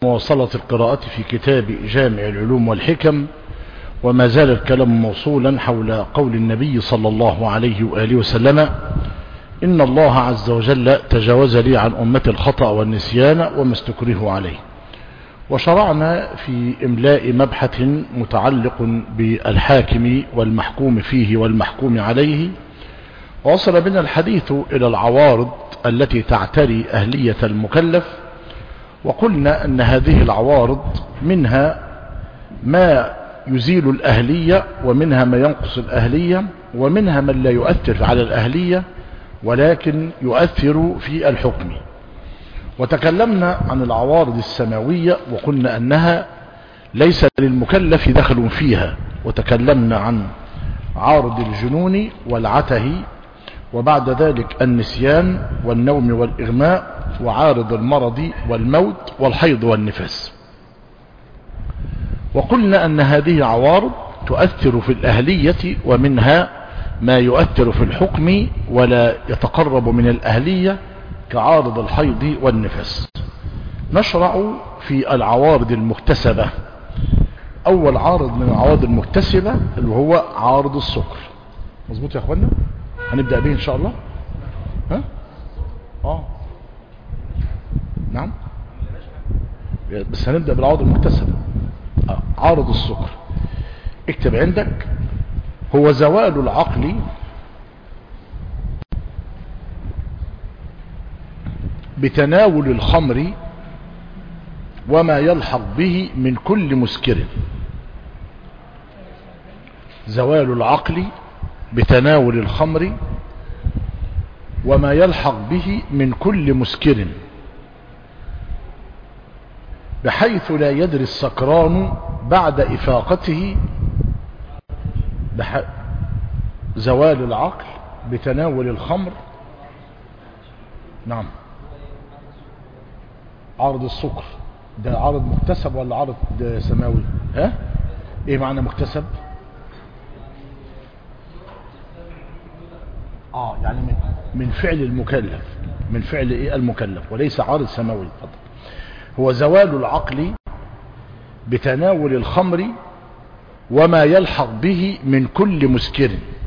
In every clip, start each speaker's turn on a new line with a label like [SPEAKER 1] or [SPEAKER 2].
[SPEAKER 1] مواصلة القراءة في كتاب جامع العلوم والحكم، وما زال الكلام موصولا حول قول النبي صلى الله عليه وآله وسلم: إن الله عز وجل تجاوز لي عن أمة الخطأ والنسيان وما استكرهوا عليه. وشرعنا في إملاء مبحث متعلق بالحاكم والمحكوم فيه والمحكوم عليه، ووصل بنا الحديث إلى العوارض التي تعتري أهلية المكلف. وقلنا أن هذه العوارض منها ما يزيل الأهلية، ومنها ما ينقص الأهلية، ومنها من لا يؤثر على الأهلية ولكن يؤثر في الحكم. وتكلمنا عن العوارض السماوية وقلنا أنها ليس للمكلف دخل فيها، وتكلمنا عن عارض الجنون والعته، وبعد ذلك النسيان والنوم والإغماء، وعارض المرض والموت والحيض والنفاس. وقلنا أن هذه عوارض تؤثر في الأهلية، ومنها ما يؤثر في الحكم ولا يتقرب من الأهلية كعارض الحيض والنفاس. نشرع في العوارض المكتسبة. أول عارض من العوارض المكتسبة اللي هو عارض السكر. مظبوط يا أخوانا؟ هنبدأ به إن شاء الله. نعم، بس هنبدأ بالعوارض المكتسبة. عارض السكر، اكتب عندك: هو زوال العقل بتناول الخمر وما يلحق به من كل مسكر. زوال العقل بتناول الخمر وما يلحق به من كل مسكر، بحيث لا يدري السكران بعد إفاقته. زوال العقل بتناول الخمر. نعم، عارض السكر ده عارض مكتسب ولا عارض سماوي؟ ايه معنى مكتسب؟ يعني من فعل المكلف، من فعل ايه المكلف، وليس عارض سماوي. اتفضل. هو زوال العقل بتناول الخمر وما يلحق به من كل مسكر.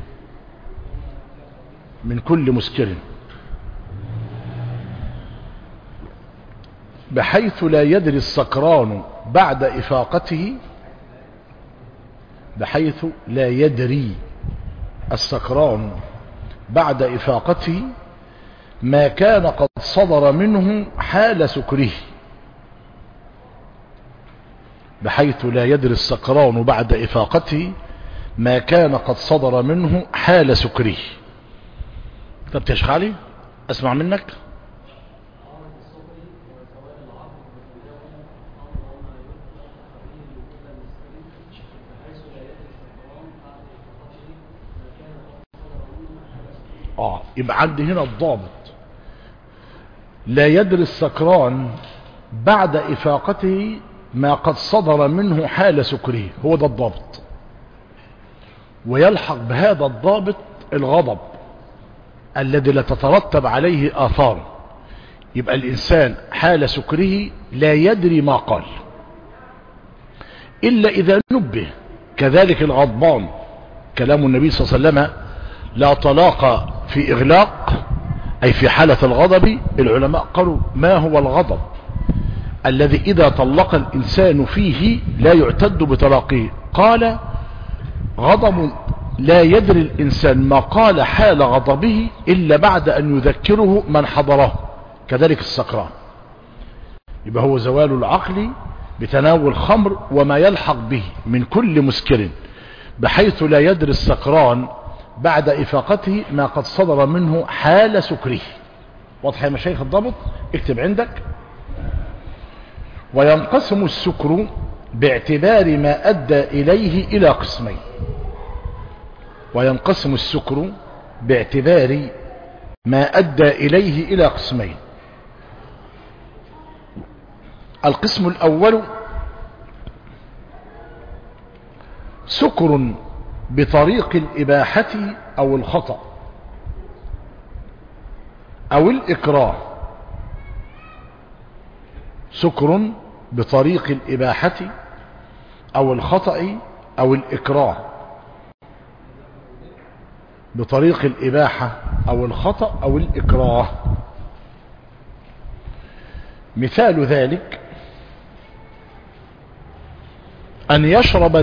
[SPEAKER 1] من كل مسكر، بحيث لا يدري السكران بعد إفاقته. بحيث لا يدري السكران بعد إفاقته ما كان قد صدر منه حال سكره. بحيث لا يدري السكران بعد إفاقته ما كان قد صدر منه حال سكره. طب يا شيخ علي اسمع منك. يبقى عندي هنا الضابط: لا يدري السكران بعد إفاقته ما قد صدر منه حال سكره. هو ده الضابط. ويلحق بهذا الضابط الغضب الذي لا تترتب عليه آثار. يبقى الإنسان حال سكره لا يدري ما قال إلا إذا نبه. كذلك الغضبان، كلام النبي صلى الله عليه وسلم: لا طلاق في إغلاق، أي في حالة الغضب. العلماء قالوا: ما هو الغضب؟ الذي إذا طلق الإنسان فيه لا يعتد بطلاقه. قال: غضب لا يدري الإنسان ما قال حال غضبه إلا بعد أن يذكره من حضره. كذلك السكران. يبقى هو زوال العقل بتناول الخمر وما يلحق به من كل مسكر، بحيث لا يدري السكران بعد إفاقته ما قد صدر منه حال سكره. واضح يا مشايخ الضبط؟ اكتب عندك: وينقسم السكر باعتبار ما أدى إليه إلى قسمين. وينقسم السكر باعتبار ما أدى إليه إلى قسمين. القسم الأول: سكر بطريق الإباحة أو الخطأ أو الإكراه. سكر بطريق الإباحة أو الخطأ أو الإكراه. بطريق الإباحة أو الخطأ أو الإكراه. مثال ذلك أن يشرب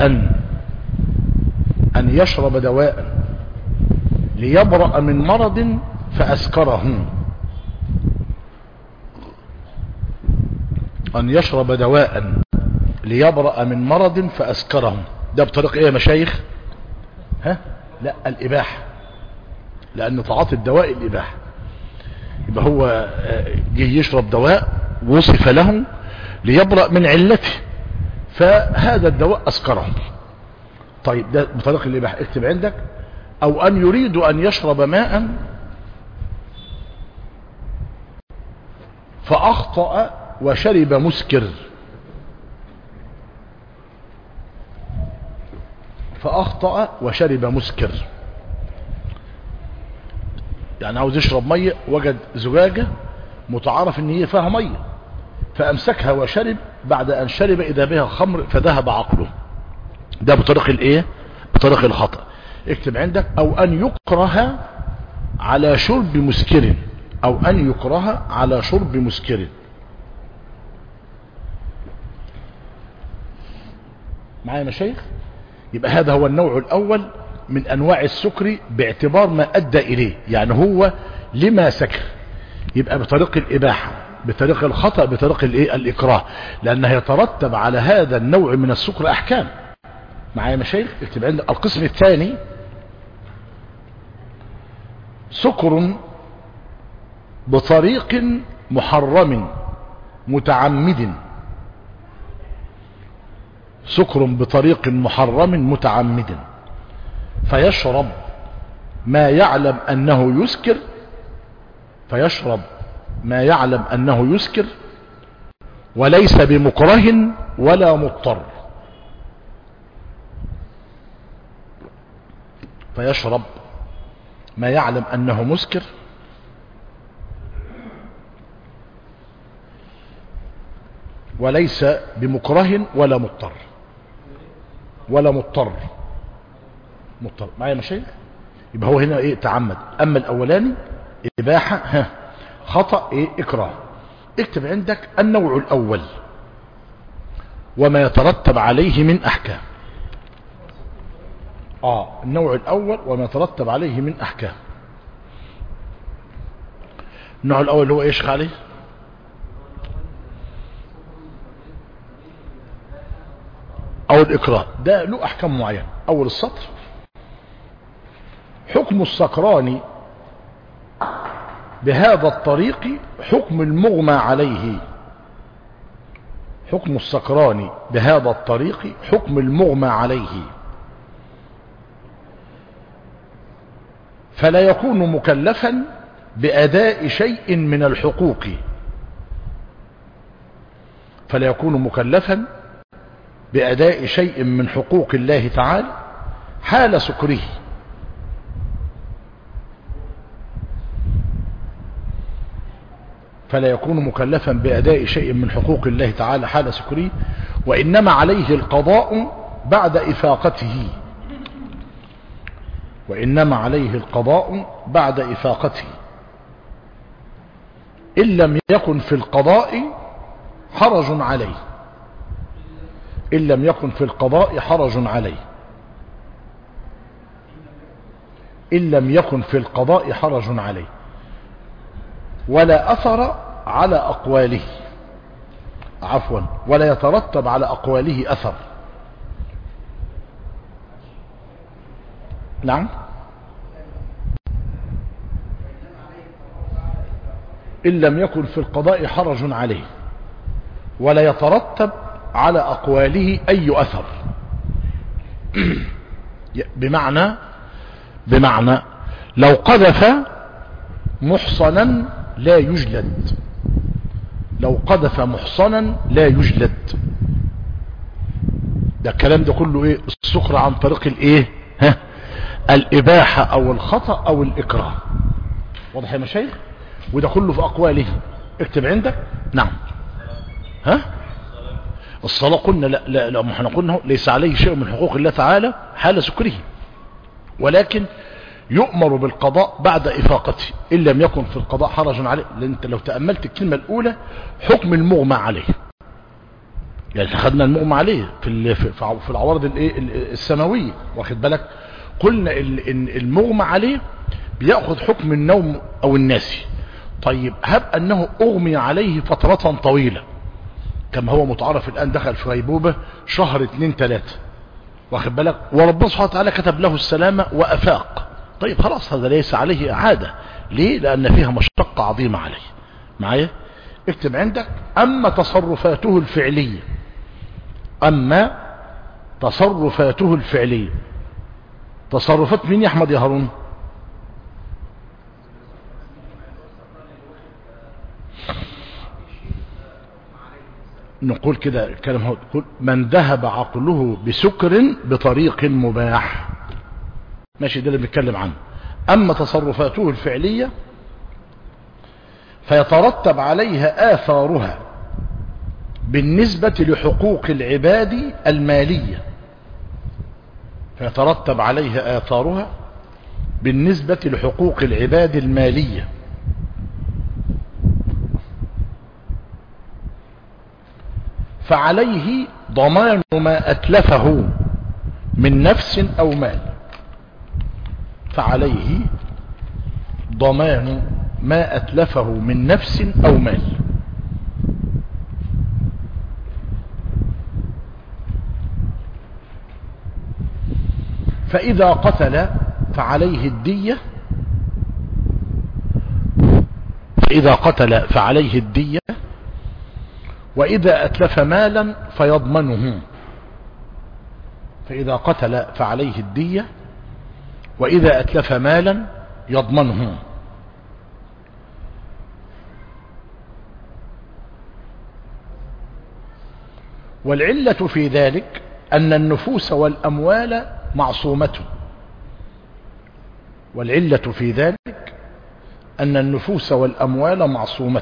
[SPEAKER 1] دواء ليبرأ من مرض فأسكره. أن يشرب دواء ليبرأ من مرض فأسكره. ده بطريق ايه يا مشايخ؟ لا، الإباحة، لأن تعاطي الدواء الإباحة. يبقى هو جه يشرب دواء وصف له ليبرأ من علته، فهذا الدواء أسكره. طيب ده بطريق الإباحة، اكتب عندك. أو أن يريد أن يشرب ماء فأخطأ وشرب مسكر. فأخطأ وشرب مسكر، يعني عاوز يشرب مية، وجد زجاجة متعارف ان هي فيها مية، فأمسكها وشرب. بعد أن شرب إذا بها خمر فذهب عقله. ده بطريق الايه؟ بطريق الخطأ. اكتب عندك. أو أن يكره على شرب مسكر. أو أن يكره على شرب مسكر. معايا مشايخ؟ يبقى هذا هو النوع الأول من أنواع السكر باعتبار ما أدى إليه، يعني هو لما سكر. يبقى بطريق الإباحة، بطريق الخطأ، بطريق الإكراه، لأنه يترتب على هذا النوع من السكر أحكام. معايا مشايخ؟ اكتب عندك. القسم الثاني سكر بطريق محرم متعمد. سكر بطريق محرم متعمد، فيشرب ما يعلم أنه يسكر. فيشرب ما يعلم أنه يسكر وليس بمكره ولا مضطر. فيشرب ما يعلم أنه مسكر وليس بمكره ولا مضطر. ولا مضطر. معايا مشايخ؟ يبقى هو هنا ايه؟ تعمد. اما الاولاني اباحة، خطأ، ايه؟ اكراه. اكتب عندك النوع الاول وما يترتب عليه من احكام. النوع الاول وما يترتب عليه من احكام. النوع الاول هو ايش عليه؟ او الاكراه. ده له احكام معينة. اول السطر: حكم السكران بهذا الطريق حكم المغمى عليه. حكم السكران بهذا الطريق حكم المغمى عليه، فلا يكون مكلفا بأداء شيء من الحقوق. فلا يكون مكلفا بأداء شيء من حقوق الله تعالى حال سكره. فلا يكون مكلفا بأداء شيء من حقوق الله تعالى حال سكره، وإنما عليه القضاء بعد إفاقته. وإنما عليه القضاء بعد إفاقته، إن لم يكن في القضاء حرج عليه. إن لم يكن في القضاء حرج عليه. إن لم يكن في القضاء حرج عليه، ولا أثر على أقواله. عفوا، ولا يترتب على أقواله أثر. نعم. إن لم يكن في القضاء حرج عليه ولا يترتب على أقواله أي أثر. بمعنى لو قذف محصنا لا يجلد. لو قذف محصنا لا يجلد. ده الكلام ده كله ايه؟ السكر عن طريق الايه؟ الإباحة أو الخطأ أو الإكراه. واضح يا مشايخ؟ وده كله في أقواله. اكتب عندك. نعم. الصلاة قلنا لا لا لا، احنا قلنا ليس عليه شيء من حقوق الله تعالى حال سكره، ولكن يؤمر بالقضاء بعد إفاقته إن لم يكن في القضاء حرج عليه. لأن انت لو تأملت الكلمة الأولى حكم المغمى عليه، يعني خدنا المغمى عليه في العوارض السماوية، واخد بالك؟ قلنا المغمى عليه بيأخذ حكم النوم أو الناسي. طيب هب أنه أغمي عليه فترة طويلة كما هو متعرف الآن، دخل في غيبوبة شهر 2-3، واخد بالك؟ وربنا سبحانه وتعالى كتب له السلامة وأفاق. طيب خلاص هذا ليس عليه إعادة. ليه؟ لأن فيها مشقة عظيمة عليه. معايا؟ اكتب عندك: أما تصرفاته الفعلية، أما تصرفاته الفعلية. تصرفات مين يا أحمد يا هارون؟ نقول كده الكلام هو نقول: من ذهب عقله بسكر بطريق مباح. ماشي، ده اللي بنتكلم عنه. أما تصرفاته الفعلية فيترتب عليها آثارها بالنسبة لحقوق العباد المالية، فيترتب عليها آثارها بالنسبة لحقوق العباد المالية، فعليه ضمان ما أتلفه من نفس أو مال. فعليه ضمان ما أتلفه من نفس أو مال. فإذا قتل فعليه الدية، فإذا قتل فعليه الدية، وإذا أتلف مالا فيضمنه. فإذا قتل فعليه الدية، وإذا أتلف مالا يضمنه. والعلة في ذلك أن النفوس والأموال معصومة. والعلة في ذلك أن النفوس والأموال معصومة،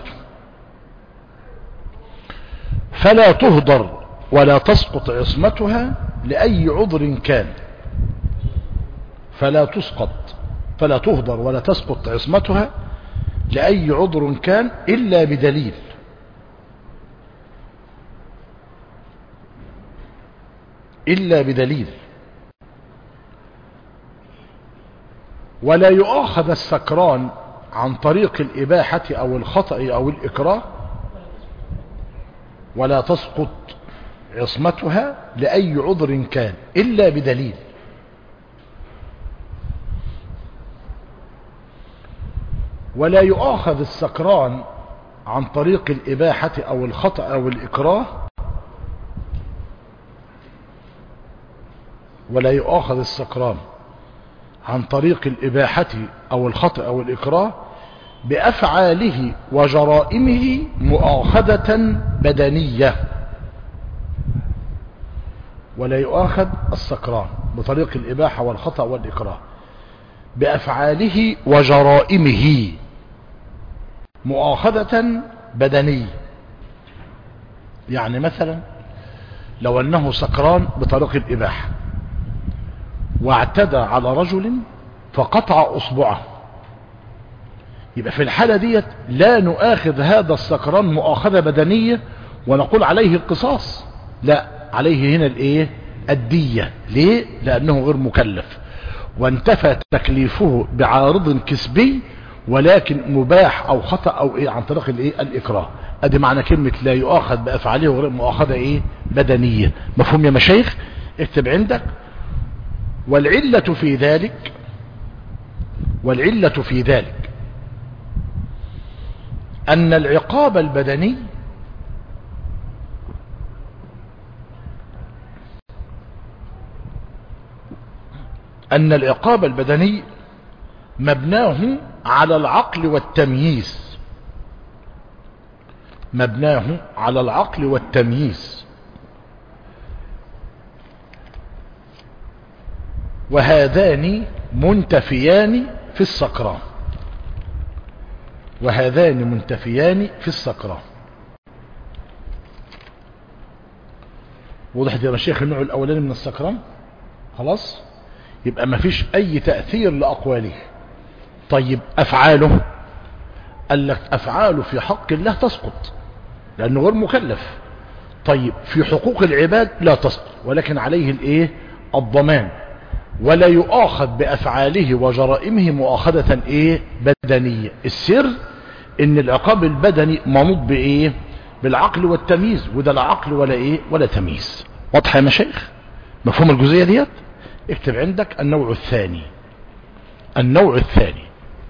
[SPEAKER 1] فلا تهدر ولا تسقط عصمتها لأي عذر كان. فلا تهدر ولا تسقط عصمتها لأي عذر كان إلا بدليل. إلا بدليل. ولا يؤاخذ السكران عن طريق الإباحة أو الخطأ أو الإكراه، ولا تسقط عصمتها لأي عذر كان إلا بدليل. ولا يؤاخذ السكران عن طريق الإباحة أو الخطأ أو الإكراه، ولا يؤاخذ السكران عن طريق الإباحة أو الخطأ أو الإكراه بأفعاله وجرائمه مؤاخذة بدنية. ولا يؤاخذ السكران بطريق الإباحة والخطأ والإكراه بأفعاله وجرائمه مؤاخذة بدنية. يعني مثلا لو أنه سكران بطريق الإباحة واعتدى على رجل فقطع أصبعه، يبقى في الحالة ديت لا نؤاخذ هذا السكران مؤاخذة بدنية ونقول عليه القصاص، لا، عليه هنا الايه؟ الدية. ليه؟ لأنه غير مكلف وانتفى تكليفه بعارض كسبي، ولكن مباح أو خطأ أو إيه عن طريق الايه؟ الإكراه. ادي معنى كلمة لا يؤاخذ بأفعاله وغير مؤاخذة ايه؟ بدنية. مفهوم يا مشايخ؟ اكتب عندك: والعلة في ذلك، والعلة في ذلك أن العقاب البدني مبناه على العقل والتمييز. مبناه على العقل والتمييز، وهذان منتفيان في السكران. وهذان منتفيان في السكران. وضحت يا مشايخ النوع الاولاني من السكران؟ خلاص، يبقى ما فيش اي تأثير لاقواله. طيب افعاله، قال لك افعاله في حق الله تسقط لانه غير مكلف. طيب في حقوق العباد لا تسقط، ولكن عليه الايه؟ الضمان، ولا يؤاخذ بافعاله وجرائمه مؤاخذة ايه؟ بدنية. السر ان العقاب البدني منوط بايه؟ بالعقل والتمييز، وده لا عقل ولا ايه؟ ولا تمييز. واضح يا مشايخ؟ مفهوم الجزئية ديت؟ اكتب عندك النوع الثاني. النوع الثاني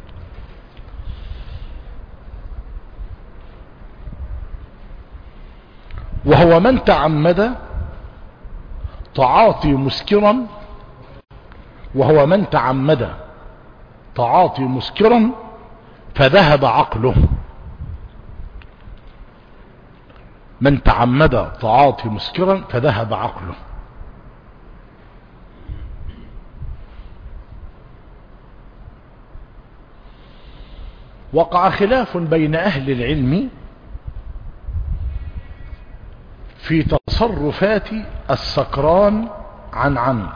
[SPEAKER 1] وهو من تعمد تعاطي مسكرا، وهو من تعمد تعاطي مسكرا فذهب عقله. من تعمد تعاطي مسكرا فذهب عقله. وقع خلاف بين أهل العلم في تصرفات السكران عن عمد.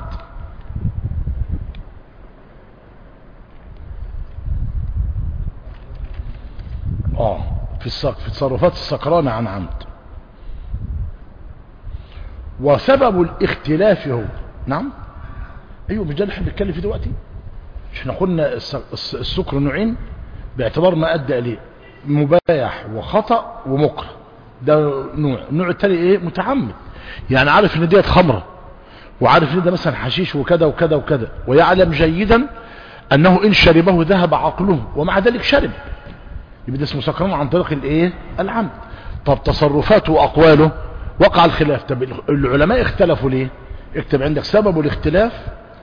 [SPEAKER 1] في تصرفات السكران عن عمد. وسبب الاختلاف هو نعم ايوه مش ده اللي احنا بنتكلم فيه دلوقتي. احنا قلنا السكر نوعين باعتبار ما ادى اليه، مباح وخطأ ومكره. ده النوع التاني ايه؟ متعمد، يعني عارف ان ديت خمره، وعارف ان ده مثلا حشيش وكذا وكذا وكذا، ويعلم جيدا انه ان شربه ذهب عقله ومع ذلك شرب، يبقى ده اسمه سكران عن طريق الايه؟ العمد. طب تصرفاته واقواله وقع الخلاف. طب العلماء اختلفوا ليه؟ اكتب عندك سبب الاختلاف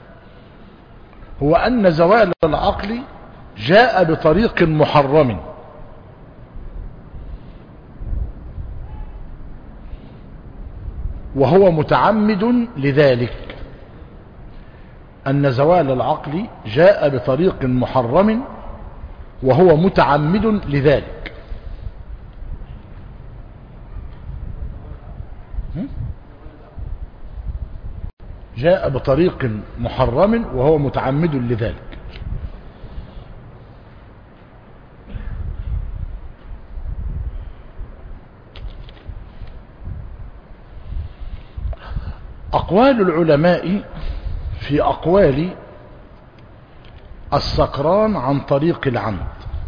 [SPEAKER 1] هو ان زوال العقل جاء بطريق محرم، وهو متعمد لذلك. أن زوال العقل جاء بطريق محرم وهو متعمد لذلك. جاء بطريق محرم وهو متعمد لذلك. أقوال العلماء في أقوال السكران عن طريق العمد.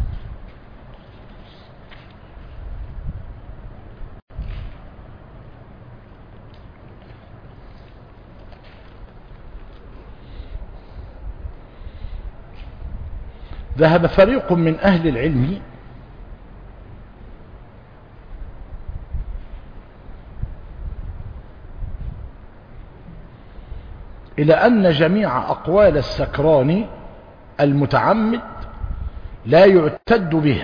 [SPEAKER 1] ذهب فريق من أهل العلم إلى أن جميع أقوال السكران المتعمد لا يعتد بها.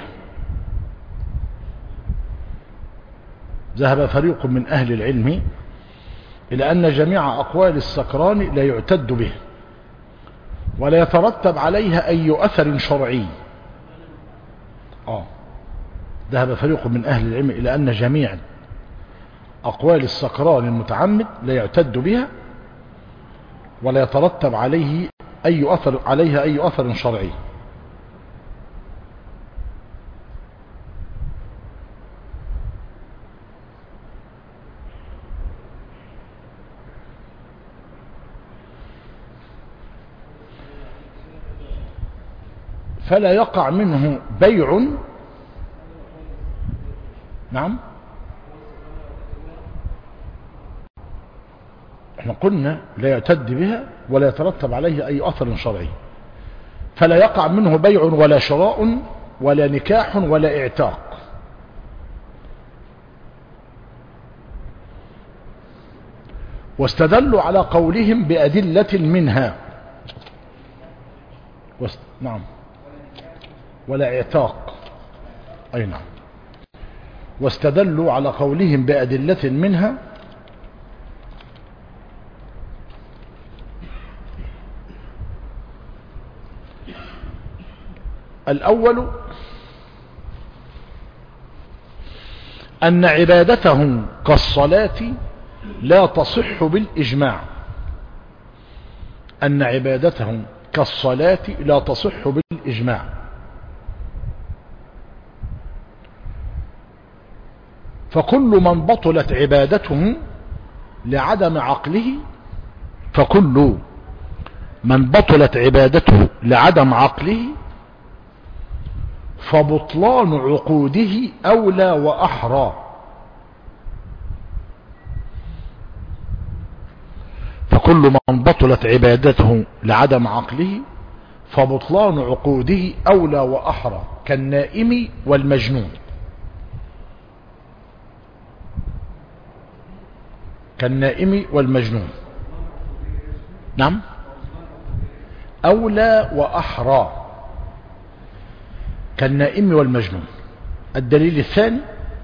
[SPEAKER 1] ذهب فريق من أهل العلم إلى أن جميع أقوال السكران لا يعتد بها ولا يترتب عليها أي أثر شرعي. ذهب فريق من أهل العلم إلى أن جميع أقوال السكران المتعمد لا يعتد بها ولا يترتب عليها أي أثر شرعي. فلا يقع منه بيع. نعم احنا قلنا لا يعتد بها ولا يترتب عليه اي اثر شرعي. فلا يقع منه بيع ولا شراء ولا نكاح ولا اعتاق. واستدلوا على قولهم بأدلة منها. نعم ولا اعتاق. اي نعم. واستدلوا على قولهم بأدلة منها الأول أن عبادته كالصلاة لا تصح بالإجماع، أن عبادته كالصلاة لا تصح بالإجماع. فكل من بطلت عبادته لعدم عقله فكل من بطلت عبادته لعدم عقله فبطلان عقوده أولى وأحرى. فكل من بطلت عبادته لعدم عقله فبطلان عقوده أولى وأحرى كالنائم والمجنون. كالنائم والمجنون، نعم، أولى وأحرى كالنائم والمجنون. الدليل الثاني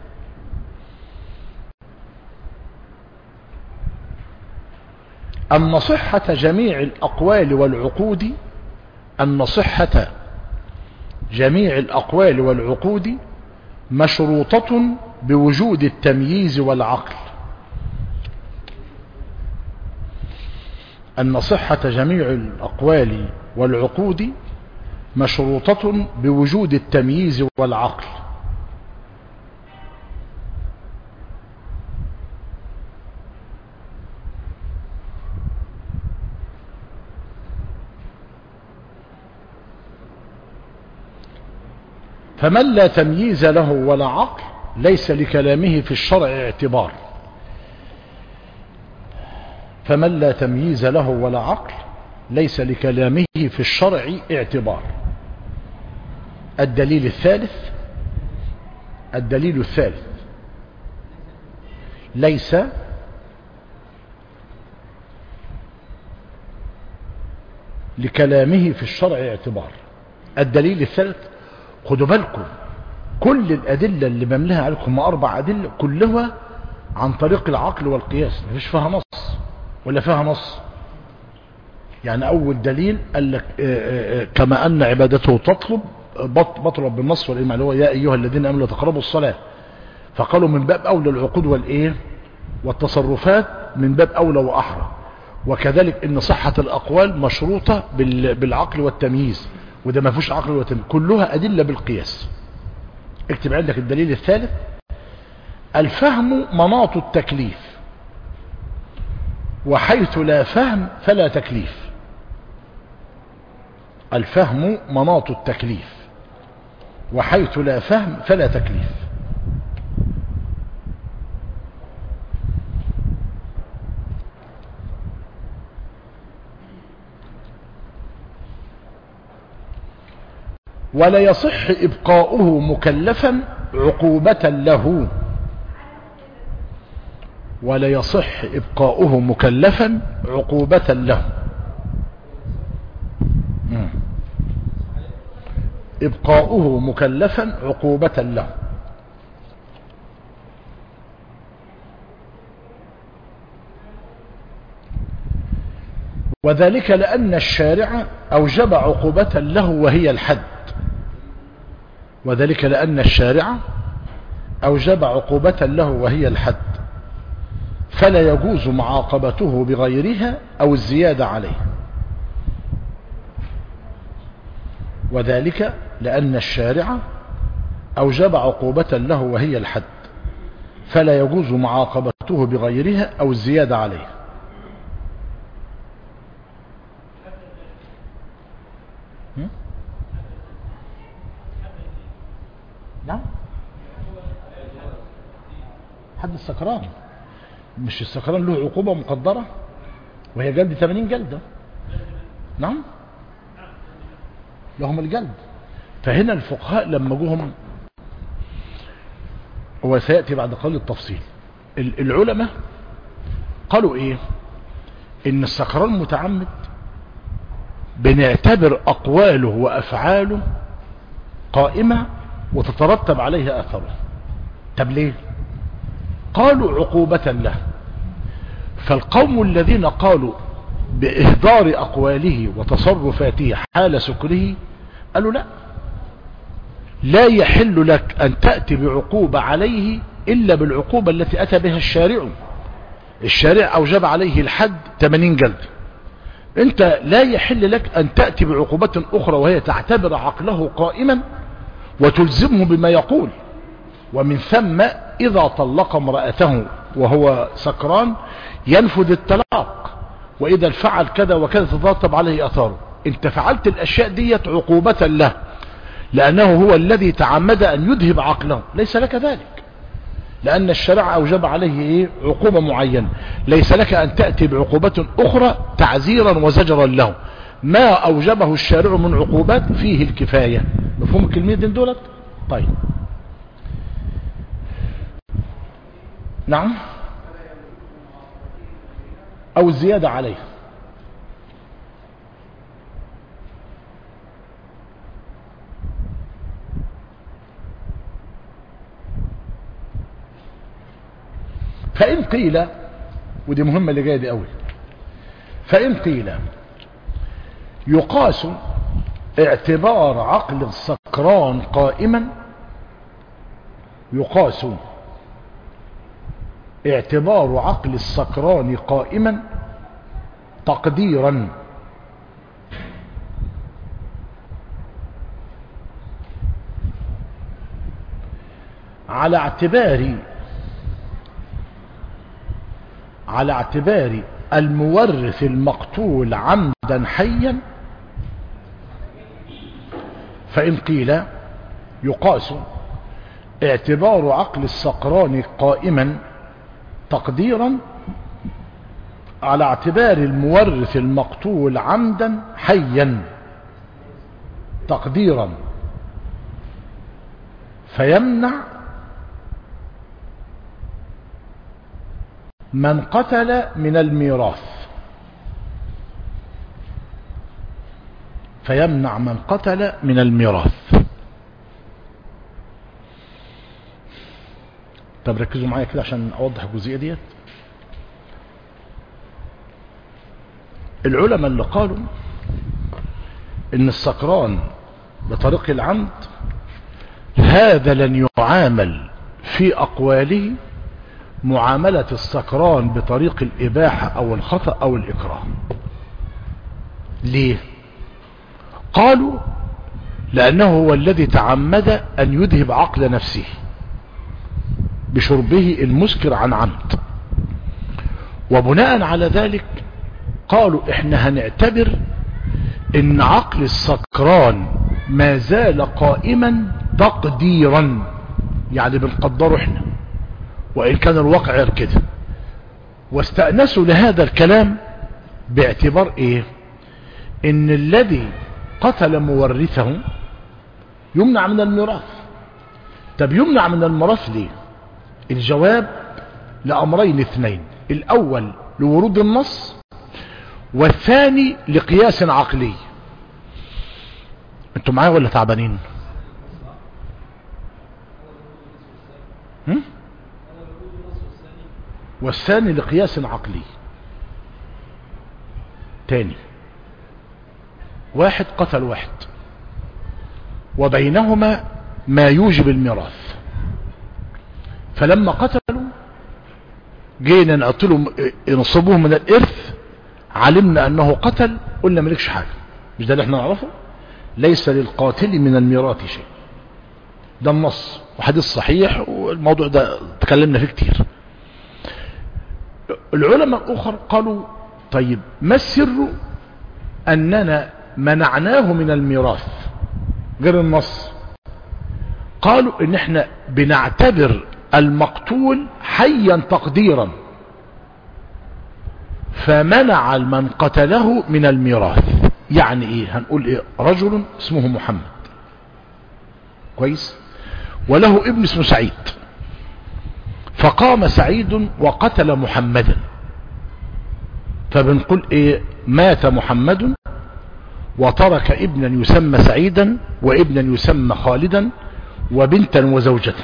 [SPEAKER 1] أن صحة جميع الأقوال والعقود، أن صحة جميع الأقوال والعقود مشروطة بوجود التمييز والعقل. أن صحة جميع الأقوال والعقود مشروطة بوجود التمييز والعقل. فمن لا تمييز له ولا عقل ليس لكلامه في الشرع اعتبار. فمن لا تمييز له ولا عقل ليس لكلامه في الشرع اعتبار. الدليل الثالث، الدليل الثالث ليس لكلامه في الشرع اعتبار. الدليل الثالث، خدوا بالكم كل الأدلة اللي بملها عليكم 4 أدلة كلها عن طريق العقل والقياس، مفيش فيها نص ولا فيها نص. يعني أول دليل قال لك كما أن عبادته بطلب بالنص والإجماع، اللي هو يا أيها الذين آمنوا لا تقربوا الصلاة، فقالوا من باب أولى العقود والإيه والتصرفات من باب أولى وأحرى. وكذلك إن صحة الأقوال مشروطة بالعقل والتمييز، وده ما فيش عقل وتمييز، كلها أدلة بالقياس. اكتب عندك الدليل الثالث، الفهم مناط التكليف، وحيث لا فهم فلا تكليف. الفهم مناط التكليف، وحيث لا فهم فلا تكليف. ولا يصح إبقاؤه مكلفا عقوبة له. ولا يصح إبقاؤه مكلفا عقوبة له. إبقاؤه مكلفا عقوبة له. وذلك لأن الشارع أوجب عقوبة له وهي الحد. وذلك لأن الشارع أوجب عقوبة له وهي الحد، فلا يجوز معاقبته بغيرها أو الزيادة عليه. وذلك لأن الشارع أوجب عقوبة له وهي الحد، فلا يجوز معاقبته بغيرها أو الزيادة عليه. نعم، حد السكران، مش السكران له عقوبة مقدرة وهي جلد 80 جلدة. نعم، لهم الجلد. فهنا الفقهاء لما جوهم، هو سيأتي بعد قليل التفصيل، العلماء قالوا ايه؟ ان السكران متعمد بنعتبر اقواله وافعاله قائمة وتترتب عليها اثره. طب ليه؟ قالوا عقوبة له. فالقوم الذين قالوا بإهدار أقواله وتصرفاته حال سكره قالوا لا يحل لك أن تأتي بعقوبة عليه إلا بالعقوبة التي أتى بها الشارع. الشارع أوجب عليه الحد 80 جلد، انت لا يحل لك ان تأتي بعقوبة اخرى وهي تعتبر عقله قائما وتلزمه بما يقول. ومن ثم اذا طلق امرأته وهو سكران ينفذ الطلاق، واذا فعل كذا وكذا تترتب عليه اثاره. انت فعلت الاشياء ديت عقوبة له لانه هو الذي تعمد ان يذهب عقله، ليس لك ذلك، لأن الشرع أوجب عليه عقوبة معينة. ليس لك أن تأتي بعقوبة أخرى تعزيرا وزجرا له. ما أوجبه الشارع من عقوبات فيه الكفاية. مفهوم الكلمتين دولت؟ طيب نعم، أو الزيادة عليه. فإن قيل، ودي مهمة اللي جاية دي قوي، فإن قيل يقاس اعتبار عقل السكران قائما، يقاس اعتبار عقل السكران قائما تقديرا على اعتبار المورث المقتول عمدا حيا. فإن قيل يقاس اعتبار عقل السكران قائما تقديرا على اعتبار المورث المقتول عمدا حيا تقديرا، فيمنع من قتل من الميراث، فيمنع من قتل من الميراث. طب ركزوا معايا كده عشان اوضح الجزئيه ديت. العلماء اللي قالوا ان السكران بطريق العمد هذا لن يعامل في اقواله معاملة السكران بطريق الإباحة أو الخطأ أو الإكراه. ليه؟ قالوا لأنه هو الذي تعمد أن يذهب عقل نفسه بشربه المسكر عن عمد، وبناء على ذلك قالوا إحنا هنعتبر إن عقل السكران ما زال قائما تقديرا، يعني بنقدره إحنا وإن كان الواقع غير كده. واستأنسوا لهذا الكلام باعتبار إيه؟ إن الذي قتل مورثه يمنع من الميراث. طب يمنع من الميراث ليه؟ الجواب لأمرين اثنين، الأول لورود النص، والثاني لقياس عقلي. انتوا معايا ولا تعبانين؟ والثاني لقياس عقلي. تاني، واحد قتل واحد وبينهما ما يوجب الميراث، فلما قتلوا جينا نقتله نصبوه من الإرث، علمنا أنه قتل، قلنا ملكش حاجة. مش ده اللي احنا نعرفه؟ ليس للقاتل من الميراث شيء. ده النص وحديث صحيح، والموضوع ده تكلمنا فيه كتير. العلماء الآخر قالوا طيب ما السر أننا منعناه من الميراث غير النص؟ قالوا ان احنا بنعتبر المقتول حيا تقديرا، فمنع من قتله من الميراث. يعني ايه؟ هنقول ايه؟ رجل اسمه محمد، كويس، وله ابن اسمه سعيد، فقام سعيد وقتل محمدا، فبنقول ايه؟ مات محمد وترك ابنا يسمى سعيدا وابنا يسمى خالدا وبنتا وزوجة،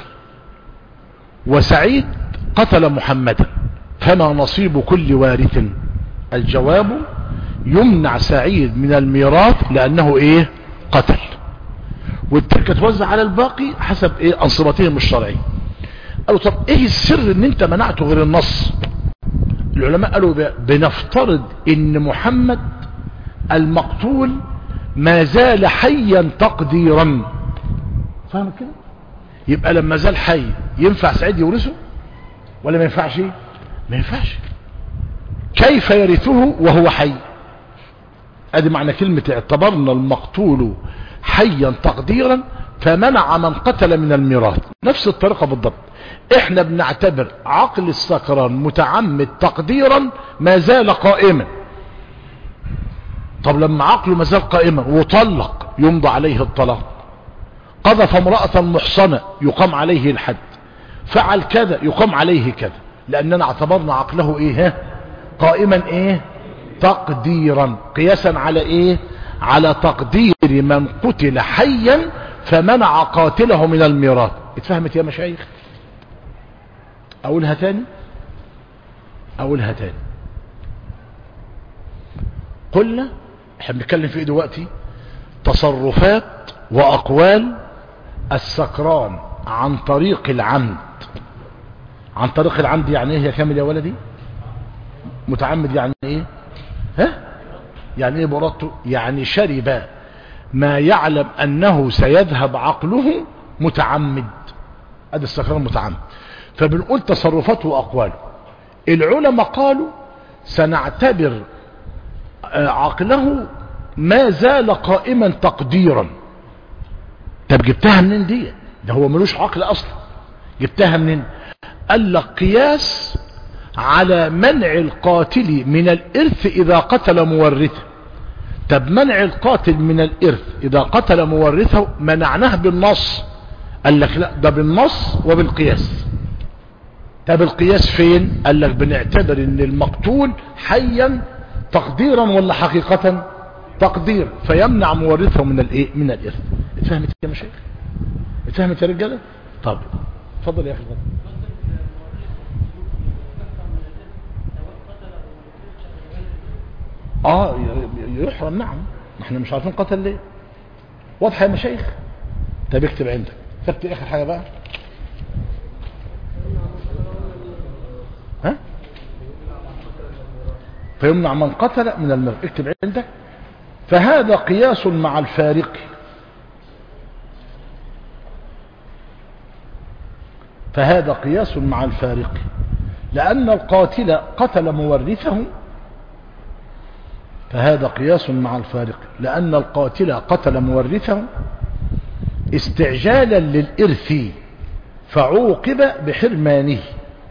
[SPEAKER 1] وسعيد قتل محمدا، فما نصيب كل وارث؟ الجواب يمنع سعيد من الميراث لأنه ايه؟ قتل، والتركة توزع على الباقي حسب ايه؟ أنصبتهم الشرعي. قالوا طب ايه السر ان انت منعته غير النص؟ العلماء قالوا بنفترض ان محمد المقتول ما زال حيا تقديرا. فاهم كده؟ يبقى لما زال حي ينفع سعيد يورثه ولا ما ينفعش؟ ما ينفعش. كيف يرثه وهو حي؟ ادي معنى كلمة اعتبرنا المقتول حيا تقديرا فمنع من قتل من الميراث. نفس الطريقة بالضبط. احنا بنعتبر عقل السكران متعمد تقديرا ما زال قائما. طب لما عقله ما زال قائما وطلق يمضى عليه الطلاق، قذف امرأة محصنة يقام عليه الحد، فعل كذا يقام عليه كذا، لاننا اعتبرنا عقله ايه؟ قائما ايه؟ تقديرا. قياسا على ايه؟ على تقدير من قتل حيا فمنع قاتله من الميراث. اتفهمت يا مشايخ؟ اقولها تاني. قلنا احنا بنتكلم في ايه دلوقتي؟ تصرفات واقوال السكران عن طريق العمد. عن طريق العمد يعني ايه يا كامل يا ولدي؟ متعمد يعني ايه؟ يعني ايه برادته؟ يعني شرب ما يعلم انه سيذهب عقله متعمد. ادي السكران متعمد. فبنقول تصرفاته واقواله. العلماء قالوا سنعتبر عقله ما زال قائما تقديرا. طب جبتها منين دي؟ ده هو ملوش عقل اصلا. جبتها منين؟ قال لك قياس على منع القاتل من الارث اذا قتل مورثه. طب منع القاتل من الارث اذا قتل مورثه منعناه بالنص. قال لك لا، ده بالنص وبالقياس. طب القياس فين؟ قال لك بنعتبر ان المقتول حيا تقديرا ولا حقيقة؟ تقدير، فيمنع مورثه من الايه؟ من الارث. اتفهمت يا مشايخ؟ اتفهمت يا رجاله؟ طب اتفضل يا اخي. يحرم. نعم. احنا مش عارفين قتل ليه. واضحه يا مشايخ؟ طب اكتب عندك. كتبت اخر حاجه بقى. فيمنع من قتل من المرء. اكتب عندك. فهذا قياس مع الفارق. فهذا قياس مع الفارق لأن القاتل قتل مورثه. فهذا قياس مع الفارق لأن القاتل قتل مورثه استعجالا للإرث فعوقب بحرمانه.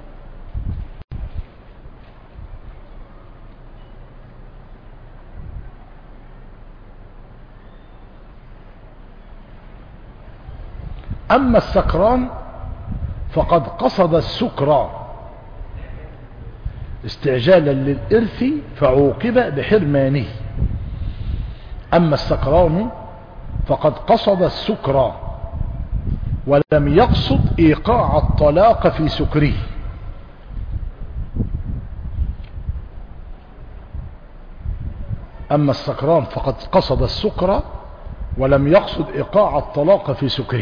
[SPEAKER 1] أما السكران فقد قصد السكرى استعجالا للإرث فعوقب بحرمانه. أما السكران فقد قصد السكرى ولم يقصد إيقاع الطلاق في سكره. أما السكران فقد قصد السكرى ولم يقصد إيقاع الطلاق في سكره.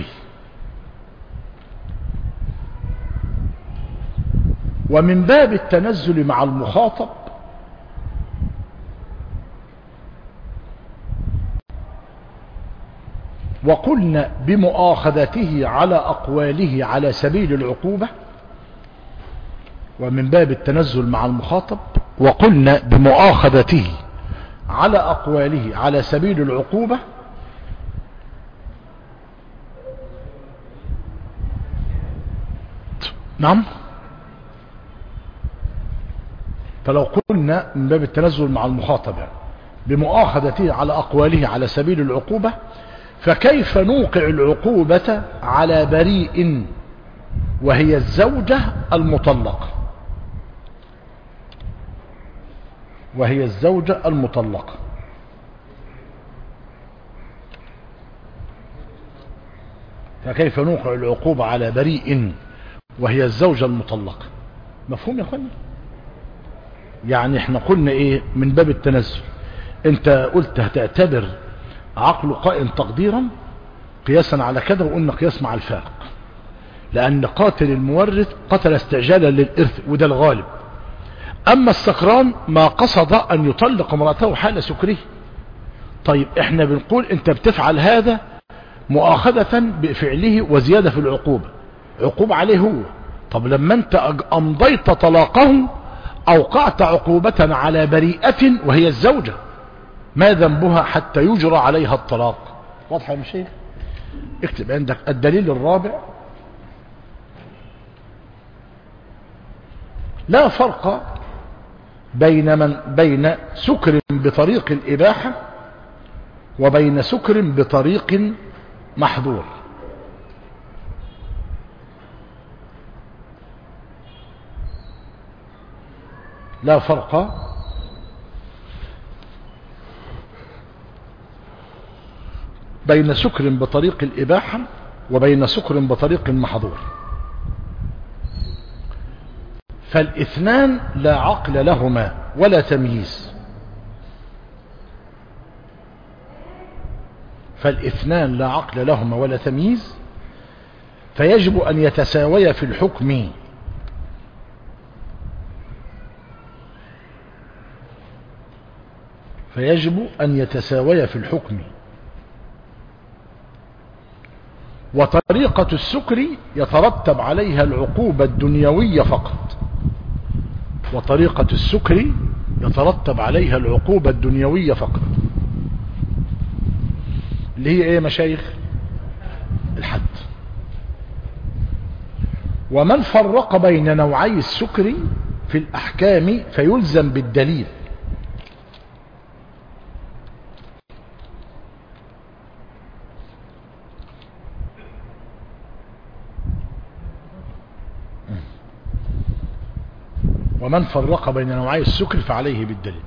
[SPEAKER 1] ومن باب التنزل مع المخاطب وقلنا بمؤاخذته على أقواله على سبيل العقوبة. ومن باب التنزل مع المخاطب وقلنا بمؤاخذته على أقواله على سبيل العقوبة. نعم. فلو قلنا من باب التنزل مع المخاطب يعني بمؤاخذته على أقواله على سبيل العقوبة، فكيف نوقع العقوبة على بريء وهي الزوجة المطلقة؟ وهي الزوجة المطلقة. فكيف نوقع العقوبة على بريء وهي الزوجة المطلقة؟ مفهوم يا اخواني؟ يعني احنا قلنا ايه من باب التنزل؟ انت قلت هتعتبر عقله قائم تقديرا قياسا على كده، وقلنا قياس مع الفارق لان قاتل المورث قتل استعجالا للإرث وده الغالب. أما السكران ما قصد أن يطلق امرأته حال سكره. طيب احنا بنقول انت بتفعل هذا مؤاخذة بفعله وزيادة في العقوبة، عقوبة عليه هو. طب لما انت امضيت طلاقه اوقعت عقوبة على بريئة وهي الزوجة، ما ذنبها حتى يجرى عليها الطلاق؟ واضحة يا شيخ؟ اكتب عندك الدليل الرابع: لا فرق بين سكر بطريق الإباحة وبين سكر بطريق محظور. لا فرق بين سكر بطريق الإباحة وبين سكر بطريق محظور، فالاثنان لا عقل لهما ولا تمييز. فالاثنان لا عقل لهما ولا تمييز، فيجب أن يتساويا في الحكم. فيجب أن يتساويا في الحكم. وطريقة السكر يترتب عليها العقوبة الدنيوية فقط. وطريقة السكر يترتب عليها العقوبة الدنيوية فقط، اللي هي ايه يا مشايخ؟ الحد. ومن فرق بين نوعي السكر في الأحكام فيلزم بالدليل. ومن فرق بين نوعي السكر فعليه بالدليل.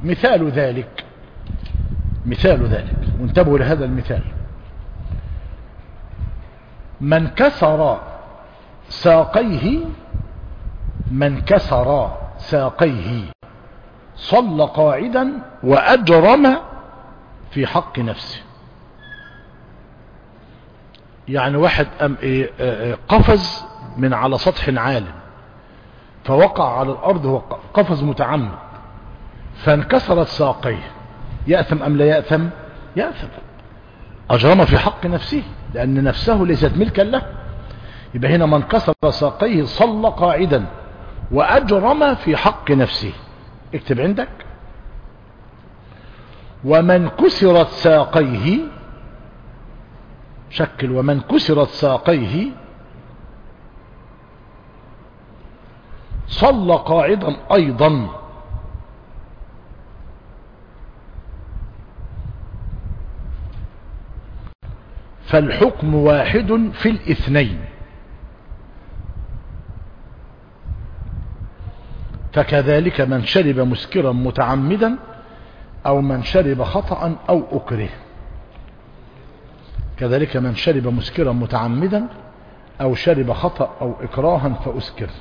[SPEAKER 1] مثال ذلك وانتبهوا لهذا المثال: من كسر ساقيه صلى قاعدا وأجرم في حق نفسه. يعني واحد قفز من على سطح عال فوقع على الأرض، هو قفز متعمد فانكسرت ساقيه، يأثم أم لا يأثم؟ يأثم. أجرم في حق نفسه لأن نفسه ليست ملكا له. يبقى هنا من كسر ساقيه صلى قاعدا وأجرم في حق نفسه. اكتب عندك: ومن كسرت ساقيه، شكل ومن كسرت ساقيه صلى قاعدا أيضا. فالحكم واحد في الاثنين. فكذلك من شرب مسكرا متعمدا أو من شرب خطأ أو أكره. كذلك من شرب مسكرا متعمدا أو شرب خطأ أو إكراها فأسكر.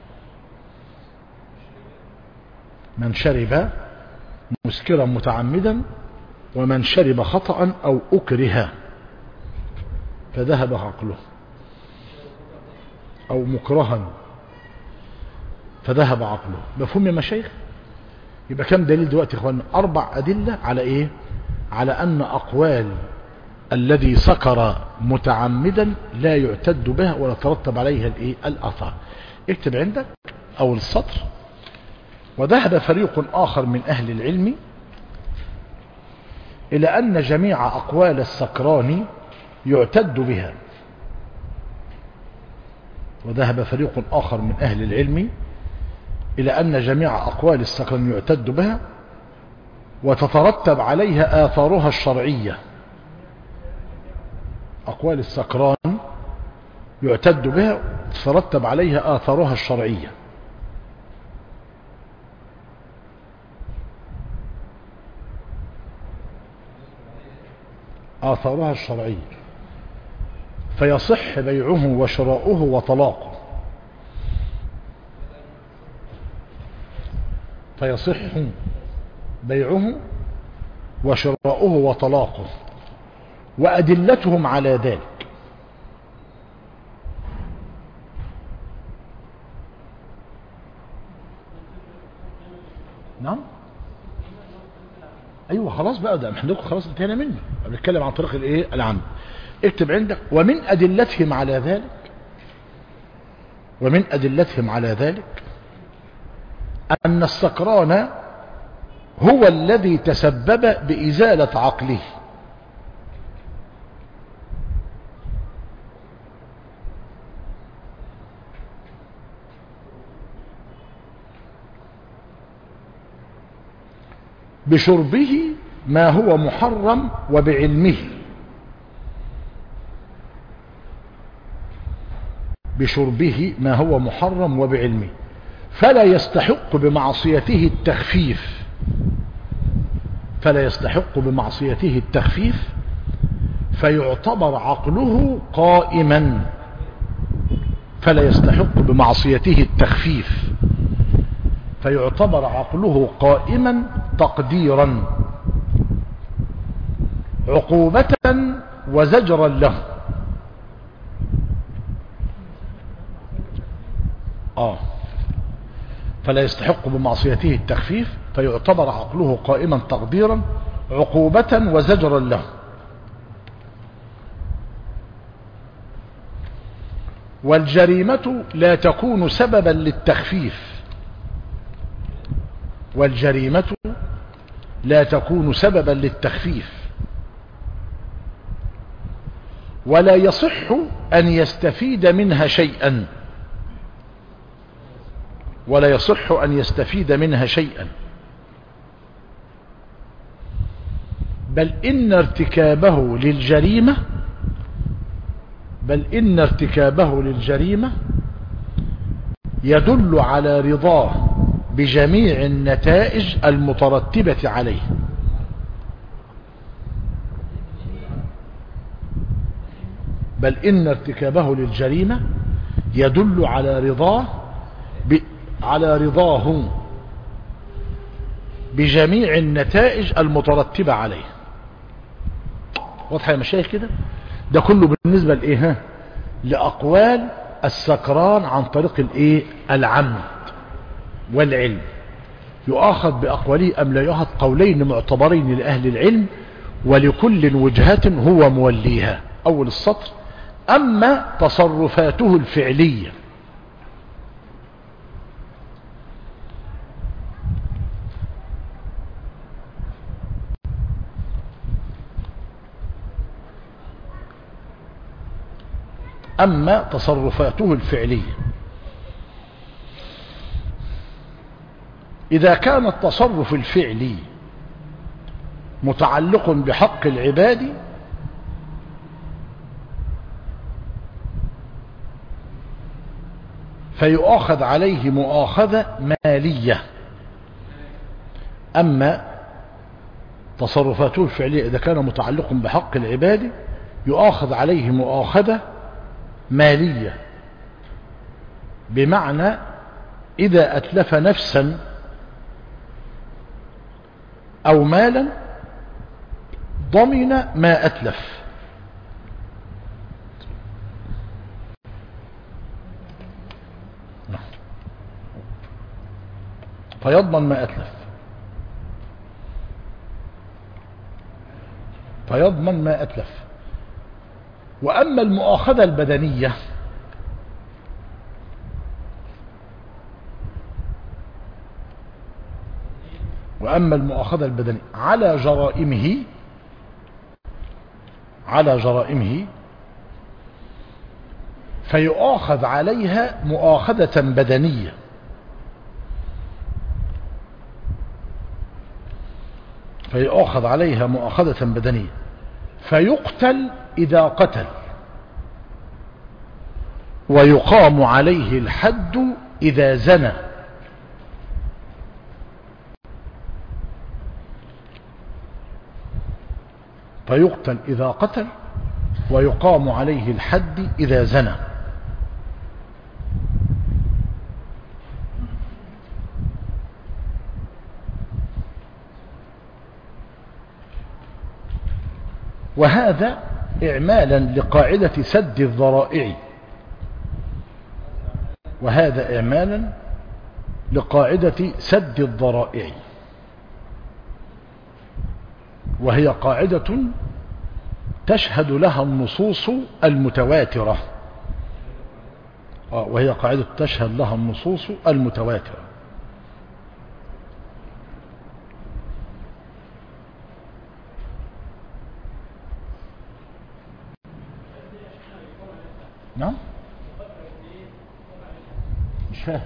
[SPEAKER 1] من شرب مسكرا متعمدا ومن شرب خطأ أو أكره فذهب عقله، أو مكرها فذهب عقله. مفهوم يا مشايخ؟ يبقى كم دليل دلوقتي يا اخوانا؟ 4 أدلة على ايه؟ على أن أقوال الذي سكر متعمدا لا يعتد بها ولا ترتب عليها الايه؟ الآثار. اكتب عندك أول السطر: وذهب فريق آخر من أهل العلم إلى أن جميع أقوال السكران يعتد بها. وذهب فريق آخر من أهل العلم إلى أن جميع أقوال السكران يعتد بها وتترتب عليها آثارها الشرعية. أقوال السكران يعتد بها وتترتب عليها آثارها الشرعية. آثارها الشرعية، فيصح بيعه وشراؤه وطلاقه. فيصح بيعه وشراؤه وطلاقه. وأدلتهم على ذلك: نعم ايوه خلاص بقى، ده احنا خلاص انتهينا منه، بنتكلم عن طريق الايه العمد. اكتب عندك ومن ادلتهم على ذلك، ومن ادلتهم على ذلك ان السكران هو الذي تسبب بازالة عقله، بشربه ما هو محرم وبعلمه، بشربه ما هو محرم وبعلمه، فلا يستحق بمعصيته التخفيف، فلا يستحق بمعصيته التخفيف، فيعتبر عقله قائما، فلا يستحق بمعصيته التخفيف، فيعتبر عقله قائما تقديرا عقوبة وزجرا له. فلا يستحق بمعصيته التخفيف، فيعتبر عقله قائما تقديرا عقوبة وزجرا له. والجريمة لا تكون سببا للتخفيف، والجريمة لا تكون سببا للتخفيف، ولا يصح أن يستفيد منها شيئا، ولا يصح أن يستفيد منها شيئا، بل إن ارتكابه للجريمة، بل إن ارتكابه للجريمة يدل على رضاه بجميع النتائج المترتبة عليه، بل إن ارتكابه للجريمة يدل على رضاه على رضاه بجميع النتائج المترتبة عليه. واضحة يا مشايخ كده؟ ده كله بالنسبة لإيه؟ لأقوال السكران عن طريق الإيه؟ العمد والعلم. يؤاخذ بأقواله أم لا يؤاخذ؟ قولين معتبرين لأهل العلم، ولكل وجهة هو موليها. أول السطر: أما تصرفاته الفعلية، أما تصرفاته الفعلية، إذا كان التصرف الفعلي متعلق بحق العباد فيؤاخذ عليه مؤاخذة مالية. أما تصرفاته الفعلية إذا كان متعلق بحق العباد يؤاخذ عليه مؤاخذة مالية، بمعنى إذا أتلف نفسا أو مالا ضمن ما أتلف، فيضمن ما أتلف، فيضمن ما أتلف. وأما المؤاخذة البدنية وأما المؤاخذة البدنية على جرائمه، على جرائمه فيؤاخذ عليها مؤاخذة بدنية، فيؤاخذ عليها مؤاخذة بدنية، فيقتل إذا قتل، ويقام عليه الحد إذا زنى، فيقتل إذا قتل ويقام عليه الحد إذا زنى. وهذا إعمالا لقاعدة سد الذرائع، وهذا إعمالا لقاعدة سد الذرائع. وهي قاعدة تشهد لها النصوص المتواترة. وهي قاعدة تشهد لها النصوص المتواترة. نعم مش فاهم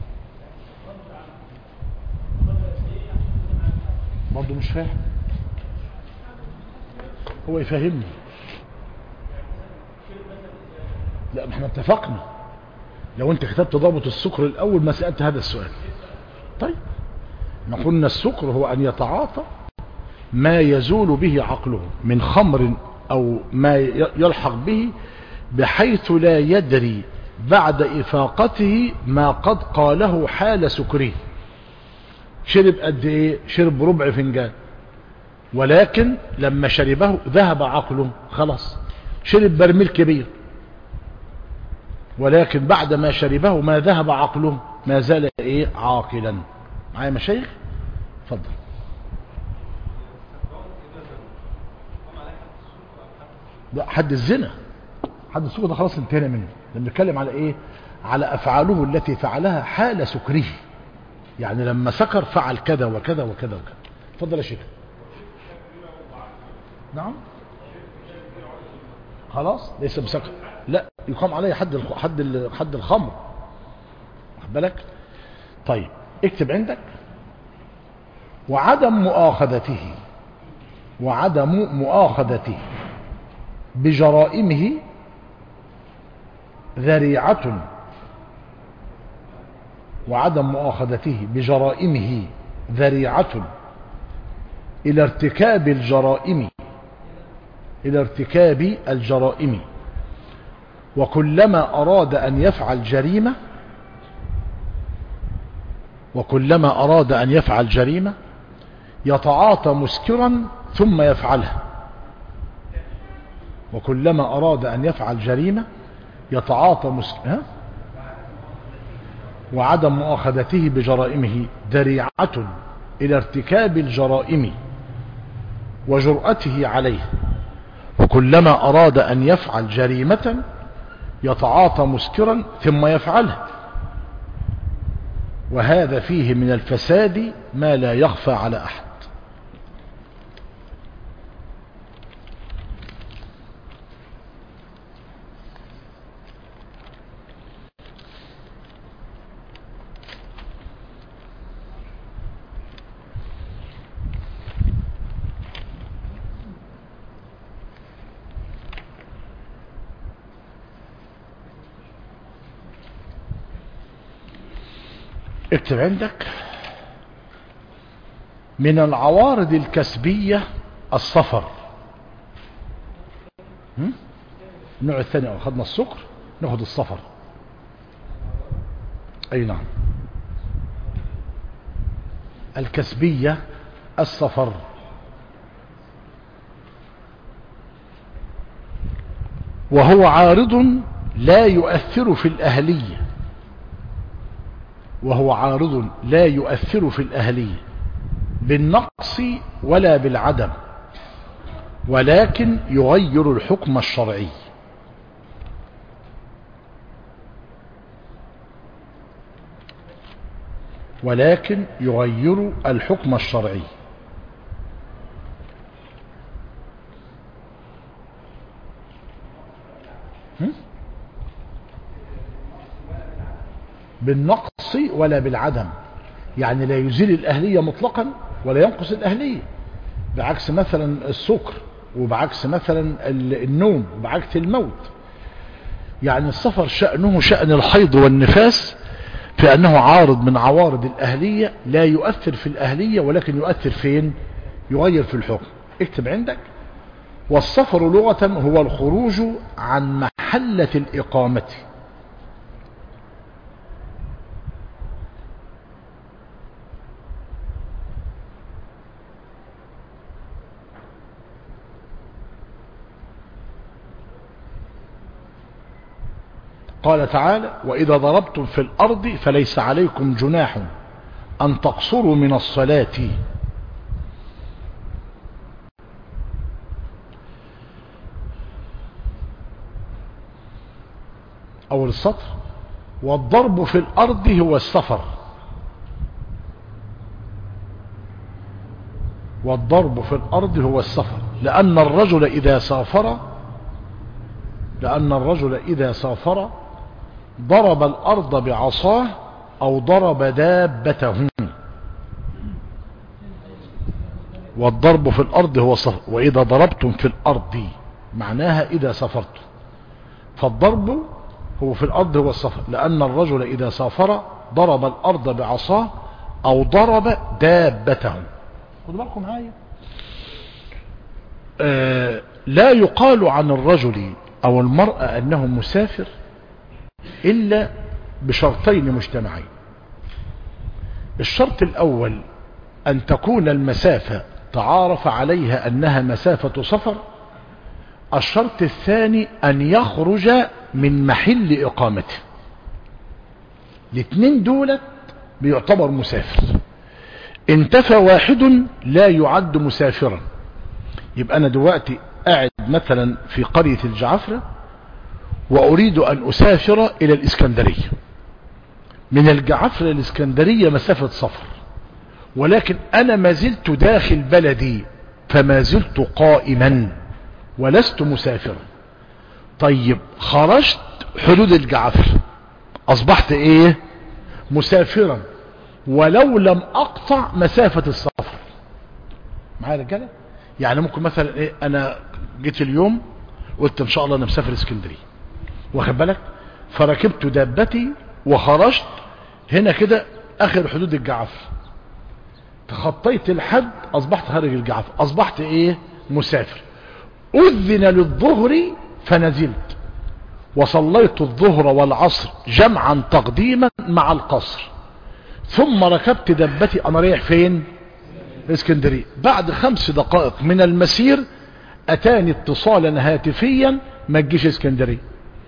[SPEAKER 1] برضو، مش فاهم. هو يفهمني. لا، ما احنا اتفقنا لو انت كتبت ضابط السكر الاول ما سألت هذا السؤال. طيب، نقولنا السكر هو ان يتعاطى ما يزول به عقله من خمر او ما يلحق به، بحيث لا يدري بعد افاقته ما قد قاله حال سكره. شرب قد ايه؟ شرب ربع فنجان، ولكن لما شربه ذهب عقله، خلاص شرب برميل كبير، ولكن بعد ما شربه ما ذهب عقله، ما زال ايه؟ عاقلا. معايا مشايخ؟ اتفضل. ده حد الزنا، حد السكر ده خلاص انتهينا منه. لما نتكلم على ايه؟ على افعاله التي فعلها حال سكره، يعني لما سكر فعل كذا وكذا وكذا وكذا. اتفضل يا شيخ. نعم خلاص ليس بسكر، لا يقام عليه حد الخمر. واخد بالك؟ طيب اكتب عندك: وعدم مؤاخذته بجرائمه ذريعة. وعدم مؤاخذته بجرائمه ذريعة إلى ارتكاب الجرائم، وكلما أراد أن يفعل جريمة يتعاطى مسكرا ثم يفعلها. وكلما أراد أن يفعل جريمة يتعاطى مسكرا. وعدم مؤاخذته بجرائمه ذريعة إلى ارتكاب الجرائم وجرأته عليه. وكلما أراد أن يفعل جريمة يتعاطى مسكرا ثم يفعلها، وهذا فيه من الفساد ما لا يخفى على أحد. اكتب عندك: من العوارض الكسبية الصفر. النوع الثاني أخذنا السكر، ناخد الصفر. أي نعم، الكسبية الصفر. وهو عارض لا يؤثر في الأهلية بالنقص ولا بالعدم، ولكن يغير الحكم الشرعي. بالنقص ولا بالعدم، يعني لا يزيل الأهلية مطلقا ولا ينقص الأهلية، بعكس مثلا السكر، وبعكس مثلا النوم، وبعكس الموت. يعني السفر شأنه شأن الحيض والنفاس، في أنه عارض من عوارض الأهلية، لا يؤثر في الأهلية ولكن يؤثر فين؟ يغير في الحكم. اكتب عندك: والسفر لغة هو الخروج عن محلة الإقامة. قال تعالى: وإذا ضربتم في الأرض فليس عليكم جناح أن تقصروا من الصلاة. أول السطر. والضرب في الأرض هو السفر. والضرب في الأرض هو السفر، لأن الرجل إذا سافر ضرب الأرض بعصاه أو ضرب دابته. والضرب في الأرض هو السفر. وإذا ضربتم في الأرض معناها إذا سافرتم، فالضرب هو في الأرض هو السفر، لأن الرجل إذا سافر ضرب الأرض بعصاه أو ضرب دابته. خدوا بالكم معايا. لا يقال عن الرجل أو المرأة أنه مسافر إلا بشرطين مجتمعين. الشرط الأول أن تكون المسافة تعارف عليها أنها مسافة سفر. الشرط الثاني أن يخرج من محل إقامته. الاثنين دولت بيعتبر مسافر. انتفى واحد لا يعد مسافرا. يبقى أنا دلوقتي قاعد مثلا في قرية الجعفرة وأريد أن أسافر إلى الإسكندرية. من الجعفرة الإسكندرية مسافة سفر، ولكن أنا ما زلت داخل بلدي، فما زلت قائما ولست مسافرا. طيب خرجت حدود الجعفرة أصبحت إيه؟ مسافرا، ولو لم أقطع مسافة السفر. معايا رجالة؟ يعني ممكن مثلا إيه، أنا جيت اليوم قلت إن شاء الله أنا مسافر اسكندرية، واخد بالك، فركبت دابتي وخرجت هنا كده آخر حدود الجعفرة، تخطيت الحد أصبحت خارج الجعفرة، أصبحت إيه؟ مسافر. أذن للظهر فنزلت وصليت الظهر والعصر جمعا تقديما مع القصر، ثم ركبت دبتي. أنا رايح فين؟ اسكندرية. بعد 5 دقائق من المسير أتاني اتصالا هاتفيا ما تجيش اسكندرية،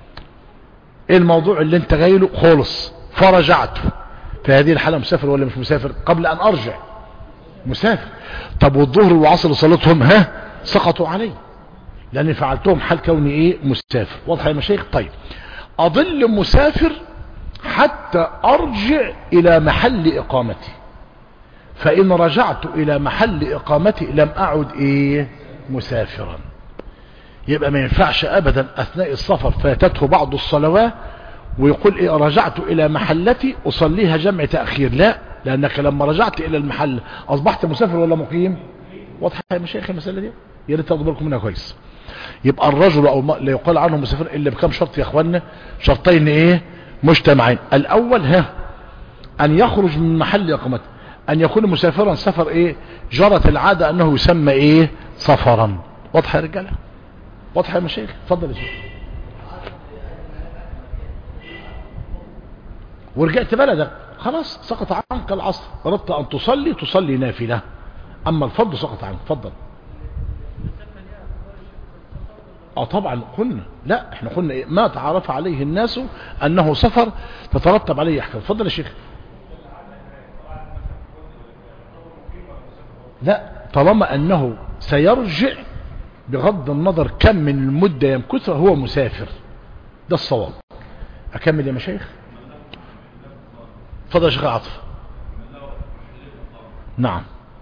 [SPEAKER 1] ايه الموضوع اللي انت جايله خالص، فرجعت. في هذه الحالة مسافر ولا مش مسافر؟ قبل أن أرجع مسافر. طب والظهر والعصر اللي صليتهم سقطوا علي لأني فعلتهم حال كوني ايه؟ مسافر. واضح يا مشايخ؟ طيب أظل مسافر حتى أرجع إلى محل إقامتي، فإن رجعت إلى محل إقامتي لم أعد ايه؟ مسافرا. يبقى ما ينفعش أبدا أثناء السفر فاتته بعض الصلوات ويقول إيه رجعت إلى محلتي أصليها جمع تأخير. لا، لأنك لما رجعت إلى المحل أصبحت مسافر ولا مقيم؟ واضحة يا مشايخ المسألة دي؟ يا ريت تاخدوا بالكم منها كويس. يبقى الرجل أو لا يقال عنه مسافر إلا بكم شرط يا إخواننا؟ شرطين إيه؟ مجتمعين. الأول أن يخرج من محل إقامته، أن يكون مسافرا سفر إيه؟ جرت العادة أنه يسمى إيه؟ سفرا. واضحة يا رجالة؟ واضحة يا مشايخ؟ اتفضل يا شيخ. ورجعت بلدك خلاص سقط عنك العصر، أردت أن تصلي نافلة، أما الفرض سقط عنك. اتفضل. طبعا قلنا لا، احنا قلنا إيه؟ ما تعرف عليه الناس أنه سفر تترتب عليه أحكام. اتفضل يا شيخ. لا، طالما أنه سيرجع بغض النظر كم من المدة يمكثها هو مسافر، ده الصواب. أكمل يا مشايخ؟ اتفضل يا شيخ عاطف. نعم.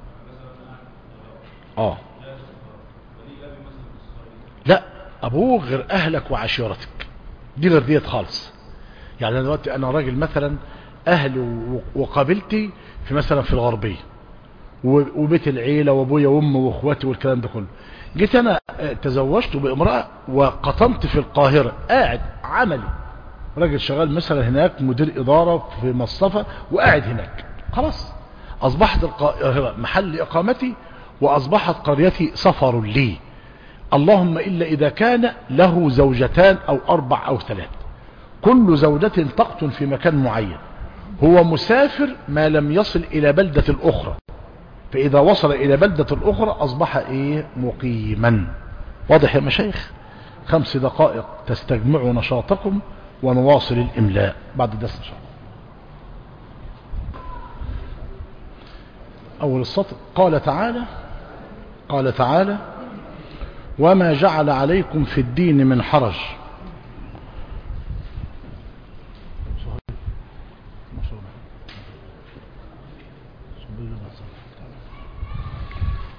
[SPEAKER 1] لا، أبوه غير أهلك وعشيرتك، دي غير ديت خالص. يعني دلوقتي أنا راجل مثلا أهلي وقابلتي في مثلا في الغربية وبيت العيلة وابويا وامي واخواتي والكلام ده كله، جيت انا تزوجت بامرأة وقطنت في القاهرة، قاعد عملي راجل شغال مثلا هناك مدير ادارة في مصطفى وقاعد هناك، خلاص اصبحت القاهرة محل اقامتي واصبحت قريتي سفر لي. اللهم الا اذا كان له زوجتان او 4 أو 3، كل زوجة تقطن في مكان معين، هو مسافر ما لم يصل الى بلدة الاخرى، فإذا وصل إلى بلدة الأخرى أصبح إيه؟ مقيما. واضح يا مشايخ؟ 5 دقائق تستجمعوا نشاطكم ونواصل الإملاء بعد الدرس إن شاء الله. أول السطر. قال تعالى وما جعل عليكم في الدين من حرج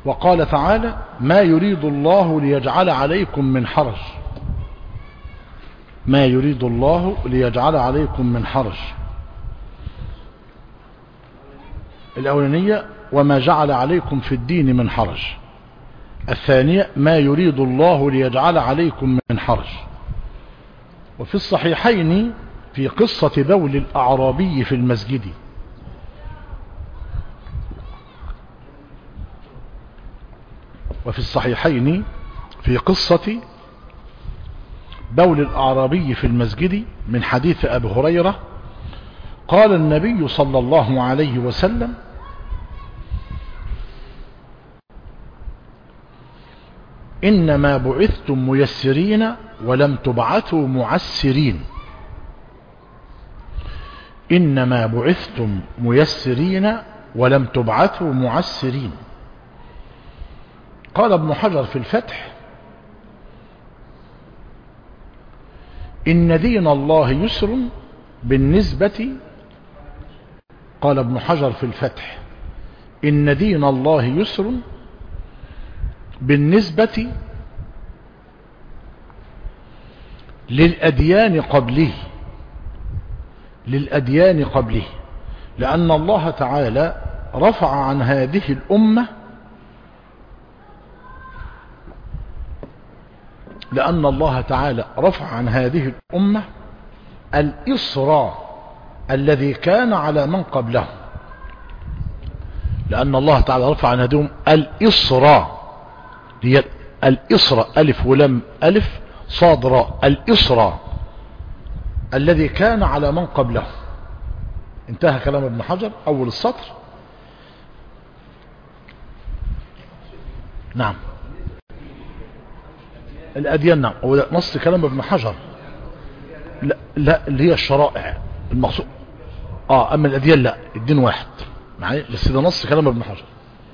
[SPEAKER 1] وقال تعالى ما يريد الله ليجعل عليكم من حرج، ما يريد الله ليجعل عليكم من حرج. الأولانية وما جعل عليكم في الدين من حرج. الثانية ما يريد الله ليجعل عليكم من حرج. وفي الصحيحين في قصة بول الأعرابي في المسجد، وفي الصحيحين في قصة بول الأعرابي في المسجد من حديث أبي هريرة قال النبي صلى الله عليه وسلم إنما بعثتم ميسرين ولم تبعثوا معسرين، إنما بعثتم ميسرين ولم تبعثوا معسرين. قال ابن حجر في الفتح إن دين الله يسر بالنسبة، قال ابن حجر في الفتح إن دين الله يسر بالنسبة للأديان قبله، للأديان قبله، لأن الله تعالى رفع عن هذه الأمة، لأن الله تعالى رفع عن هذه الأمة الإصرار الذي كان على من قبله، لأن الله تعالى رفع عن هذه الإصرار، هي الإصرار ألف ولم ألف صاد راء، الإصرار الذي كان على من قبله. انتهى كلام ابن حجر أول السطر. نعم الأديان، نعم هو نص كلام ابن حجر. لا اللي هي الشرائع المقصود، أما الأديان لا، الدين واحد معي، بس ده نص كلام ابن حجر.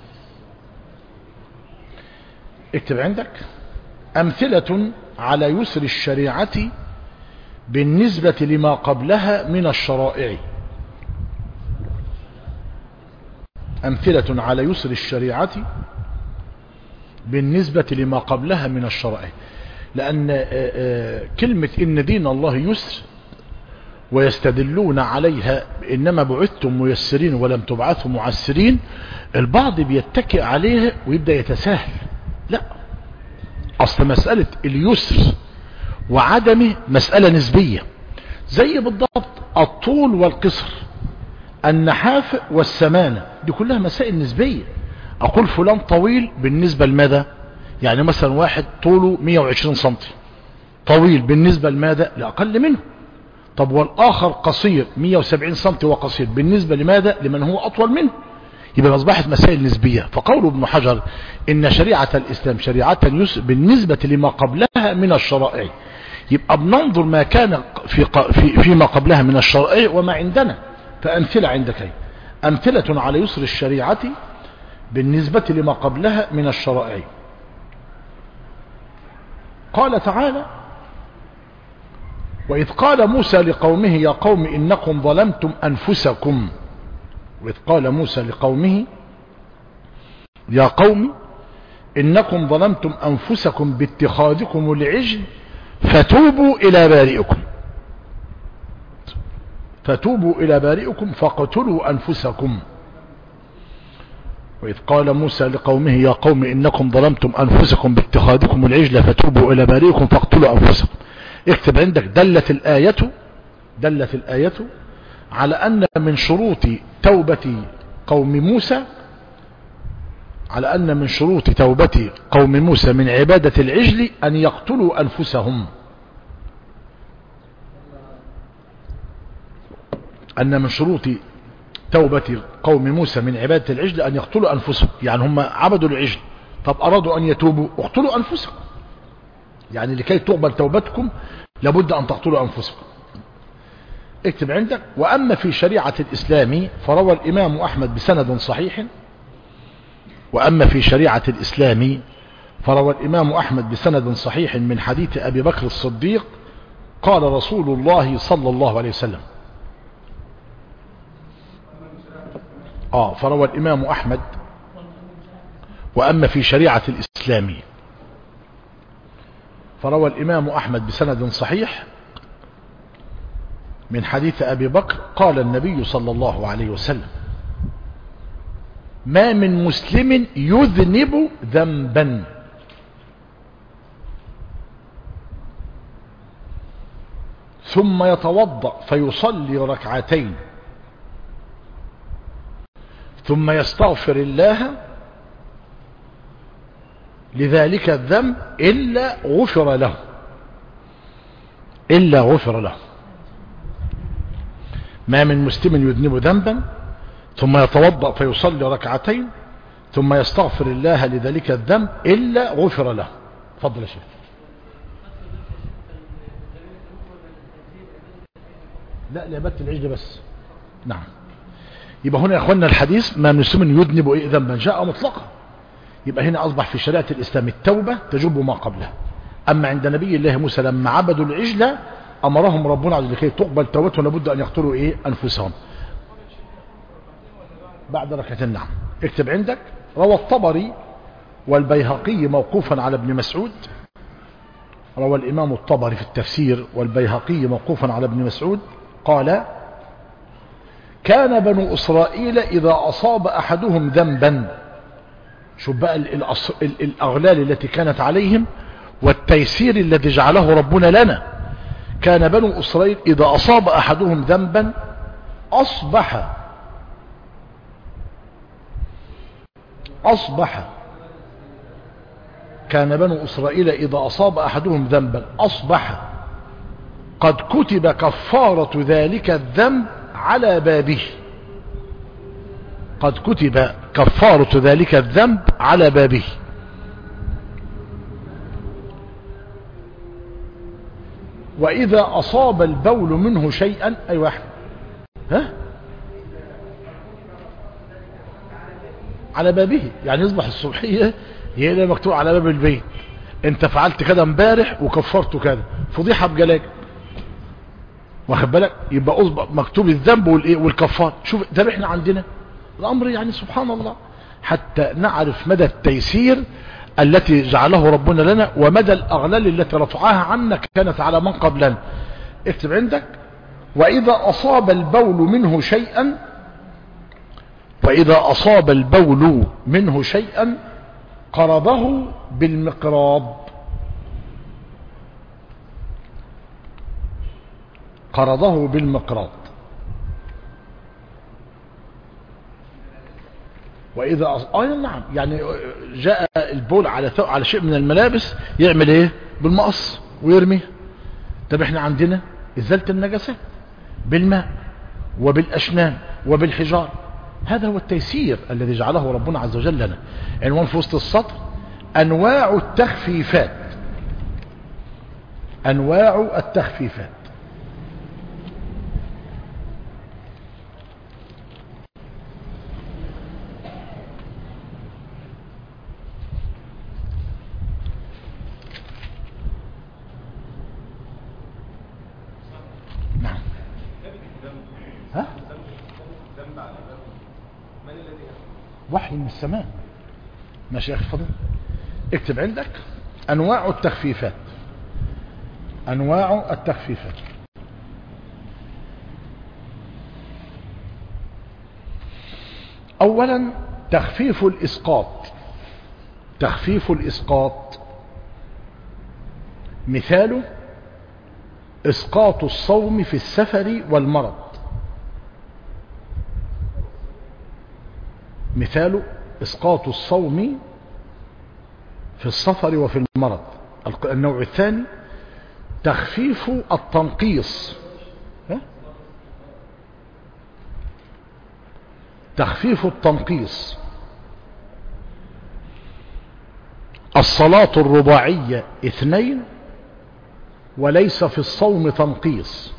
[SPEAKER 1] اكتب عندك أمثلة على يسر الشريعة بالنسبة لما قبلها من الشرائع. أمثلة على يسر الشريعة بالنسبة لما قبلها من الشرائع، لأن كلمة إن دين الله يسر ويستدلون عليها إنما بعثتم ميسرين ولم تبعثوا معسرين، البعض بيتكئ عليها ويبدأ يتساهل. لا، أصل مسألة اليسر وعدمه مسألة نسبية، زي بالضبط الطول والقصر، النحاف والسمانة، دي كلها مسائل نسبية. أقول فلان طويل بالنسبة لماذا؟ يعني مثلا واحد طوله 120 سنتي طويل بالنسبة لماذا؟ لأقل منه. طب والآخر قصير 170 سنتي وقصير بالنسبة لماذا؟ لمن هو أطول منه. يبقى أصبحت مسائل نسبية. فقول ابن حجر إن شريعة الإسلام شريعة يسر بالنسبة لما قبلها من الشرائع، يبقى بننظر ما كان فيما قبلها من الشرائع وما عندنا. فأمثلة عندك، أمثلة على يسر الشريعة بالنسبة لما قبلها من الشرائع. قال تعالى وإذ قال موسى لقومه يا قوم إنكم ظلمتم أنفسكم، وإذ قال موسى لقومه يا قوم إنكم ظلمتم أنفسكم باتخاذكم العجل فتوبوا إلى بارئكم، فتوبوا إلى بارئكم فاقتلوا أنفسكم. وإذ قال موسى لقومه يا قوم إنكم ظلمتم أنفسكم باتخاذكم العجل فتوبوا إلى بارئكم فاقتلوا أنفسكم. اكتب عندك دلت الآية على أن من شروط توبة قوم موسى، على أن من شروط توبة قوم موسى من عبادة العجل أن يقتلوا أنفسهم، أن من شروط توبة قوم موسى من عبادة العجل أن يقتلوا أنفسهم، يعني هم عبدوا العجل، طب أرادوا أن يتوبوا اقتلوا أنفسكم، يعني لكي تقبل توبتكم لابد أن تقتلوا أنفسكم. اكتب عندك وأما في شريعة الإسلام فروى الإمام أحمد بسند صحيح، وأما في شريعة الإسلام فروى الإمام أحمد بسند صحيح من حديث أبي بكر الصديق قال رسول الله صلى الله عليه وسلم، فروى الإمام أحمد وأما في شريعة الإسلام. فروى الإمام أحمد بسند صحيح من حديث أبي بكر قال النبي صلى الله عليه وسلم: ما من مسلم يذنب ذنبا ثم يتوضأ فيصلي ركعتين ثم يستغفر الله لذلك الذنب إلا غفر له، إلا غفر له. ما من مسلم يذنب ذنبا ثم يتوضأ فيصلي ركعتين ثم يستغفر الله لذلك الذنب إلا غفر له. فضل يا شيخ. لا لعبادة العجل بس. نعم. يبقى هنا يا اخوانا الحديث ما من مسلم يذنب ذنبا جاء مطلقا، يبقى هنا اصبح في شريعة الاسلام التوبة تجب ما قبلها. اما عند نبي الله موسى لما عبدوا العجل امرهم ربنا عز وجل لكي تقبل توبتهم لابد ان يقتلوا انفسهم بعد ركعتين. نعم. اكتب عندك. روى الطبري والبيهقي موقوفا على ابن مسعود، روى الامام الطبري في التفسير والبيهقي موقوفا على ابن مسعود قال: كان بنو إسرائيل إذا أصاب أحدهم ذنبا، شوف بقى الأغلال التي كانت عليهم والتيسير الذي جعله ربنا لنا. كان بنو إسرائيل إذا أصاب أحدهم ذنبا كان بنو إسرائيل إذا أصاب أحدهم ذنبا أصبح قد كتب كفارة ذلك الذنب على بابه، قد كتب كفارة ذلك الذنب على بابه. وإذا أصاب البول منه شيئا، أي واحد على بابه، يعني يصبح الصبحية هي مكتوب على باب البيت: انت فعلت كده امبارح وكفرته كده، فضيحة بجلاجة، واخد بالك؟ يبقى اصبح مكتوب الذنب والكفار. شوف ده احنا عندنا الامر يعني سبحان الله، حتى نعرف مدى التيسير التي جعله ربنا لنا ومدى الاغلال التي رفعها عنا كانت على من قبلنا. اكتب عندك: واذا اصاب البول منه شيئا قرضه بالمقراض، قرضه بالمقراض. واذا نعم، يعني جاء البول على شيء من الملابس يعمل ايه؟ بالمقص ويرميه. طب احنا عندنا ازالة النجاسات بالماء وبالاشنان وبالحجار. هذا هو التيسير الذي جعله ربنا عز وجل لنا. عنوان في وسط السطر: انواع التخفيفات. انواع التخفيفات. نعم. وحي من السماء. ماشي يا اخي فضل. اكتب عندك: انواع التخفيفات. انواع التخفيفات. اولا تخفيف الاسقاط. تخفيف الاسقاط مثاله اسقاط الصوم في السفر والمرض. مثال اسقاط الصوم في السفر وفي المرض. النوع الثاني تخفيف التنقيص. تخفيف التنقيص: الصلاة الرباعية 2 وليس في الصوم تنقيص.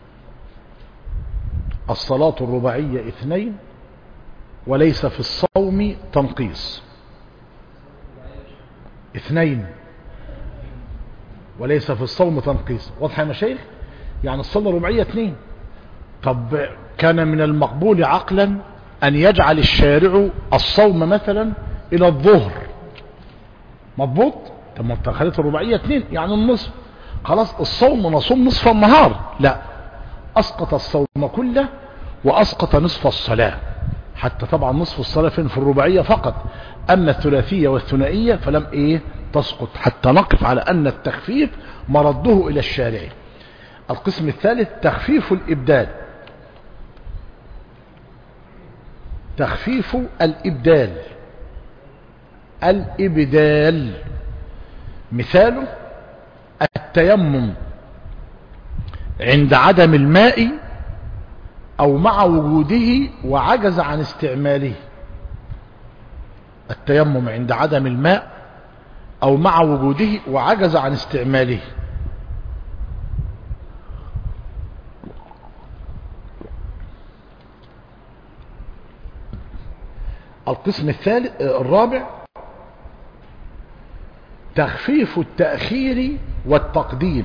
[SPEAKER 1] الصلاة الرباعية 2 وليس في الصوم تنقيص. 2 وليس في الصوم تنقيص. واضح يا مشايخ؟ يعني الصلاة الرباعية 2. طب كان من المقبول عقلا أن يجعل الشارع الصوم مثلا إلى الظهر مضبوط. طب ما انت خليت الرباعية 2 يعني النصف، خلاص الصوم نصوم نصف النهار، لا، اسقط الصوم كله واسقط نصف الصلاة. حتى طبعا نصف الصلاة فين؟ في الرباعية فقط، اما الثلاثية والثنائية فلم ايه تسقط، حتى نقف على ان التخفيف مرده الى الشارع. القسم الثالث تخفيف الابدال. تخفيف الابدال. الابدال مثاله التيمم عند عدم الماء او مع وجوده وعجز عن استعماله. التيمم عند عدم الماء او مع وجوده وعجز عن استعماله. القسم الرابع تخفيف التأخير والتقديم.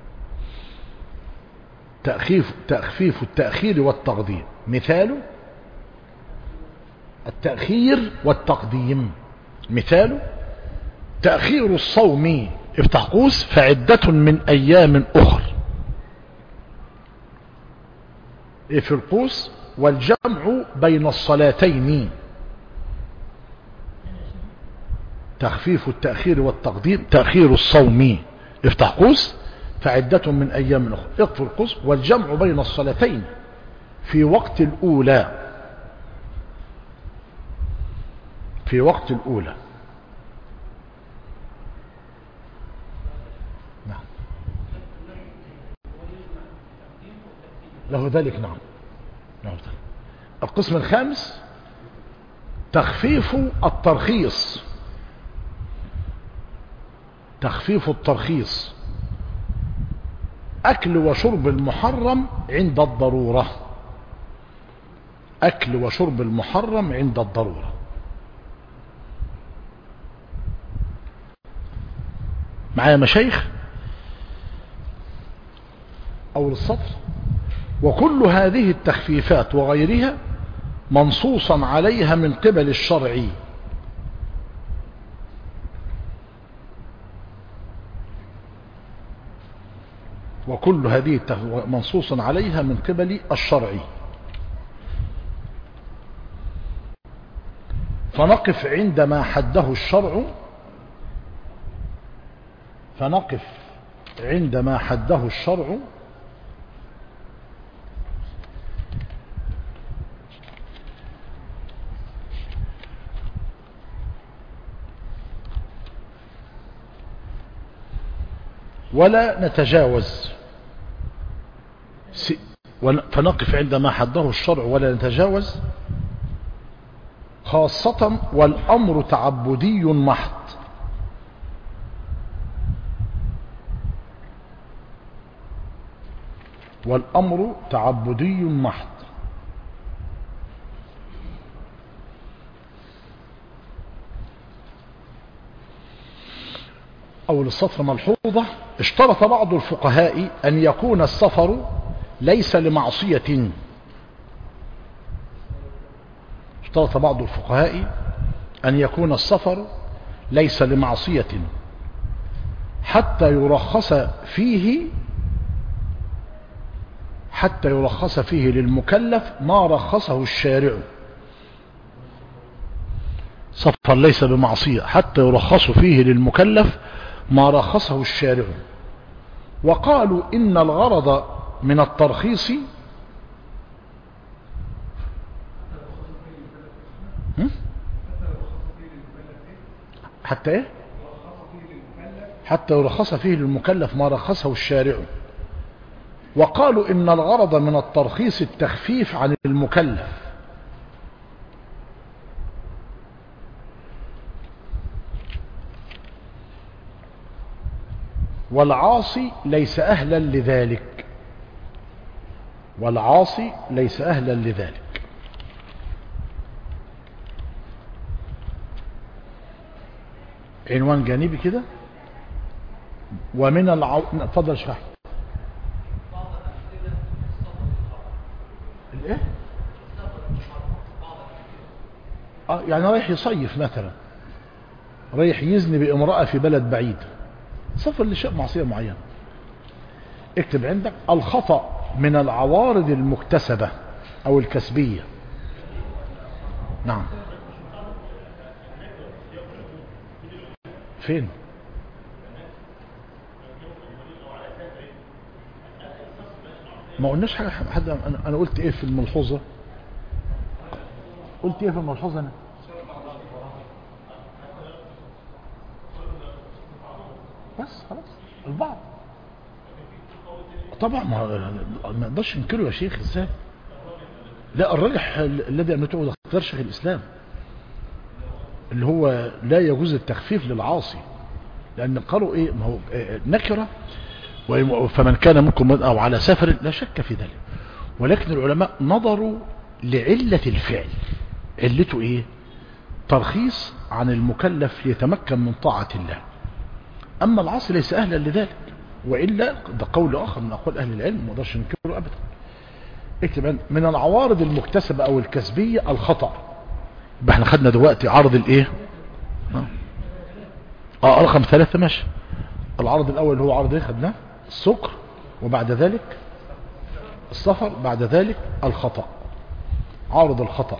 [SPEAKER 1] تخفيف التأخير والتقديم مثاله التأخير والتقديم. مثاله تأخير الصوم افتح قوس فعدة من أيام أخر في القوس والجمع بين الصلاتين. تخفيف التأخير والتقديم تأخير الصوم افتح قوس فعدة من أيام أخرى اقفل القوس والجمع بين الصلاتين في وقت الأولى. في وقت الأولى. نعم له ذلك. نعم. نعم. القسم الخامس تخفيف الترخيص. تخفيف الترخيص أكل وشرب المحرم عند الضرورة. أكل وشرب المحرم عند الضرورة. معايا مشايخ؟ أول السطر وكل هذه التخفيفات وغيرها منصوصا عليها من قبل الشرع. وكل هذه منصوصا عليها من قبل الشرع. فنقف عندما حده الشرع. فنقف عندما حده الشرع ولا نتجاوز. فنقف عندما حده الشرع ولا نتجاوز خاصة والأمر تعبدي محض. والأمر تعبدي محض. أول السطر ملحوظة اشترط بعض الفقهاء أن يكون السفر ليس لمعصية. اشترط بعض الفقهاء أن يكون السفر ليس لمعصية حتى يرخص فيه للمكلف ما رخصه الشارع. سفر ليس بمعصية حتى يرخص فيه للمكلف ما رخصه الشارع. وقالوا إن الغرض من الترخيص حتى ايه؟ حتى يرخص فيه للمكلف ما رخصه الشارع. وقالوا إن الغرض من الترخيص التخفيف عن المكلف. والعاصي ليس أهلا لذلك. والعاصي ليس أهلا لذلك. عنوان جانبي كده. ومن اتفضل اشرح. الايه؟ يعني رايح يصيف مثلا رايح يزني بامرأة في بلد بعيد، سفر لشيء معصية معينة. اكتب عندك الخطأ من العوارض المكتسبة او الكسبية. نعم. فين؟ ما قلناش حاجة حد. انا قلت ايه في الملحوظة؟ قلت ايه في الملحوظة انا؟ بس خلاص البعض طبعا ما نقدرش ننكره يا شيخ. ازاي؟ لا، الراجح الذي امنته ده اختيار شيخ الاسلام، اللي هو لا يجوز التخفيف للعاصي، لان قالوا ايه؟ ما هو نكره، فمن كان منكم او على سفر لا شك في ذلك. ولكن العلماء نظروا لعلة الفعل. علته ايه؟ ترخيص عن المكلف ليتمكن من طاعة الله. اما العاصي ليس اهلا لذلك، وإلا ده قول اخر من اقوال اهل العلم ما نقدرش ننكره ابدا. اكتب من العوارض المكتسبة او الكسبية الخطأ. يبقى احنا خدنا دلوقتي عرض الايه؟ رقم 3 ماشي. العرض الاول هو عرض ايه خدناه؟ السكر، وبعد ذلك السفر، بعد ذلك الخطأ. عارض الخطأ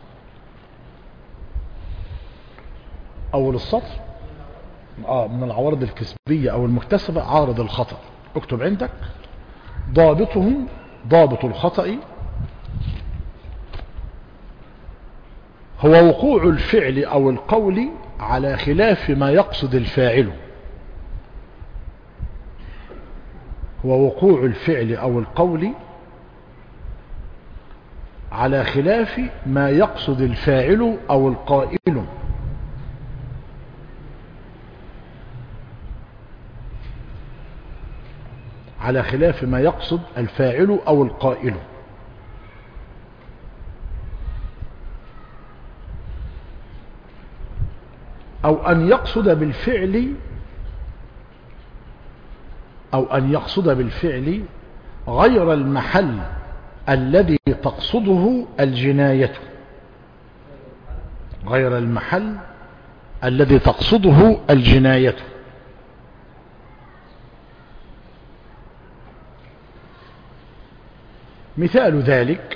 [SPEAKER 1] اول السطر من العوارض الكسبية او المكتسبة عارض الخطأ. اكتب عندك ضابطه، ضابط الخطأ هو وقوع الفعل او القول على خلاف ما يقصد الفاعل. هو وقوع الفعل او القول على خلاف ما يقصد الفاعل او القائل. على خلاف ما يقصد الفاعل او القائل. او ان يقصد بالفعل، او ان يقصد بالفعل غير المحل الذي تقصده الجناية. غير المحل الذي تقصده الجناية. مثال ذلك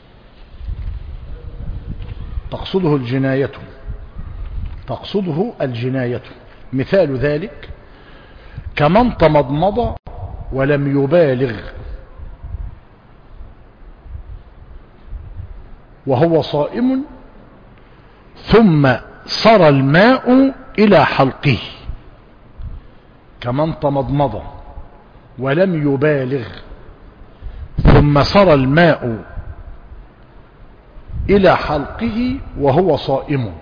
[SPEAKER 1] تقصده الجناية، تقصده الجناية. مثال ذلك كمن تمضمض ولم يبالغ وهو صائم ثم صار الماء إلى حلقه. كمن تمضمض ولم يبالغ ثم صار الماء إلى حلقه وهو صائم.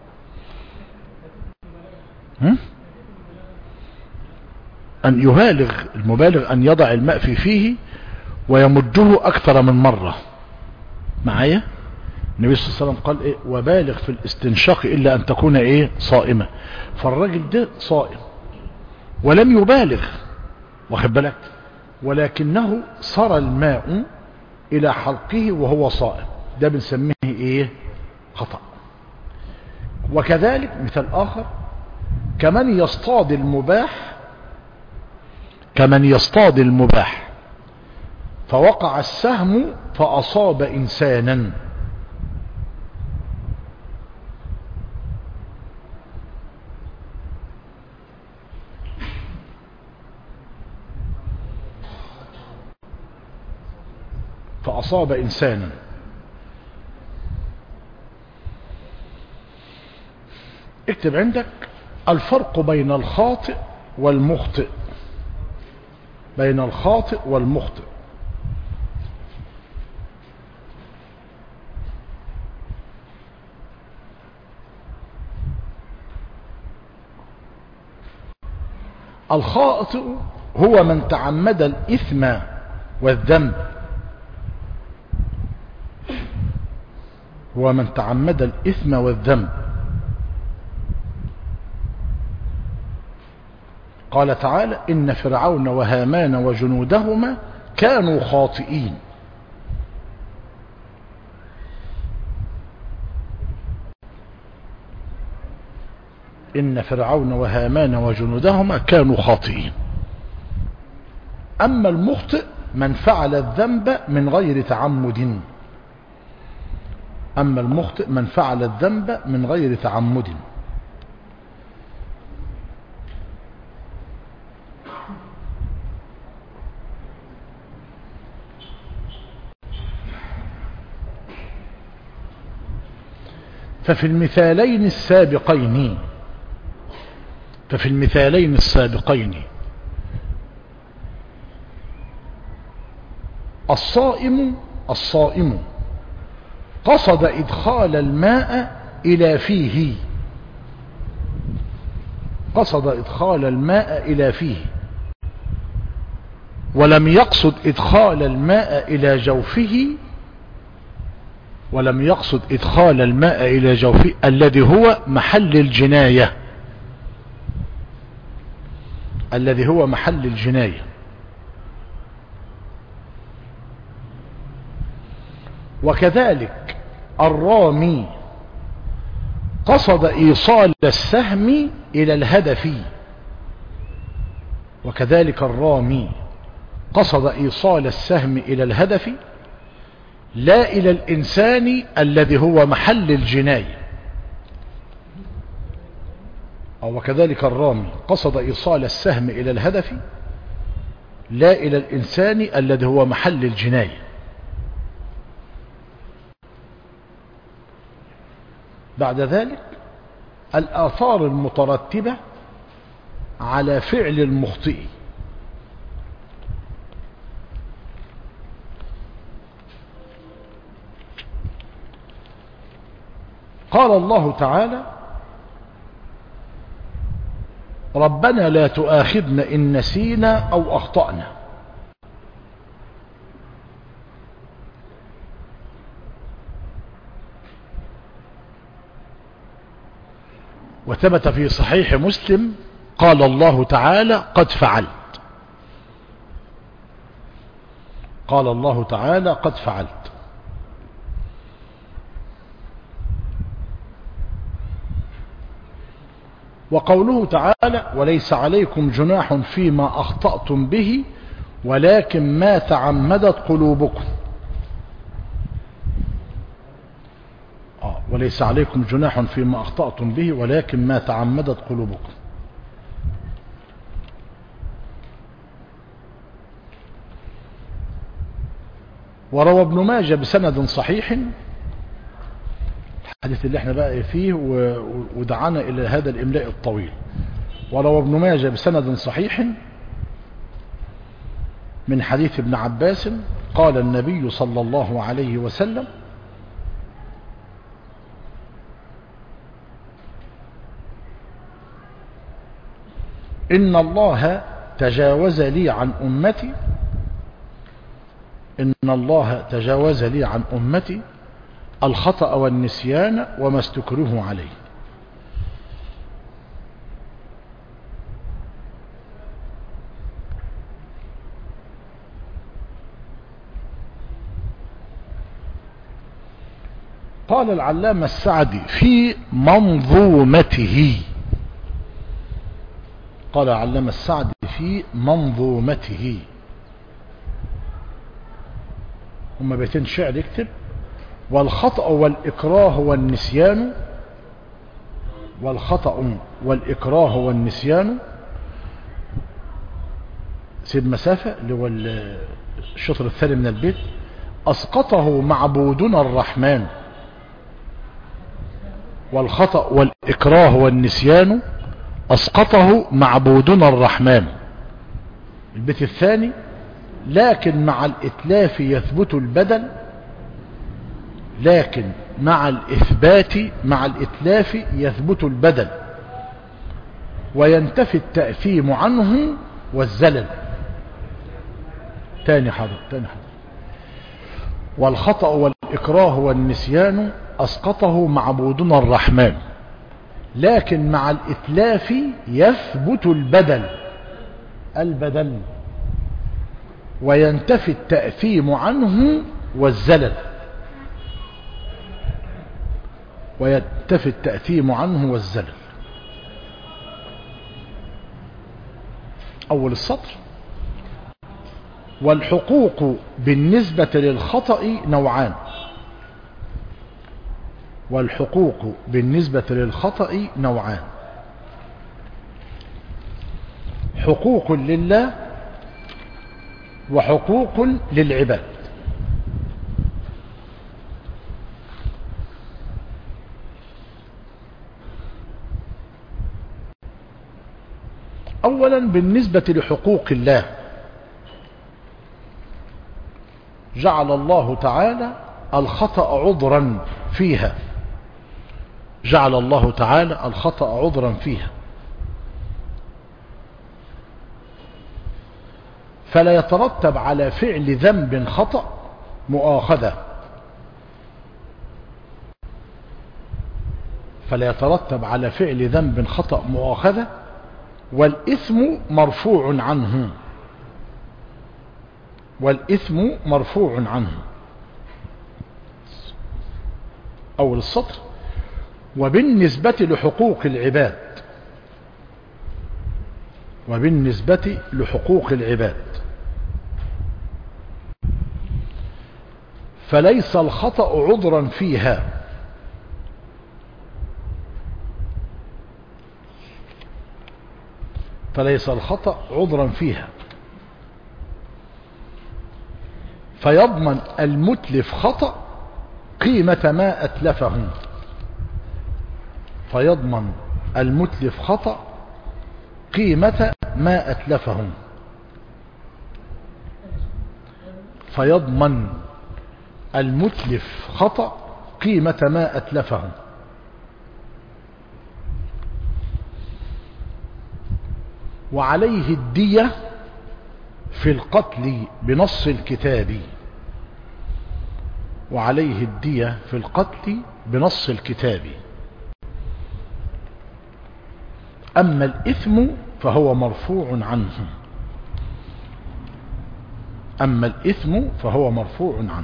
[SPEAKER 1] أن يبالغ، المبالغ أن يضع الماء في فيه ويمده أكثر من مرة. معايا؟ النبي صلى الله عليه وسلم قال إيه؟ وبالغ في الاستنشاق إلا أن تكون إيه؟ صائمة. فالراجل ده صائم ولم يبالغ، واخد بالك، ولكنه صار الماء إلى حلقه وهو صائم. ده بنسميه إيه؟ خطأ. وكذلك مثال آخر كمن يصطاد المباح، كمن يصطاد المباح فوقع السهم فأصاب إنسانا. فأصاب إنسانا. اكتب عندك الفرق بين الخاطئ والمخطئ. بين الخاطئ والمخطئ. الخاطئ هو من تعمد الإثم والذنب. هو من تعمد الإثم والذنب. قال تعالى إن فرعون وهامان وجنودهما كانوا خاطئين. إن فرعون وهامان وجنودهما كانوا خاطئين. أما المخطئ من فعل الذنب من غير تعمد. أما المخطئ من فعل الذنب من غير تعمد. ففي المثالين السابقين الصائم قصد إدخال الماء إلى فيه. قصد إدخال الماء إلى فيه ولم يقصد إدخال الماء إلى جوفه. ولم يقصد إدخال الماء إلى جوفه الذي هو محل الجناية. الذي هو محل الجناية. وكذلك الرامي قصد إيصال السهم إلى الهدف. وكذلك الرامي قصد إيصال السهم إلى الهدف لا إلى الإنسان الذي هو محل الجناية. وكذلك الرامي قصد إيصال السهم إلى الهدف لا إلى الإنسان الذي هو محل الجناية. بعد ذلك الآثار المترتبة على فعل المخطئ. قال الله تعالى: ربنا لا تؤاخذنا إن نسينا أو أخطأنا. وثبت في صحيح مسلم قال الله تعالى: قد فعلت. قال الله تعالى: قد فعلت. وقوله تعالى: وليس عليكم جناح فيما أخطأتم به ولكن ما تعمدت قلوبكم. وليس عليكم جناح فيما أخطأتم به ولكن ما تعمدت قلوبكم. وروى ابن ماجه بسند صحيح، الحديث اللي احنا بقى فيه ودعانا إلى هذا الإملاء الطويل. وروى ابن ماجه بسند صحيح من حديث ابن عباس قال النبي صلى الله عليه وسلم: إن الله تجاوز لي عن أمتي. إن الله تجاوز لي عن أمتي الخطأ والنسيان وما استكرهوا عليه. قال العلامة السعدي في منظومته. قال العلامة السعدي في منظومته. هم بيتين شعر يكتب: والخطأ والإكراه والنسيان. والخطأ والإكراه والنسيان. سيب مسافة اللي هو الشطر الثاني من البيت: أسقطه معبودنا الرحمن. والخطأ والإكراه والنسيان أسقطه معبودنا الرحمن. البيت الثاني: لكن مع الإتلاف يثبت البدل. لكن مع الإثبات مع الإتلاف يثبت البدل وينتفي التأثيم عنه والزلل. تاني حرف. والخطأ والإكراه والنسيان أسقطه معبودنا الرحمن، لكن مع الإتلاف يثبت البدل وينتفي التأثيم عنه والزلل. وينتفي التأثيم عنه والزلل. أول السطر: والحقوق بالنسبة للخطأ نوعان. والحقوق بالنسبة للخطأ نوعان: حقوق لله وحقوق للعباد. أولا بالنسبة لحقوق الله، جعل الله تعالى الخطأ عذرا فيها. جعل الله تعالى الخطأ عذرا فيها، فلا يترتب على فعل ذنب خطأ مؤاخذة. فلا يترتب على فعل ذنب خطأ مؤاخذة، والإثم مرفوع عنه. والإثم مرفوع عنه. أول السطر: وبالنسبة لحقوق العباد. وبالنسبة لحقوق العباد فليس الخطأ عذرا فيها، فليس الخطأ عذرا فيها، فيضمن المتلف خطأ قيمة ما أتلفه. فيضمن المتلف خطأ قيمة ما أتلفه. فيضمن المتلف خطأ قيمة ما أتلفه. وعليه الدية في القتل بنص الكتاب. وعليه الدية في القتل بنص الكتاب. أما الإثم فهو مرفوع عنه. أما الإثم فهو مرفوع عنه.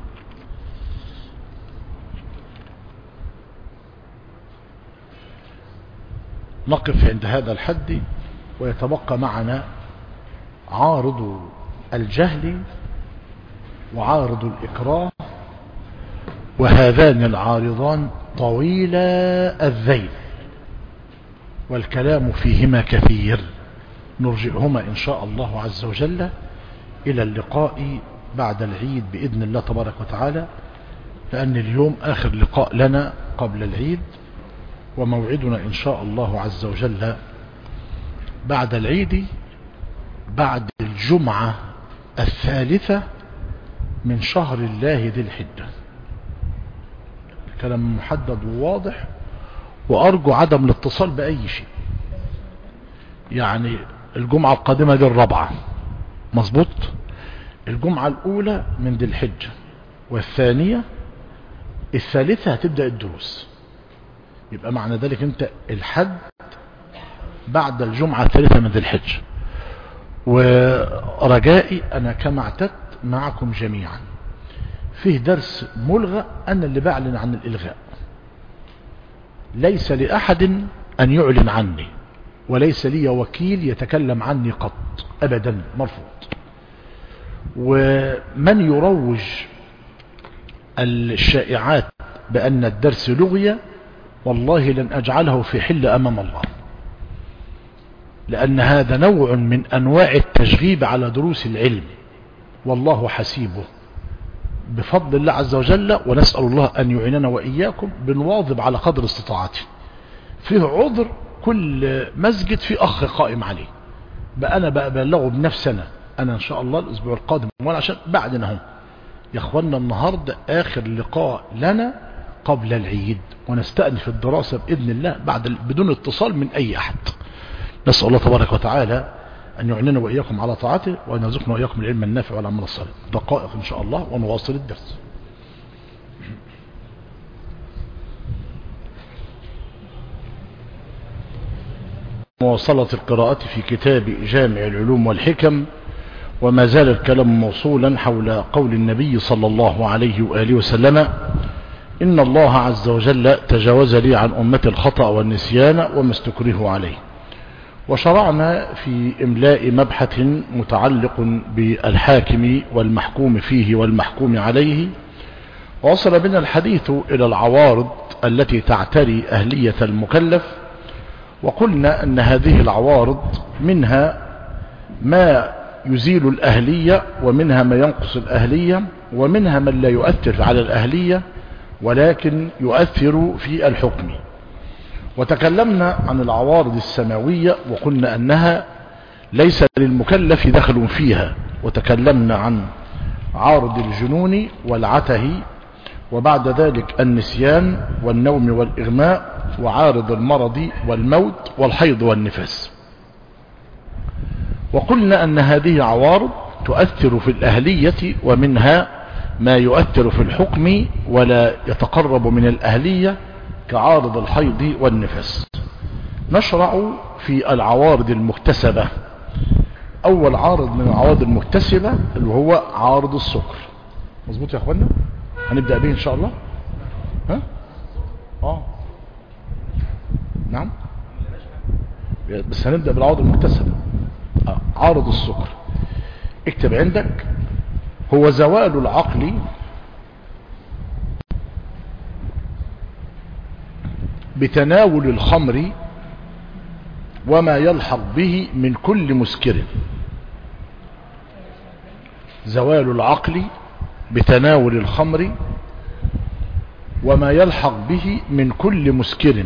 [SPEAKER 1] نقف عند هذا الحد، ويتبقى معنا عارض الجهل وعارض الإكراه، وهذان العارضان طويلا الذيل، والكلام فيهما كثير. نرجئهما إن شاء الله عز وجل إلى اللقاء بعد العيد بإذن الله تبارك وتعالى، لأن اليوم آخر لقاء لنا قبل العيد، وموعدنا إن شاء الله عز وجل بعد العيد، بعد الجمعة الثالثة من شهر الله ذي الحجة. الكلام محدد وواضح، وأرجو عدم الاتصال بأي شيء. يعني الجمعة القادمة دي الرابعة، مظبوط؟ الجمعة الأولى من ذي الحجة، والثانية الثالثة هتبدأ الدروس. يبقى معنى ذلك انت الحد بعد الجمعة الثالثة من ذي الحجة. ورجائي أنا كما اعتدت معكم جميعا فيه درس ملغى، أنا اللي بعلن عن الإلغاء، ليس لأحد أن يعلن عني، وليس لي وكيل يتكلم عني قط أبدا، مرفوض. ومن يروج الشائعات بأن الدرس لغي، والله لن أجعله في حل أمام الله، لأن هذا نوع من أنواع التشغيب على دروس العلم، والله حسيبه بفضل الله عز وجل. ونسأل الله أن يعيننا وإياكم بنواظب على قدر استطاعته. فيه عذر كل مسجد في أخ قائم عليه، بقى أنا ببلغه بنفسنا أنا إن شاء الله الأسبوع القادم، ولا عشان بعدنا هم يا أخوانا. النهاردة آخر لقاء لنا قبل العيد، ونستأنف الدراسة بإذن الله بعد بدون اتصال من أي أحد. نسأل الله تبارك وتعالى أن يعيننا وإياكم على طاعته، وأن يرزقنا وإياكم العلم النافع والعمل الصالح. دقائق إن شاء الله ونواصل الدرس. مواصلة القراءة في كتاب جامع العلوم والحكم، وما زال الكلام موصولا حول قول النبي صلى الله عليه وآله وسلم: إن الله عز وجل تجاوز لي عن أمة الخطأ والنسيان وما استكرهوا عليه. وشرعنا في إملاء مبحث متعلق بالحاكم والمحكوم فيه والمحكوم عليه، ووصل بنا الحديث إلى العوارض التي تعتري أهلية المكلف. وقلنا أن هذه العوارض منها ما يزيل الأهلية، ومنها ما ينقص الأهلية، ومنها من لا يؤثر على الأهلية ولكن يؤثر في الحكم. وتكلمنا عن العوارض السماوية وقلنا أنها ليس للمكلف دخل فيها، وتكلمنا عن عارض الجنون والعته، وبعد ذلك النسيان والنوم والإغماء، وعارض المرض والموت والحيض والنفاس. وقلنا أن هذه عوارض تؤثر في الأهلية، ومنها ما يؤثر في الحكم ولا يتقرب من الأهلية كعارض الحيض والنفاس. نشرع في العوارض المكتسبة. أول عارض من العوارض المكتسبة اللي هو عارض السكر. مظبوط يا أخوانا؟ هنبدأ به إن شاء الله. ها؟ نعم، بس هنبدأ بالعوارض المكتسبة. عارض السكر، اكتب عندك: هو زوال العقل بتناول الخمر وما يلحق به من كل مسكر. زوال العقل بتناول الخمر وما يلحق به من كل مسكر،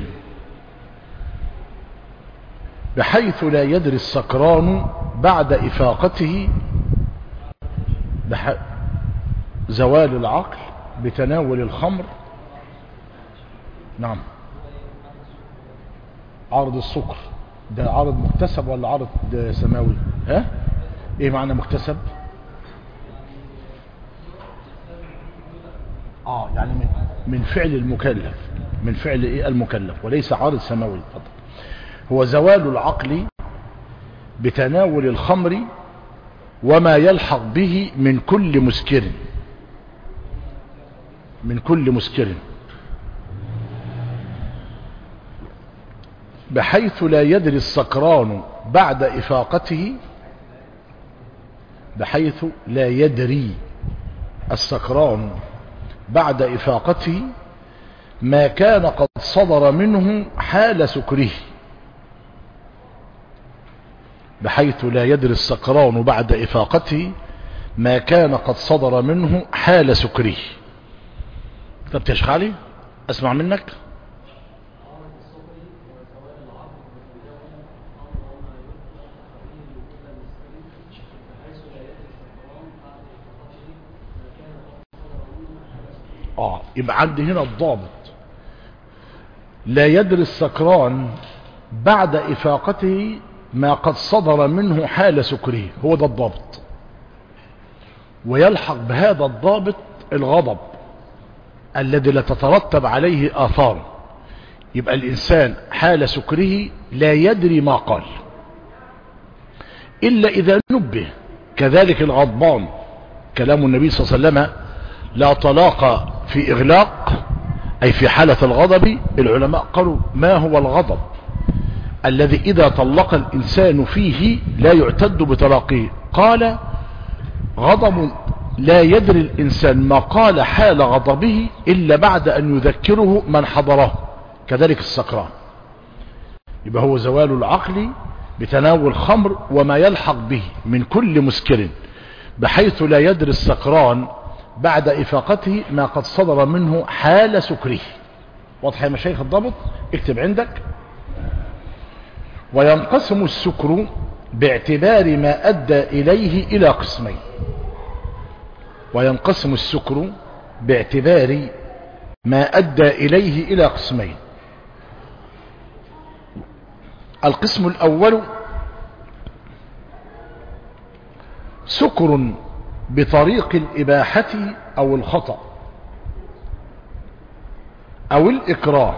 [SPEAKER 1] بحيث لا يدري السكران بعد إفاقته. زوال العقل بتناول الخمر. نعم، عرض السكر ده عرض مكتسب ولا عرض سماوي؟ ايه معنى مكتسب؟ يعني من فعل المكلف، من فعل ايه المكلف، وليس عرض سماوي. اتفضل. هو زوال العقل بتناول الخمر وما يلحق به من كل مسكر. من كل مسكر، بحيث لا يدري السكران بعد إفاقته. بحيث لا يدري السكران بعد إفاقته ما كان قد صدر منه حال سكره. بحيث لا يدري السكران بعد إفاقته ما كان قد صدر منه حال سكره. طب يا شيخ علي أسمع منك. يبقى عندي هنا الضابط: لا يدري السكران بعد إفاقته ما قد صدر منه حال سكره. هو ده الضابط. ويلحق بهذا الضابط الغضب الذي لا تترتب عليه آثار. يبقى الإنسان حال سكره لا يدري ما قال إلا إذا نبه. كذلك الغضبان، كلام النبي صلى الله عليه وسلم: لا طلاق في إغلاق، أي في حالة الغضب. العلماء قالوا: ما هو الغضب؟ الذي إذا طلق الإنسان فيه لا يعتد بطلاقه. قال: غضب لا يدري الإنسان ما قال حال غضبه إلا بعد أن يذكره من حضره. كذلك السكران. يبقى هو زوال العقل بتناول الخمر وما يلحق به من كل مسكر، بحيث لا يدري السكران بعد إفاقته ما قد صدر منه حال سكره. واضح يا مشايخ الضبط؟ اكتب عندك: وينقسم السكر باعتبار ما أدى إليه إلى قسمين. وينقسم السكر باعتبار ما أدى إليه إلى قسمين. القسم الأول: سكر بطريق الإباحة أو الخطأ أو الإكراه.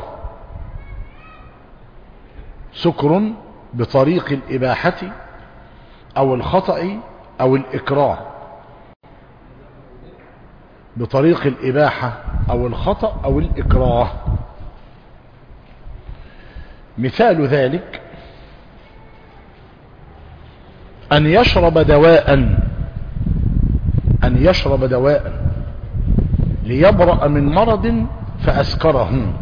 [SPEAKER 1] سكر بطريق الإباحة أو الخطأ أو الإكراه. بطريق الإباحة أو الخطأ أو الإكراه. مثال ذلك: أن يشرب دواء، أن يشرب دواء ليبرأ من مرض فأسكره.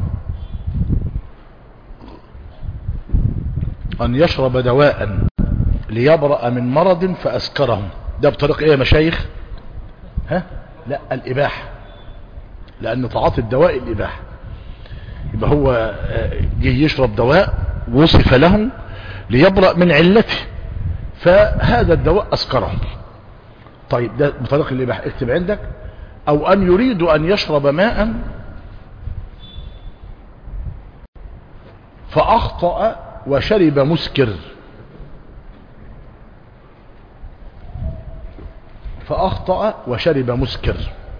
[SPEAKER 1] أن يشرب دواء ليبرأ من مرض فأسكره، ده بطريق ايه يا مشايخ؟ ها؟ لا، الإباحة، لأن تعاطي الدواء الإباحة. يبقى هو جه يشرب دواء وصف له ليبرأ من علته، فهذا الدواء أسكره. طيب ده بطريق الإباحة، اكتب عندك. أو أن يريد أن يشرب ماء فأخطأ وشرب مسكر، فأخطأ وشرب مسكر،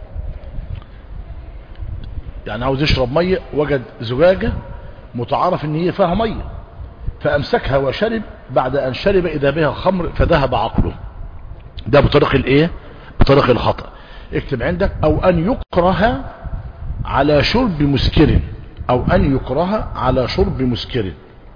[SPEAKER 1] يعني عاوز يشرب مية، وجد زجاجة متعارف ان هي فيها مية، فأمسكها وشرب، بعد أن شرب إذا بها خمر فذهب عقله. ده بطريق الايه؟ بطريق الخطأ. اكتب عندك. أو أن يكره على شرب مسكر، أو أن يكره على شرب مسكر.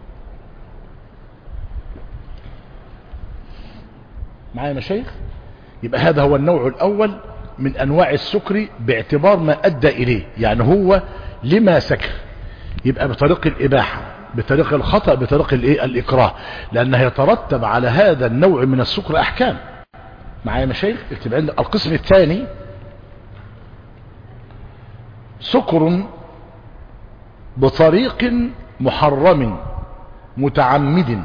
[SPEAKER 1] معايا يا مشايخ؟ يبقى هذا هو النوع الأول من أنواع السكر باعتبار ما أدى إليه، يعني هو لما سكر. يبقى بطريق الإباحة، بطريق الخطأ، بطريق الإكراه، لأنه يترتب على هذا النوع من السكر أحكام. معايا يا مشايخ؟ اكتب عندك. القسم الثاني سكر بطريق محرم متعمد،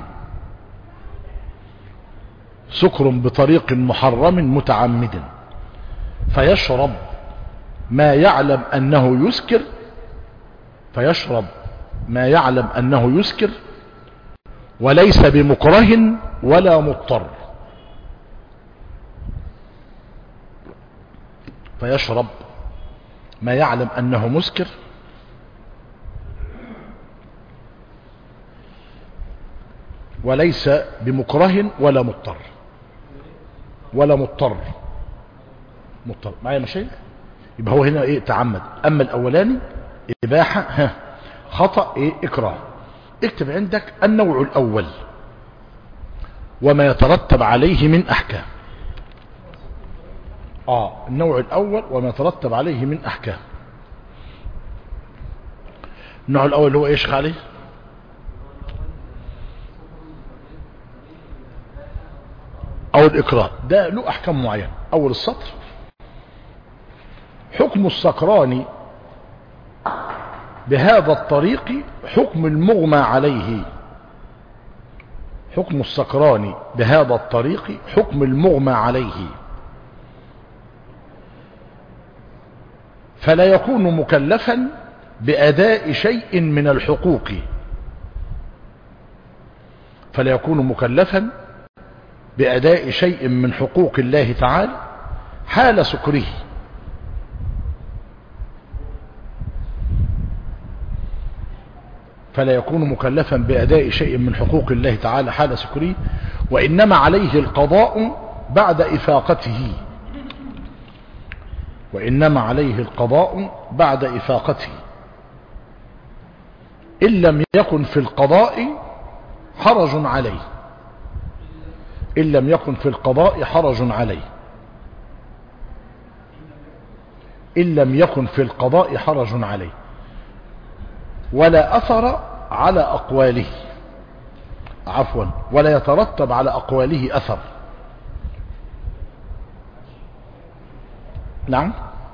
[SPEAKER 1] سكر بطريق محرم متعمد، فيشرب ما يعلم أنه يسكر، فيشرب ما يعلم أنه يسكر وليس بمكره ولا مضطر. فيشرب ما يعلم أنه مسكر وليس بمكره ولا مضطر، ولا مضطر. مضطر. معايا مشايخ؟ يبقى هو هنا ايه؟ تعمد. اما الاولاني اباحة، خطأ، اكراه. اكتب عندك النوع الاول وما يترتب عليه من احكام. النوع الاول وما يترتب عليه من احكام. النوع الاول هو ايش عليه؟ او الاكراه. ده له احكام معينة. اول السطر: حكم السكران بهذا الطريق حكم المغمى عليه. حكم السكران بهذا الطريق حكم المغمى عليه، فلا يكون مكلفا بأداء شيء من الحقوق، فلا يكون مكلفا بأداء شيء من حقوق الله تعالى حال سكره، فلا يكون مكلفا بأداء شيء من حقوق الله تعالى حال سكره، وإنما عليه القضاء بعد إفاقته، وإنما عليه القضاء بعد إفاقته، إن لم يكن في القضاء حرج عليه، إن لم يكن في القضاء حرج عليه، إن لم يكن في القضاء حرج عليه، ولا أثر على أقواله، عفوا، ولا يترتب على أقواله أثر. نعم،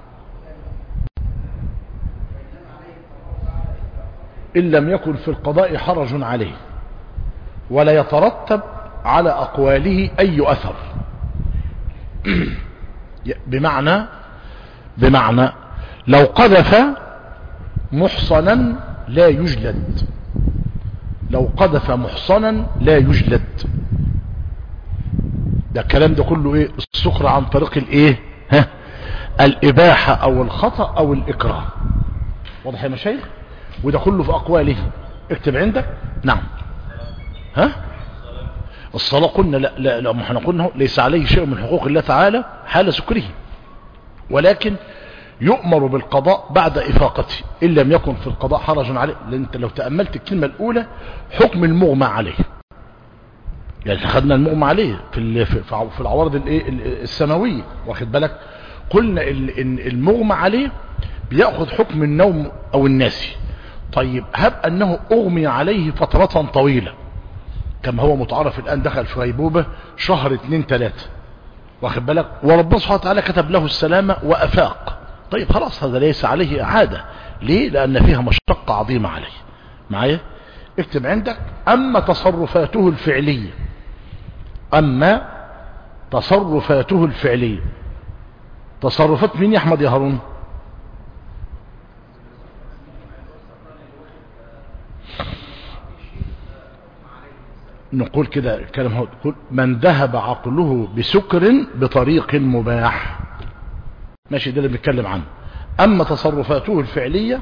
[SPEAKER 1] إن لم يكن في القضاء حرج عليه ولا يترتب على أقواله أي أثر. بمعنى لو قذف محصنا لا يجلد، لو قذف محصنا لا يجلد. ده الكلام ده كله ايه؟ السكر عن طريق الايه؟ الإباحة أو الخطأ أو الإكراه. واضح يا مشايخ؟ وده كله في أقواله. اكتب عندك. نعم. الصلاة قلنا لا ما احنا قلنا ليس عليه شيء من حقوق الله تعالى حال سكره، ولكن يؤمر بالقضاء بعد إفاقته إن لم يكن في القضاء حرج عليه. لأن انت لو تأملت الكلمة الأولى حكم المغمى عليه، يعني خدنا المغمى عليه في العوارض السماوية، واخد بالك. قلنا المغمى عليه بيأخذ حكم النوم او الناسي. طيب هب انه اغمي عليه فترة طويلة كما هو متعرف الان، دخل في غيبوبة شهر 2-3، واخد بالك، وربنا سبحانه وتعالى كتب له السلامة وافاق. طيب خلاص هذا ليس عليه اعادة. ليه؟ لان فيها مشقة عظيمة عليه. معايا؟ اكتب عندك: اما تصرفاته الفعلية، اما تصرفاته الفعلية. تصرفات مين يا احمد يا هارون؟ نقول كده الكلام هو نقول: من ذهب عقله بسكر بطريق مباح. ماشي، ده اللي بنتكلم عنه. اما تصرفاته الفعلية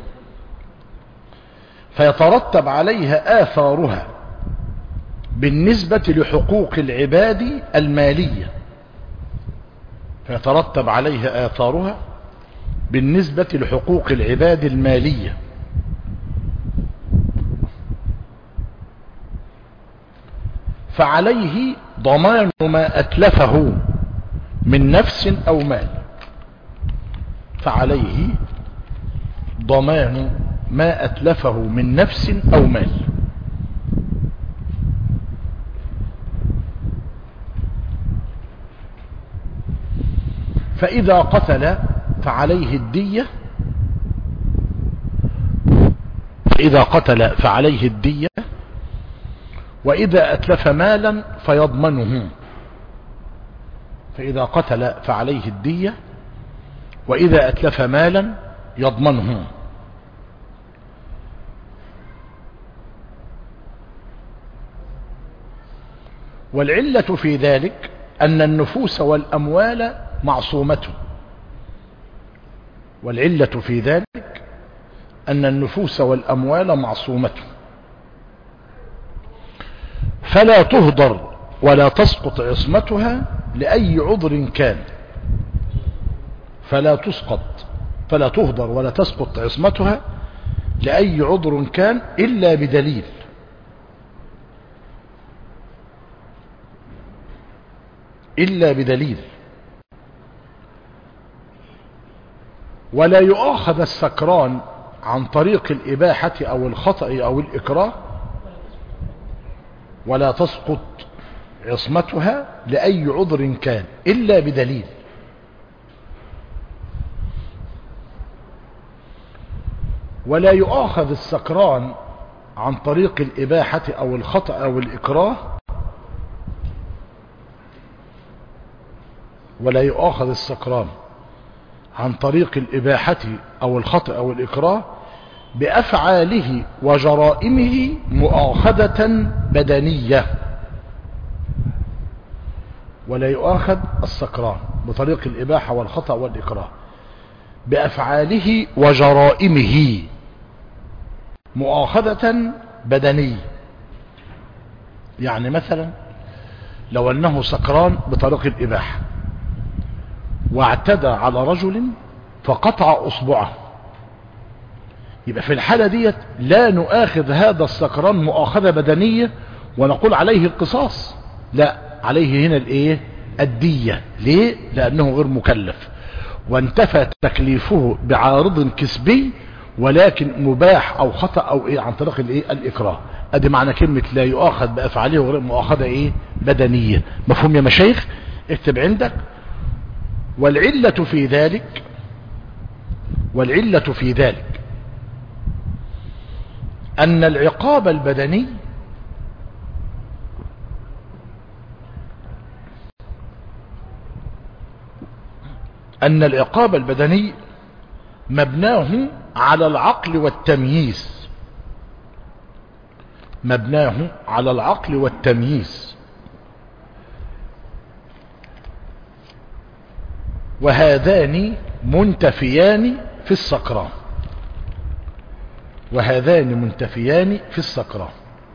[SPEAKER 1] فيترتب عليها آثارها بالنسبة لحقوق العباد المالية. فيترتب عليها آثارها بالنسبة لحقوق العباد المالية، فعليه ضمان ما أتلفه من نفس أو مال. فعليه ضمان ما أتلفه من نفس أو مال. فإذا قتل فعليه الدية، فإذا قتل فعليه الدية، وإذا أتلف مالا فيضمنه. فإذا قتل فعليه الدية، وإذا أتلف مالا يضمنه. والعلة في ذلك أن النفوس والأموال معصومة. والعلة في ذلك أن النفوس والأموال معصومة، فلا تهدر ولا تسقط عصمتها لأي عذر كان. فلا تهدر ولا تسقط عصمتها لأي عذر كان إلا بدليل. إلا بدليل. ولا يؤاخذ السكران عن طريق الإباحة أو الخطأ أو الإكراه، ولا تسقط عصمتها لأي عذر كان إلا بدليل. ولا يؤاخذ السكران عن طريق الإباحة أو الخطأ أو الإكراه، ولا يؤاخذ السكران عن طريق الإباحة أو الخطأ أو الإكراه بأفعاله وجرائمه مؤاخذة بدنية. ولا يؤاخذ السكران بطريق الإباحة والخطأ والإكراه بأفعاله وجرائمه مؤاخذة بدنية. يعني مثلا لو أنه سكران بطريق الإباحة واعتدى على رجل فقطع أصبعه، يبقى في الحالة ديت لا نؤاخذ هذا السكران مؤاخذة بدنية ونقول عليه القصاص، لا، عليه هنا الايه؟ الدية. ليه؟ لأنه غير مكلف وانتفى تكليفه بعارض كسبي، ولكن مباح او خطأ او ايه عن طريق الايه؟ الإكراه. ادي معنى كلمة لا يؤاخذ بأفعاله وغير مؤاخذة ايه؟ بدنية. مفهوم يا مشايخ؟ اكتب عندك: والعلة في ذلك، والعلة في ذلك أن العقاب البدني مبناه على العقل والتمييز. مبناه على العقل والتمييز، وهذان منتفيان في السكران. وهذان منتفيان في السكران.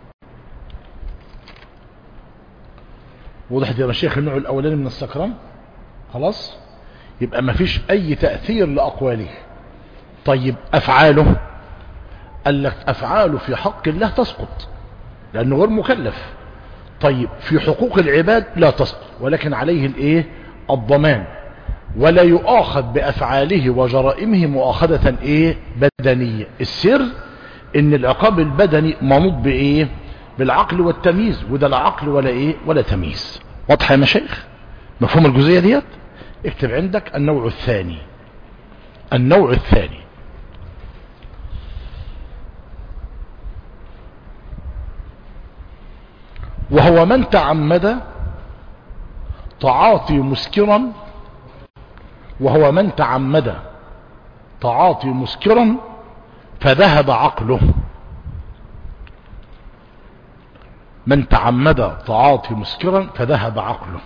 [SPEAKER 1] وضحت يا مشايخ النوع الأولاني من السكران؟ خلاص، يبقى ما فيش أي تأثير لأقواله. طيب أفعاله، قال لك أفعاله في حق الله تسقط لأنه غير مكلف. طيب في حقوق العباد لا تصدر، ولكن عليه الايه الضمان، ولا يؤاخذ بأفعاله وجرائمه مؤاخذة ايه بدنية. السر ان العقاب البدني منوط بايه بالعقل والتمييز، وده لا عقل ولا ايه ولا تمييز. واضح يا مشايخ؟ مفهوم الجزئية ديت؟ اكتب عندك النوع الثاني. النوع الثاني وهو من تعمد تعاطي مسكرا، وهو من تعمد تعاطي مسكرا فذهب عقله. من تعمد تعاطي مسكرا فذهب عقله.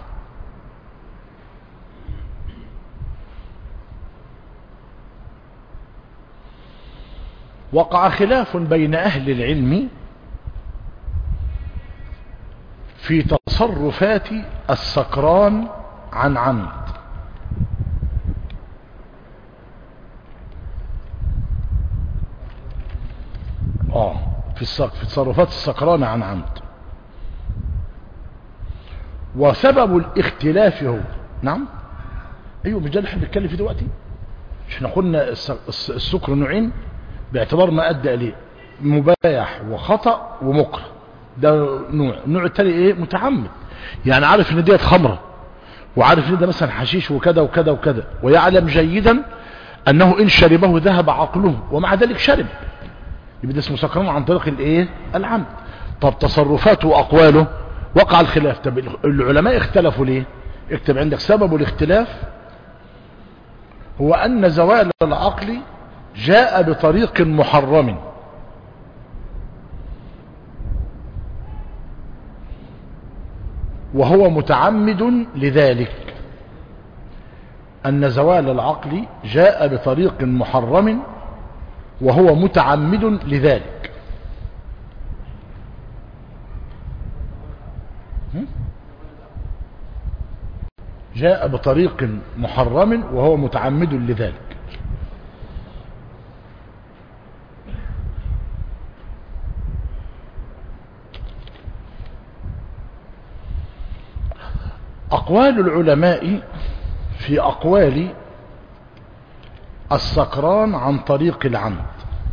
[SPEAKER 1] وقع خلاف بين أهل العلم في تصرفات السكران عن عمد. في تصرفات السكران عن عمد. وسبب الاختلاف هو نعم ايوه مش ده اللي احنا بنتكلم فيه دلوقتي. احنا قلنا السكر نوعين باعتبار ما ادى اليه، مباح وخطأ ومكره. ده النوع التاني ايه متعمد، يعني عارف ان ديت خمره وعارف ان ده مثلا حشيش وكذا وكذا وكذا، ويعلم جيدا انه ان شربه ذهب عقله ومع ذلك شرب، يبقى ده اسمه سكران عن طريق الايه العمد. طب تصرفاته واقواله وقع الخلاف. طب العلماء اختلفوا ليه؟ اكتب عندك سبب الاختلاف هو ان زوال العقل جاء بطريق محرم، وهو متعمد لذلك. أن زوال العقل جاء بطريق محرم وهو متعمد لذلك. جاء بطريق محرم وهو متعمد لذلك. أقوال العلماء في أقوال السكران عن طريق العمد.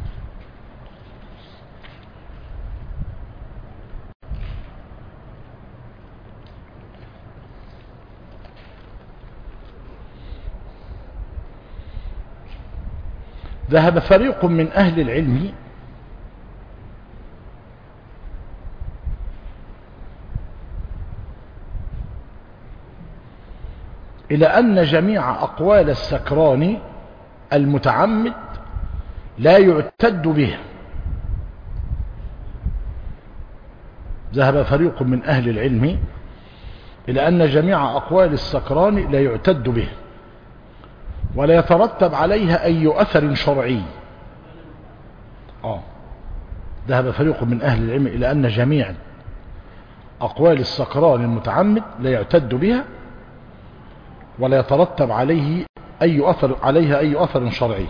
[SPEAKER 1] ذهب فريق من أهل العلم إلى أن جميع أقوال السكران المتعمد لا يعتد به. ذهب فريق من أهل العلم إلى أن جميع أقوال السكران لا يعتد به ولا يترتب عليها أي أثر شرعي. ذهب فريق من أهل العلم إلى أن جميع أقوال السكران المتعمد لا يعتد بها ولا يترتب عليها أي أثر شرعي.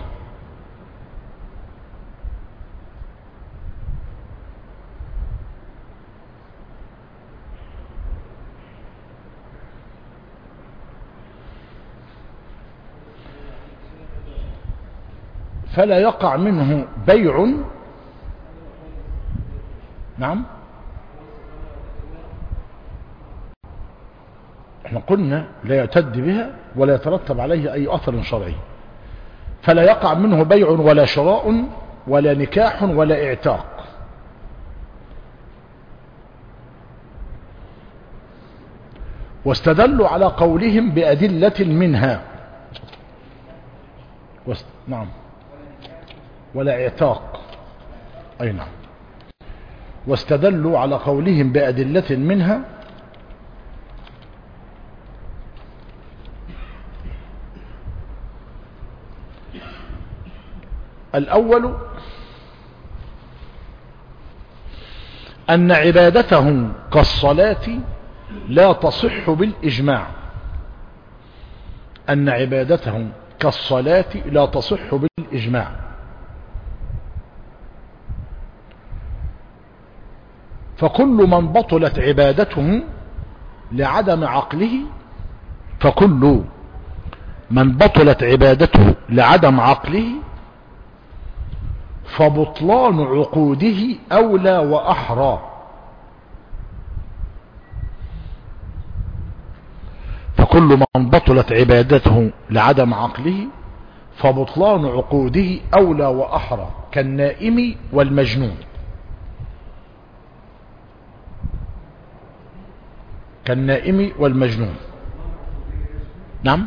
[SPEAKER 1] فلا يقع منه بيع. نعم احنا قلنا لا يعتد بها ولا يترتب عليه اي اثر شرعي. فلا يقع منه بيع ولا شراء ولا نكاح ولا اعتاق. واستدلوا على قولهم بأدلة منها. نعم ولا اعتاق. اي نعم. واستدلوا على قولهم بأدلة منها الأول أن عبادتهم كالصلاة لا تصح بالإجماع. أن عبادتهم كالصلاة لا تصح بالإجماع. فكل من بطلت عبادته لعدم عقله فكل من بطلت عبادته لعدم عقله فبطلان عقوده أولى وأحرى. فكل من بطلت عبادته لعدم عقله فبطلان عقوده أولى وأحرى كالنائم والمجنون. كالنائم والمجنون. نعم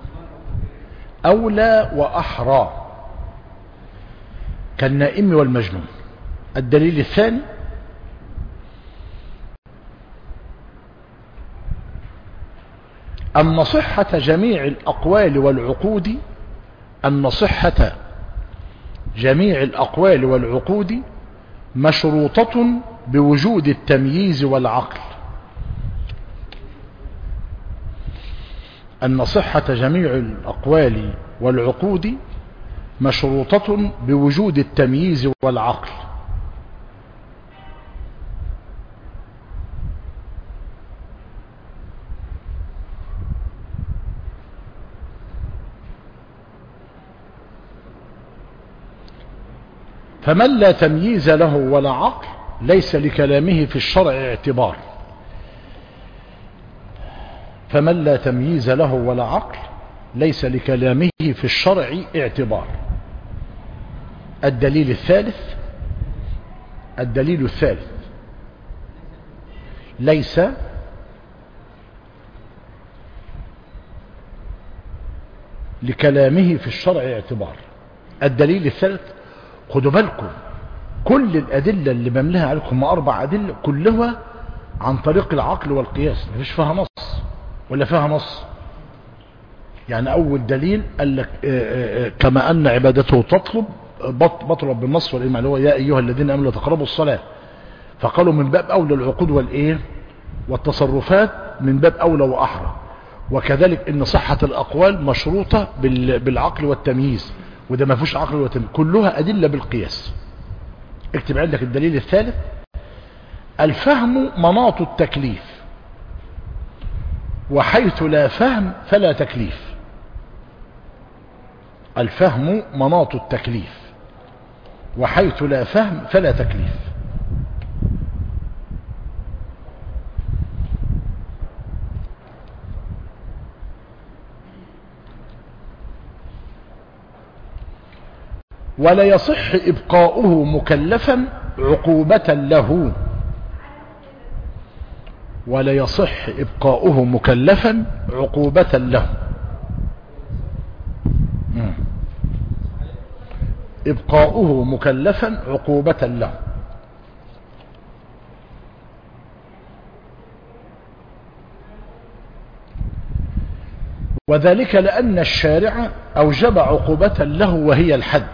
[SPEAKER 1] أولى وأحرى كالنائم والمجنون. الدليل الثاني أن صحة جميع الأقوال والعقود أن صحة جميع الأقوال والعقود مشروطة بوجود التمييز والعقل. أن صحة جميع الأقوال والعقود مشروطة بوجود التمييز والعقل. فمن لا تمييز له ولا عقل ليس لكلامه في الشرع اعتبار. فمن لا تمييز له ولا عقل ليس لكلامه في الشرع اعتبار. الدليل الثالث ليس لكلامه في الشرع اعتبار. الدليل الثالث، خدوا بالكم كل الأدلة اللي بملها عليكم 4 أدلة كلها عن طريق العقل والقياس، مفيش فيها نص ولا فيها نص. يعني أول دليل قال لك كما أن عبادته تطلب بطلب بالنص والإجماع اللي هو يا أيها الذين آمنوا لا تقربوا الصلاة، فقالوا من باب أولى العقود والإيه والتصرفات من باب أولى وأحرى. وكذلك إن صحة الأقوال مشروطة بالعقل والتمييز، وده ما فيش عقل وتمييز، كلها أدلة بالقياس. اكتب عندك الدليل الثالث، الفهم مناط التكليف، وحيث لا فهم فلا تكليف. الفهم مناط التكليف، وحيث لا فهم فلا تكليف. ولا يصح إبقاؤه مكلفا عقوبة له. ولا يصح إبقاؤه مكلفا عقوبة له. إبقاؤه مكلفا عقوبة له. وذلك لأن الشارع أوجب عقوبة له وهي الحد.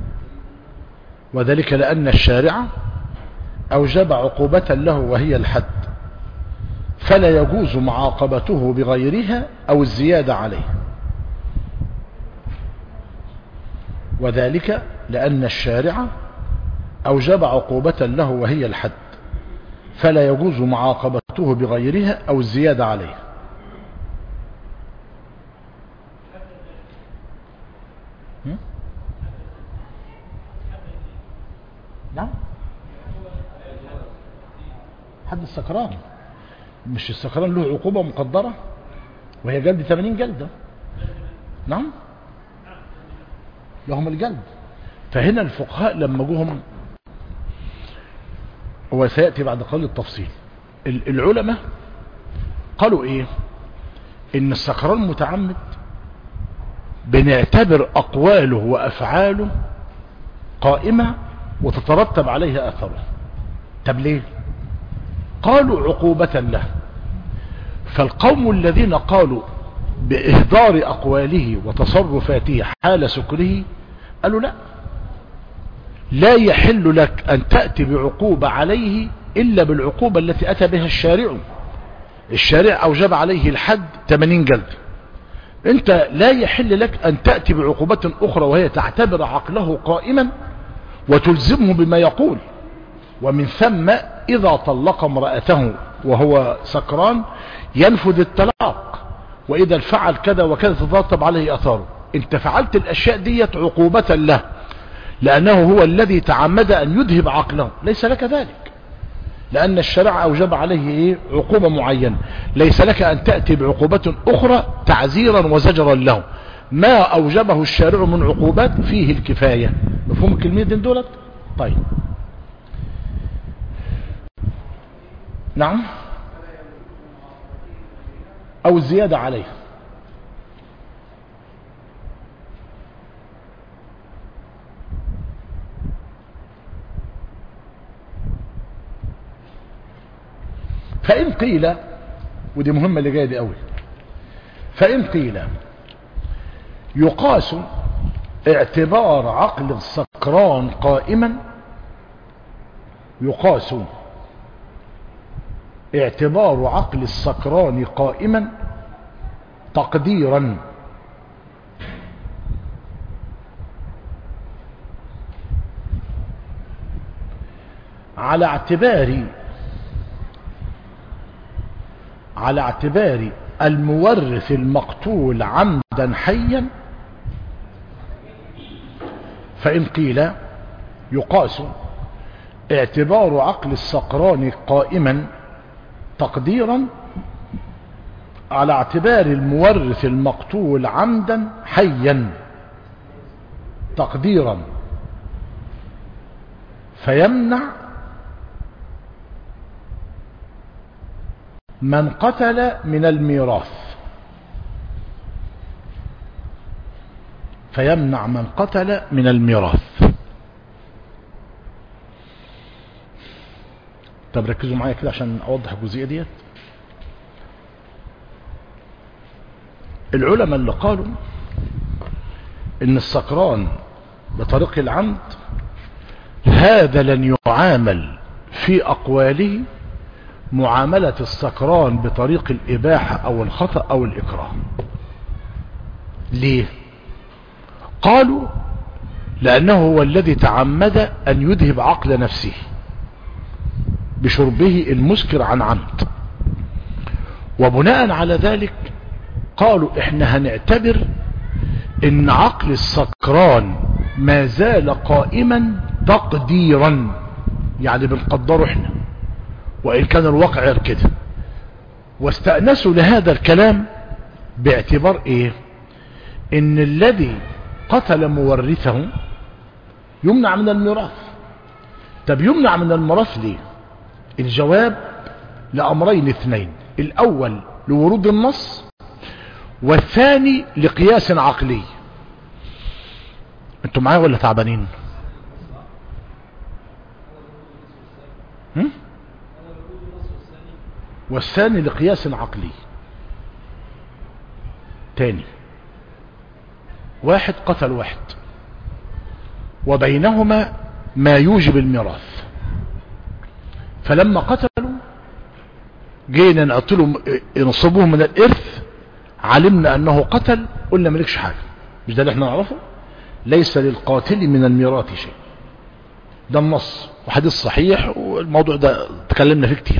[SPEAKER 1] وذلك لأن الشارع أوجب عقوبة له وهي الحد، فلا يجوز معاقبته بغيرها أو الزيادة عليه. وذلك لأن الشارع أوجب عقوبة له وهي الحد، فلا يجوز معاقبته بغيرها أو الزيادة عليه. نعم حد السكران، مش السكران له عقوبة مقدرة وهي جلد 80 جلدة. نعم لهم الجلد. فهنا الفقهاء لما جوهم، وسيأتي بعد قليل التفصيل، العلماء قالوا ايه؟ ان السكران متعمد بنعتبر اقواله وافعاله قائمة وتترتب عليها اثره. طب ليه؟ قالوا عقوبة له. فالقوم الذين قالوا بإهدار أقواله وتصرفاته حال سكره قالوا لا يحل لك أن تأتي بعقوبة عليه إلا بالعقوبة التي أتى بها الشارع. الشارع أوجب عليه الحد 80 جلد، أنت لا يحل لك أن تأتي بعقوبة أخرى وهي تعتبر عقله قائما وتلزمه بما يقول. ومن ثم إذا طلق امرأته وهو سكران ينفذ الطلاق، وإذا فعل كذا وكذا تترتب عليه أثاره. انت فعلت الأشياء ديت عقوبة له، لأنه هو الذي تعمد أن يذهب عقله، ليس لك ذلك، لأن الشرع أوجب عليه عقوبة معينة. ليس لك أن تأتي بعقوبة أخرى تعزيرا وزجرا له. ما أوجبه الشارع من عقوبات فيه الكفاية. مفهوم الكلمة دي دولت؟ طيب نعم، أو الزيادة عليه. فإن قيل، ودي مهمة اللي جاية دي قوي، فإن قيل يقاس اعتبار عقل السكران قائما، يقاس اعتبار عقل السكران قائما تقديرا على اعتبار المورث المقتول عمدا حيا. فإن قيل يقاس اعتبار عقل السكران قائما تقديرا على اعتبار المورث المقتول عمدا حيا تقديرا، فيمنع من قتل من الميراث، فيمنع من قتل من الميراث. طب ركزوا معايا كده عشان اوضح الجزئيه ديت. العلماء اللي قالوا ان السكران بطريق العمد هذا لن يعامل في اقواله معاملة السكران بطريق الاباحة او الخطأ او الاكراه. ليه؟ قالوا لانه هو الذي تعمد ان يذهب عقل نفسه بشربه المسكر عن عمد، وبناء على ذلك قالوا احنا هنعتبر ان عقل السكران ما زال قائما تقديرا، يعني بنقدره احنا وان كان الواقع غير كده. واستأنسوا لهذا الكلام باعتبار ايه؟ ان الذي قتل مورثه يمنع من الميراث. طب يمنع من الميراث ليه؟ الجواب لأمرين اثنين: الأول لورود النص، والثاني لقياس عقلي. انتوا معايا ولا تعبانين؟ والثاني لقياس عقلي. تاني، واحد قتل واحد وبينهما ما يوجب الميراث، فلما قتلوا جينا نقتلوا نصبوه من الارث، علمنا انه قتل، قلنا مالكش حاجة. مش ده اللي احنا نعرفه؟ ليس للقاتل من الميراث شيء. ده النص وحديث صحيح، والموضوع ده تكلمنا فيه كتير.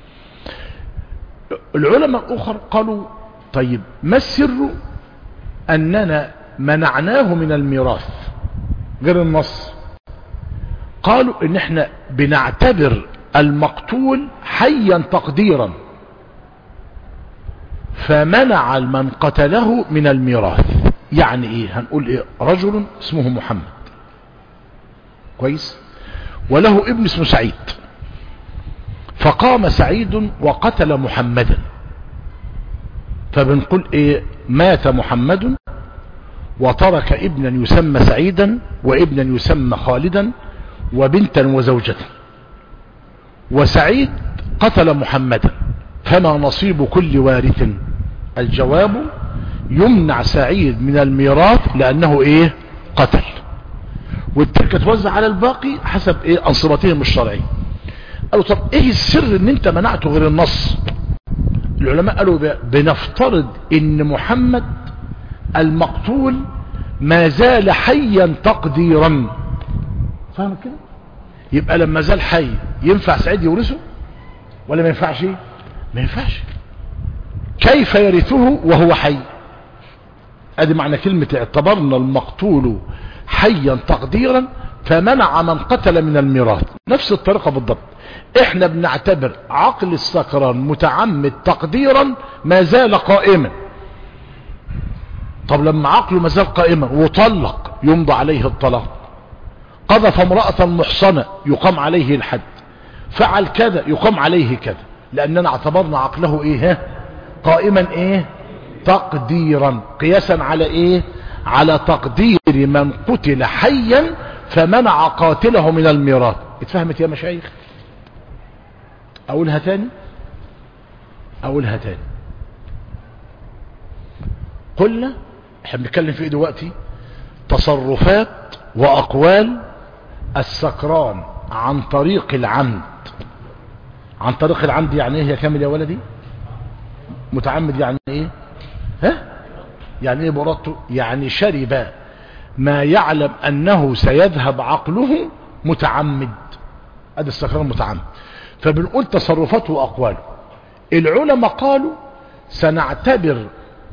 [SPEAKER 1] العلماء الاخر قالوا طيب ما السر اننا منعناه من الميراث غير النص؟ قالوا ان احنا بنعتبر المقتول حيا تقديرا، فمنع من قتله من الميراث. يعني ايه؟ هنقول ايه؟ رجل اسمه محمد، كويس، وله ابن اسمه سعيد، فقام سعيد وقتل محمدا، فبنقول ايه؟ مات محمد وترك ابنا يسمى سعيدا وابنا يسمى خالدا وبنتا وزوجة، وسعيد قتل محمدا، فما نصيب كل وارث؟ الجواب يمنع سعيد من الميراث لانه ايه؟ قتل، والتركة توزع على الباقي حسب ايه؟ انصبتهم الشرعي. قالوا طب ايه السر ان انت منعته غير النص؟ العلماء قالوا بنفترض ان محمد المقتول ما زال حيا تقديرا. فاهم كده؟ يبقى لما زال حي ينفع سعيد يورثه ولا ما ينفعش؟ ما ينفعش. كيف يرثه وهو حي؟ ادي معنى كلمة اعتبرنا المقتول حيا تقديرا فمنع من قتل من الميراث. نفس الطريقة بالضبط. احنا بنعتبر عقل السكران متعمد تقديرا ما زال قائما. طب لما عقله ما زال قائما وطلق يمضى عليه الطلاق، قذف امرأة محصنة يقام عليه الحد، فعل كذا يقام عليه كذا، لاننا اعتبرنا عقله ايه؟ قائما ايه؟ تقديرا، قياسا على ايه؟ على تقدير من قتل حيا فمنع قاتله من الميراث. اتفهمت يا مشايخ؟ اقولها تاني. قلنا احنا بنتكلم في ايه دلوقتي؟ تصرفات واقوال السكران عن طريق العمد. عن طريق العمد يعني ايه يا كامل يا ولدي؟ متعمد يعني ايه؟ يعني ايه برادته؟ يعني شرب ما يعلم انه سيذهب عقله متعمد. ادي السكران متعمد. فبنقول تصرفاته واقواله. العلماء قالوا سنعتبر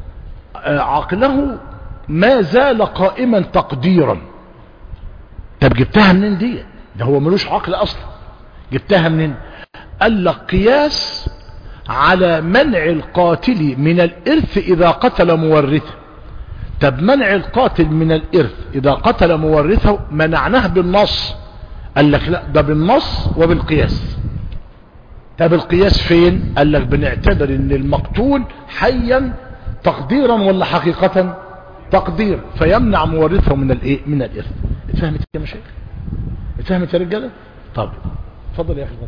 [SPEAKER 1] عقله ما زال قائما تقديرا. طب جبتها منين دي؟ ده هو ملوش عقل اصلا. جبتها منين؟ قال لك قياس على منع القاتل من الارث اذا قتل مورثه. طب منع القاتل من الارث اذا قتل مورثه منعناه بالنص. قال لك لا، ده بالنص وبالقياس. طب القياس فين؟ قال لك بنعتبر ان المقتول حيا تقديرا ولا حقيقة؟ تقدير، فيمنع مورثه من الايه؟ من الارث. اتفهمت يا مشايخ؟ اتفهمت يا رجاله؟ طب اتفضل يا اخي.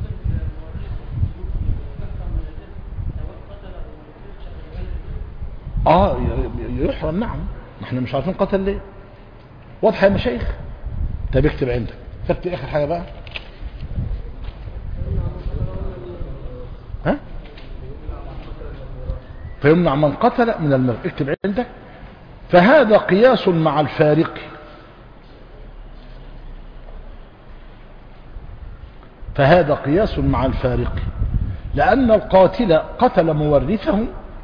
[SPEAKER 1] يحرم. نعم، ما احنا مش عارفين قتل ليه. واضحه يا مشايخ؟ طب اكتب عندك. كتبت اخر حاجه بقى. فيمنع من قتل من المرء. اكتب عندك. فهذا قياس مع الفارق. فهذا قياس مع الفارق لأن القاتل قتل مورثه.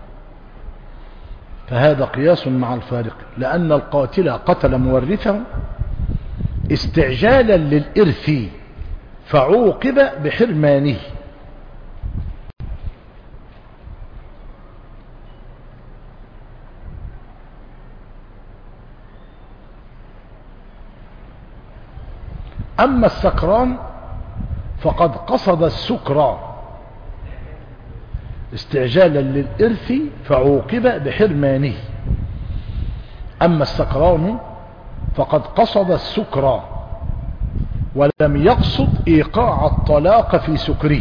[SPEAKER 1] فهذا قياس مع الفارق لأن القاتل قتل مورثه استعجالا للإرث فعوقب بحرمانه. أما السكران فقد قصد السكرى استعجالا للإرث فعوقب بحرمانه. أما السكران فقد قصد السكرى ولم يقصد إيقاع الطلاق في سكره.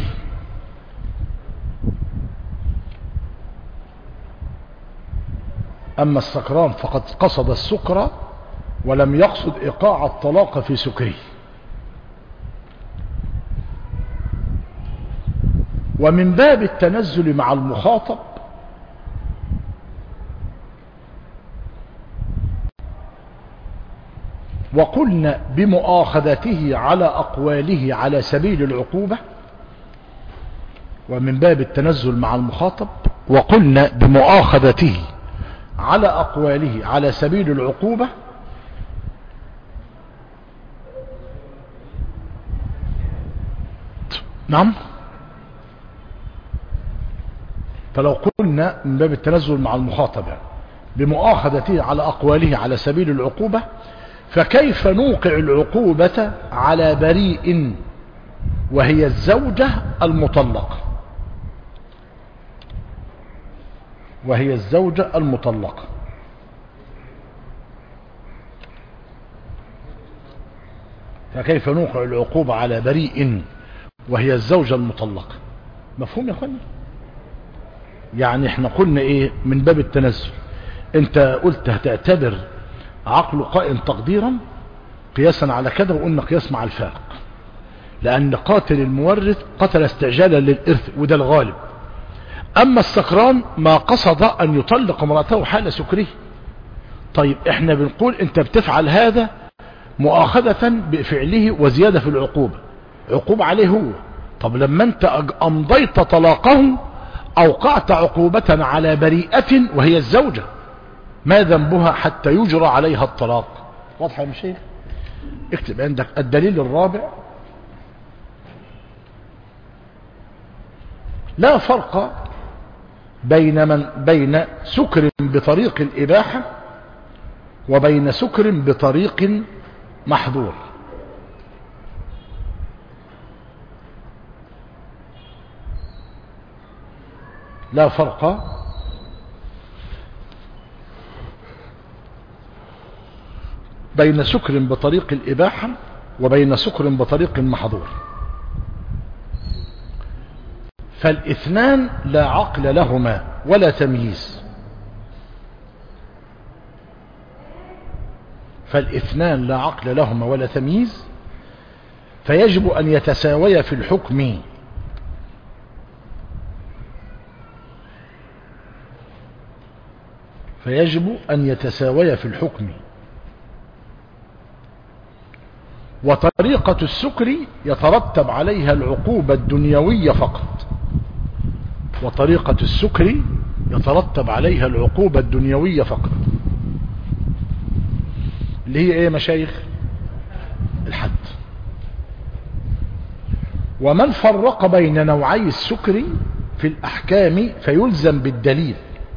[SPEAKER 1] أما السكران فقد قصد السكرى ولم يقصد إيقاع الطلاق في سكره. ومن باب التنزل مع المخاطب وقلنا بمؤاخذته على أقواله على سبيل العقوبة. ومن باب التنزل مع المخاطب وقلنا بمؤاخذته على أقواله على سبيل العقوبة. نعم. فلو قلنا من باب التنزل مع المخاطب بمؤاخذته على أقواله على سبيل العقوبة، فكيف نوقع العقوبة على بريء وهي الزوجة المطلقة؟ وهي الزوجة المطلقة. فكيف نوقع العقوبة على بريء وهي الزوجة المطلقة؟ مفهوم يا اخواني؟ يعني احنا قلنا ايه من باب التنزل؟ انت قلت هتعتبر عقل قائم تقديرا قياسا على كذا، وقلنا قياس مع الفارق، لان قاتل المورث قتل استعجالا للارث وده الغالب. اما السكران ما قصد ان يطلق امرأته حال سكره. طيب احنا بنقول انت بتفعل هذا مؤاخذة بفعله وزيادة في العقوبة، عقوبة عليه هو. طب لما انت امضيت طلاقه اوقعت عقوبة على بريئة وهي الزوجة، ما ذنبها حتى يجرى عليها الطلاق؟ واضح يا شيخ؟ اكتب عندك الدليل الرابع: لا فرق بين سكر بطريق الإباحة وبين سكر بطريق محظور. لا فرق بين سكر بطريق الإباحة وبين سكر بطريق محظور، فالاثنان لا عقل لهما ولا تمييز. فالاثنان لا عقل لهما ولا تمييز، فيجب أن يتساويا في الحكم. فيجب أن يتساويا في الحكم. وطريقة السكر يترتب عليها العقوبة الدنيوية فقط. وطريقة السكر يترتب عليها العقوبة الدنيوية فقط، اللي هي ايه مشايخ؟ الحد. ومن فرق بين نوعي السكر في الأحكام فيلزم بالدليل.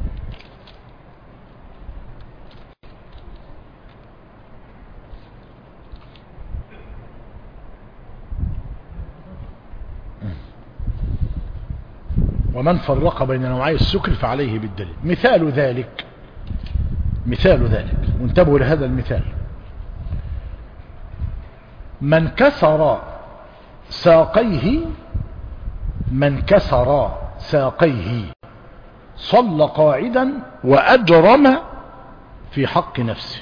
[SPEAKER 1] ومن فرق بين نوعي السكر فعليه بالدليل. مثال ذلك وانتبهوا لهذا المثال: من كسر ساقيه صلى قاعدا وأجرم في حق نفسه.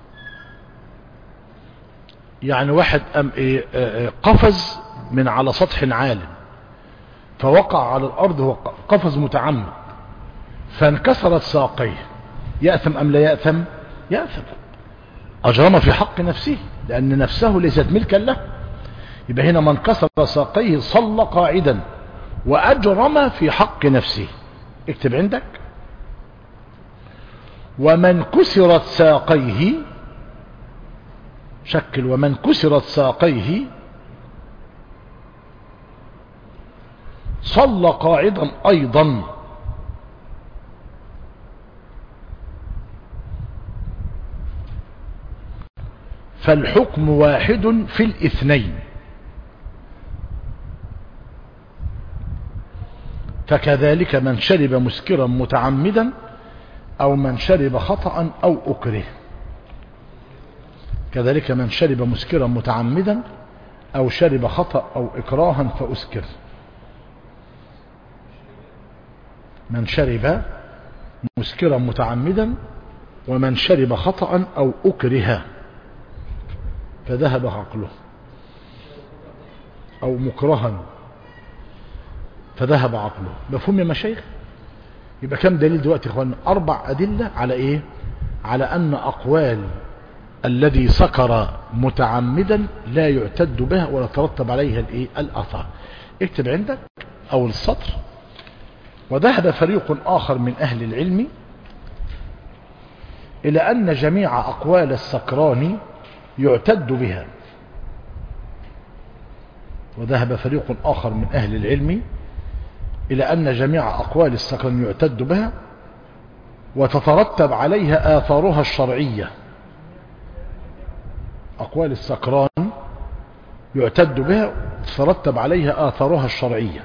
[SPEAKER 1] يعني واحد قفز من على سطح عال فوقع على الأرض، هو قفز متعمد فانكسرت ساقيه، يأثم أم لا يأثم؟ يأثم. أجرم في حق نفسه لأن نفسه ليست ملكا له. يبقى هنا من كسر ساقيه صلى قاعدا وأجرم في حق نفسه. اكتب عندك: ومن كسرت ساقيه، شكل ومن كسرت ساقيه صلى قاعدا أيضا، فالحكم واحد في الاثنين. فكذلك من شرب مسكرا متعمدا أو من شرب خطأ أو أكره. كذلك من شرب مسكرا متعمدا أو شرب خطأ أو إكراها فأسكر. من شرب مسكرا متعمدا ومن شرب خطأ أو أكره فذهب عقله، أو مكرها فذهب عقله. مفهوم يا مشايخ؟ يبقى كم دليل دلوقتي يا اخوان؟ 4 أدلة على ايه؟ على أن أقوال الذي سكر متعمدا لا يعتد بها ولا ترتب عليها الايه؟ الآثار. اكتب عندك أول السطر: وذهب فريق آخر من أهل العلم إلى أن جميع أقوال السكران يعتد بها. وذهب فريق آخر من أهل العلم إلى أن جميع أقوال السكران يعتد بها وتترتب عليها آثارها الشرعية. أقوال السكران يعتد بها وتترتب عليها آثارها الشرعية.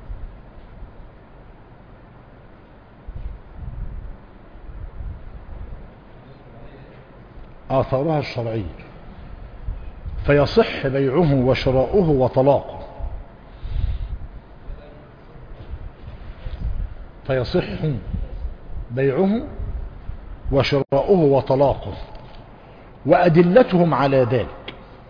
[SPEAKER 1] آثارها الشرعية، فيصح بيعه وشراؤه وطلاقه. فيصح بيعه وشراؤه وطلاقه، وأدلتهم على ذلك: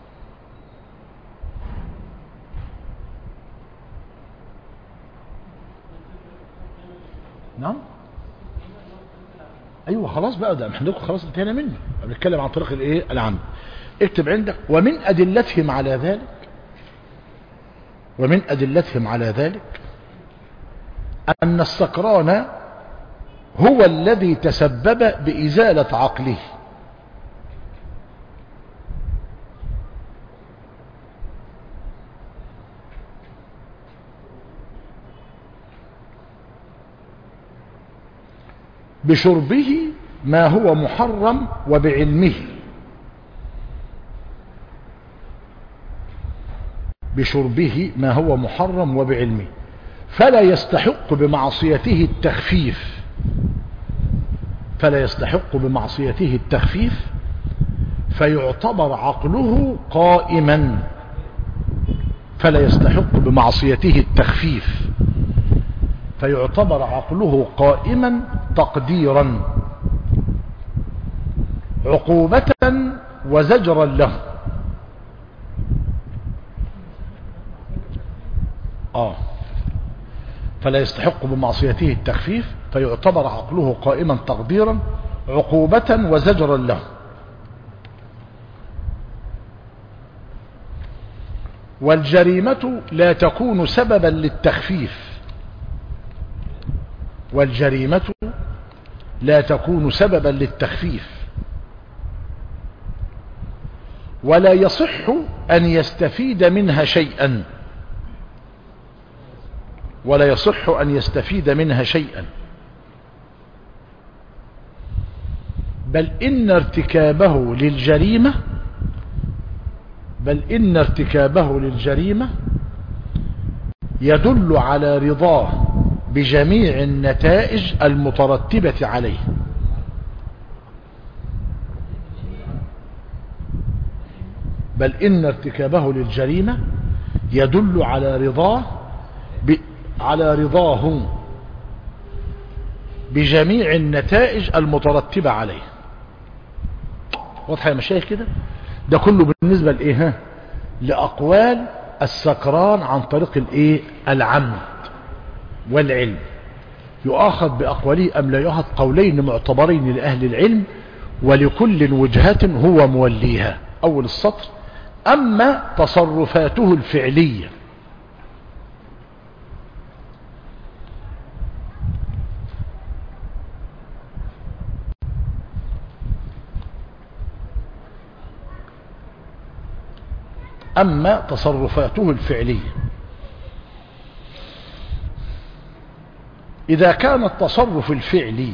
[SPEAKER 1] نعم ايوه خلاص بقى، ده احنا خلاص انتهينا منه، بنتكلم عن طريق الايه؟ العام. اكتب عندك ومن أدلتهم على ذلك، ومن أدلتهم على ذلك أن السكران هو الذي تسبب بإزالة عقله، بشربه ما هو محرم وبعلمه، بشربه ما هو محرم وبعلمه، فلا يستحق بمعصيته التخفيف، فلا يستحق بمعصيته التخفيف، فيعتبر عقله قائما، فلا يستحق بمعصيته التخفيف فيعتبر عقله قائما تقديرا عقوبة وزجرا له. فلا يستحق بمعصيته التخفيف فيعتبر عقله قائما تقديرا عقوبة وزجرا له. والجريمة لا تكون سببا للتخفيف، والجريمة لا تكون سببا للتخفيف، ولا يصح أن يستفيد منها شيئا، ولا يصح أن يستفيد منها شيئا، بل إن ارتكابه للجريمة يدل على رضاه بجميع النتائج المترتبة عليه. بل إن ارتكابه للجريمة يدل على رضاه بجميع النتائج المترتبة عليه. واضح يا مشايخ كده؟ ده كله بالنسبة لإيه؟ لأقوال السكران عن طريق العمد والعلم. يؤاخذ بأقواله أم لا يؤاخذ؟ قولين معتبرين لأهل العلم ولكل وجهة هو موليها. أول السطر: أما تصرفاته الفعلية إذا كان التصرف الفعلي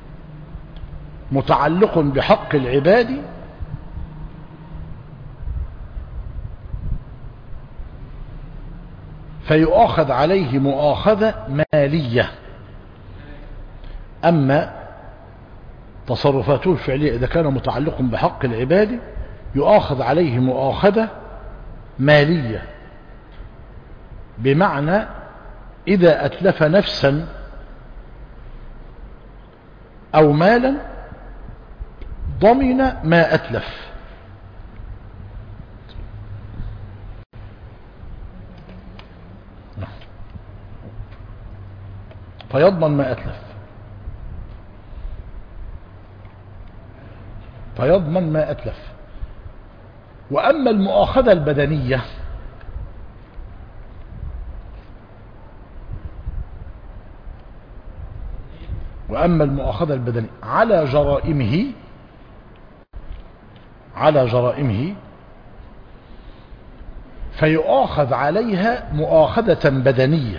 [SPEAKER 1] متعلق بحق العباد فيؤاخذ عليه مؤاخذة مالية. أما تصرفاته الفعلية إذا كان متعلق بحق العباد يؤاخذ عليه مؤاخذة مالية، بمعنى إذا أتلف نفسا أو مالا ضمن ما أتلف. فيضمن ما أتلف، فيضمن ما أتلف. وأما المؤاخذة البدنية على جرائمه فيؤاخذ عليها مؤاخذة بدنية،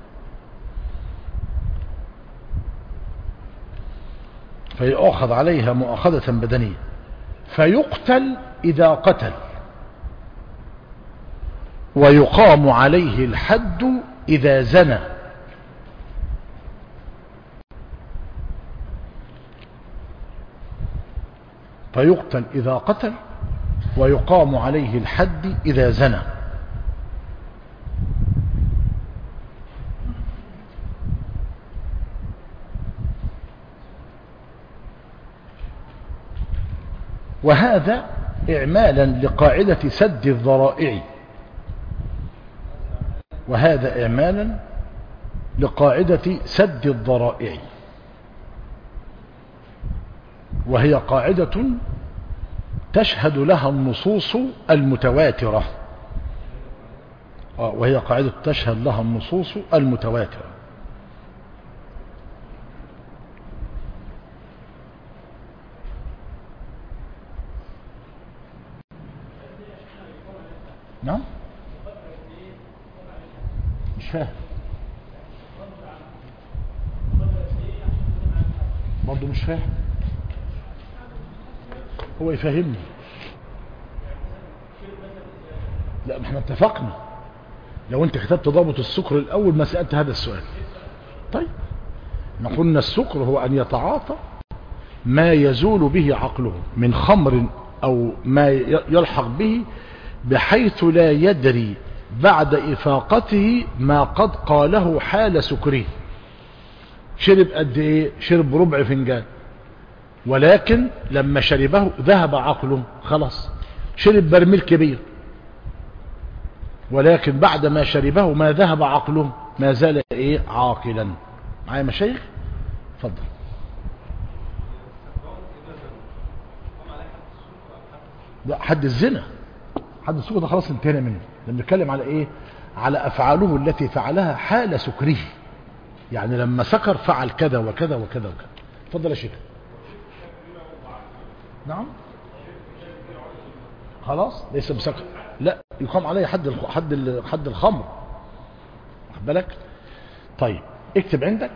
[SPEAKER 1] فيقتل إذا قتل، ويقام عليه الحد إذا زنى. فيقتل إذا قتل ويقام عليه الحد إذا زنى. وهذا إعمالا لقاعدة سد الذرائع، وهي قاعدة تشهد لها النصوص المتواترة. وهي قاعدة تشهد لها النصوص المتواترة. نعم مش فاهم برضه مش فاهم. هو يفهمني. لا ما احنا اتفقنا لو انت كتبت ضابط السكر الاول ما سألت هذا السؤال. طيب نقولنا السكر هو ان يتعاطى ما يزول به عقله من خمر او ما يلحق به بحيث لا يدري بعد افاقته ما قد قاله حال سكره. شرب قد ايه؟ شرب ربع فنجان، ولكن لما شربه ذهب عقله خلاص. شرب برميل كبير ولكن بعد ما شربه ما ذهب عقله ما زال ايه؟ عاقلا. معايا مشايخ؟ اتفضل. لا حد الزنا، حد السكر ده خلاص انتهينا منه. لما نتكلم على ايه؟ على افعاله التي فعلها حال سكره، يعني لما سكر فعل كذا وكذا وكذا وكذا. اتفضل يا شيخ. نعم خلاص ليس بسكر، لا يقام عليه حد الخمر. واخد بالك؟ طيب اكتب عندك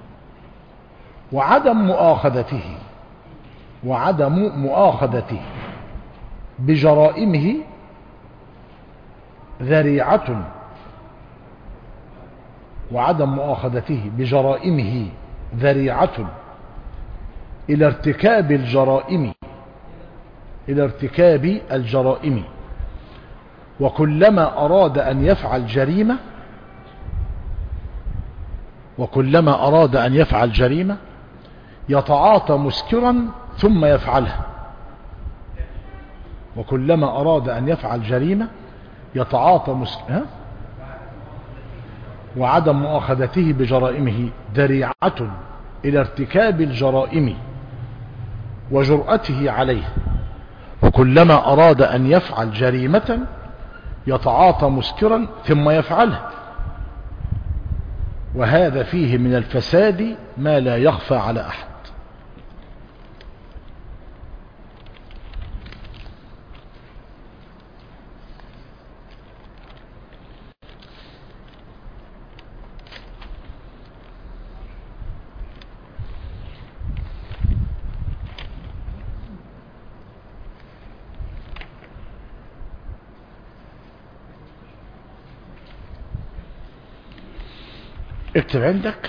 [SPEAKER 1] وعدم مؤاخذته بجرائمه ذريعة. وعدم مؤاخذته بجرائمه ذريعة إلى ارتكاب الجرائم. وكلما أراد أن يفعل جريمة يتعاطى مسكرا ثم يفعلها. وكلما أراد أن يفعل جريمة يتعاطى مسكرا. وعدم مؤاخذته بجرائمه ذريعة إلى ارتكاب الجرائم وجرأته عليه. وكلما أراد أن يفعل جريمة يتعاطى مسكرا ثم يفعلها، وهذا فيه من الفساد ما لا يخفى على أحد. اكتب عندك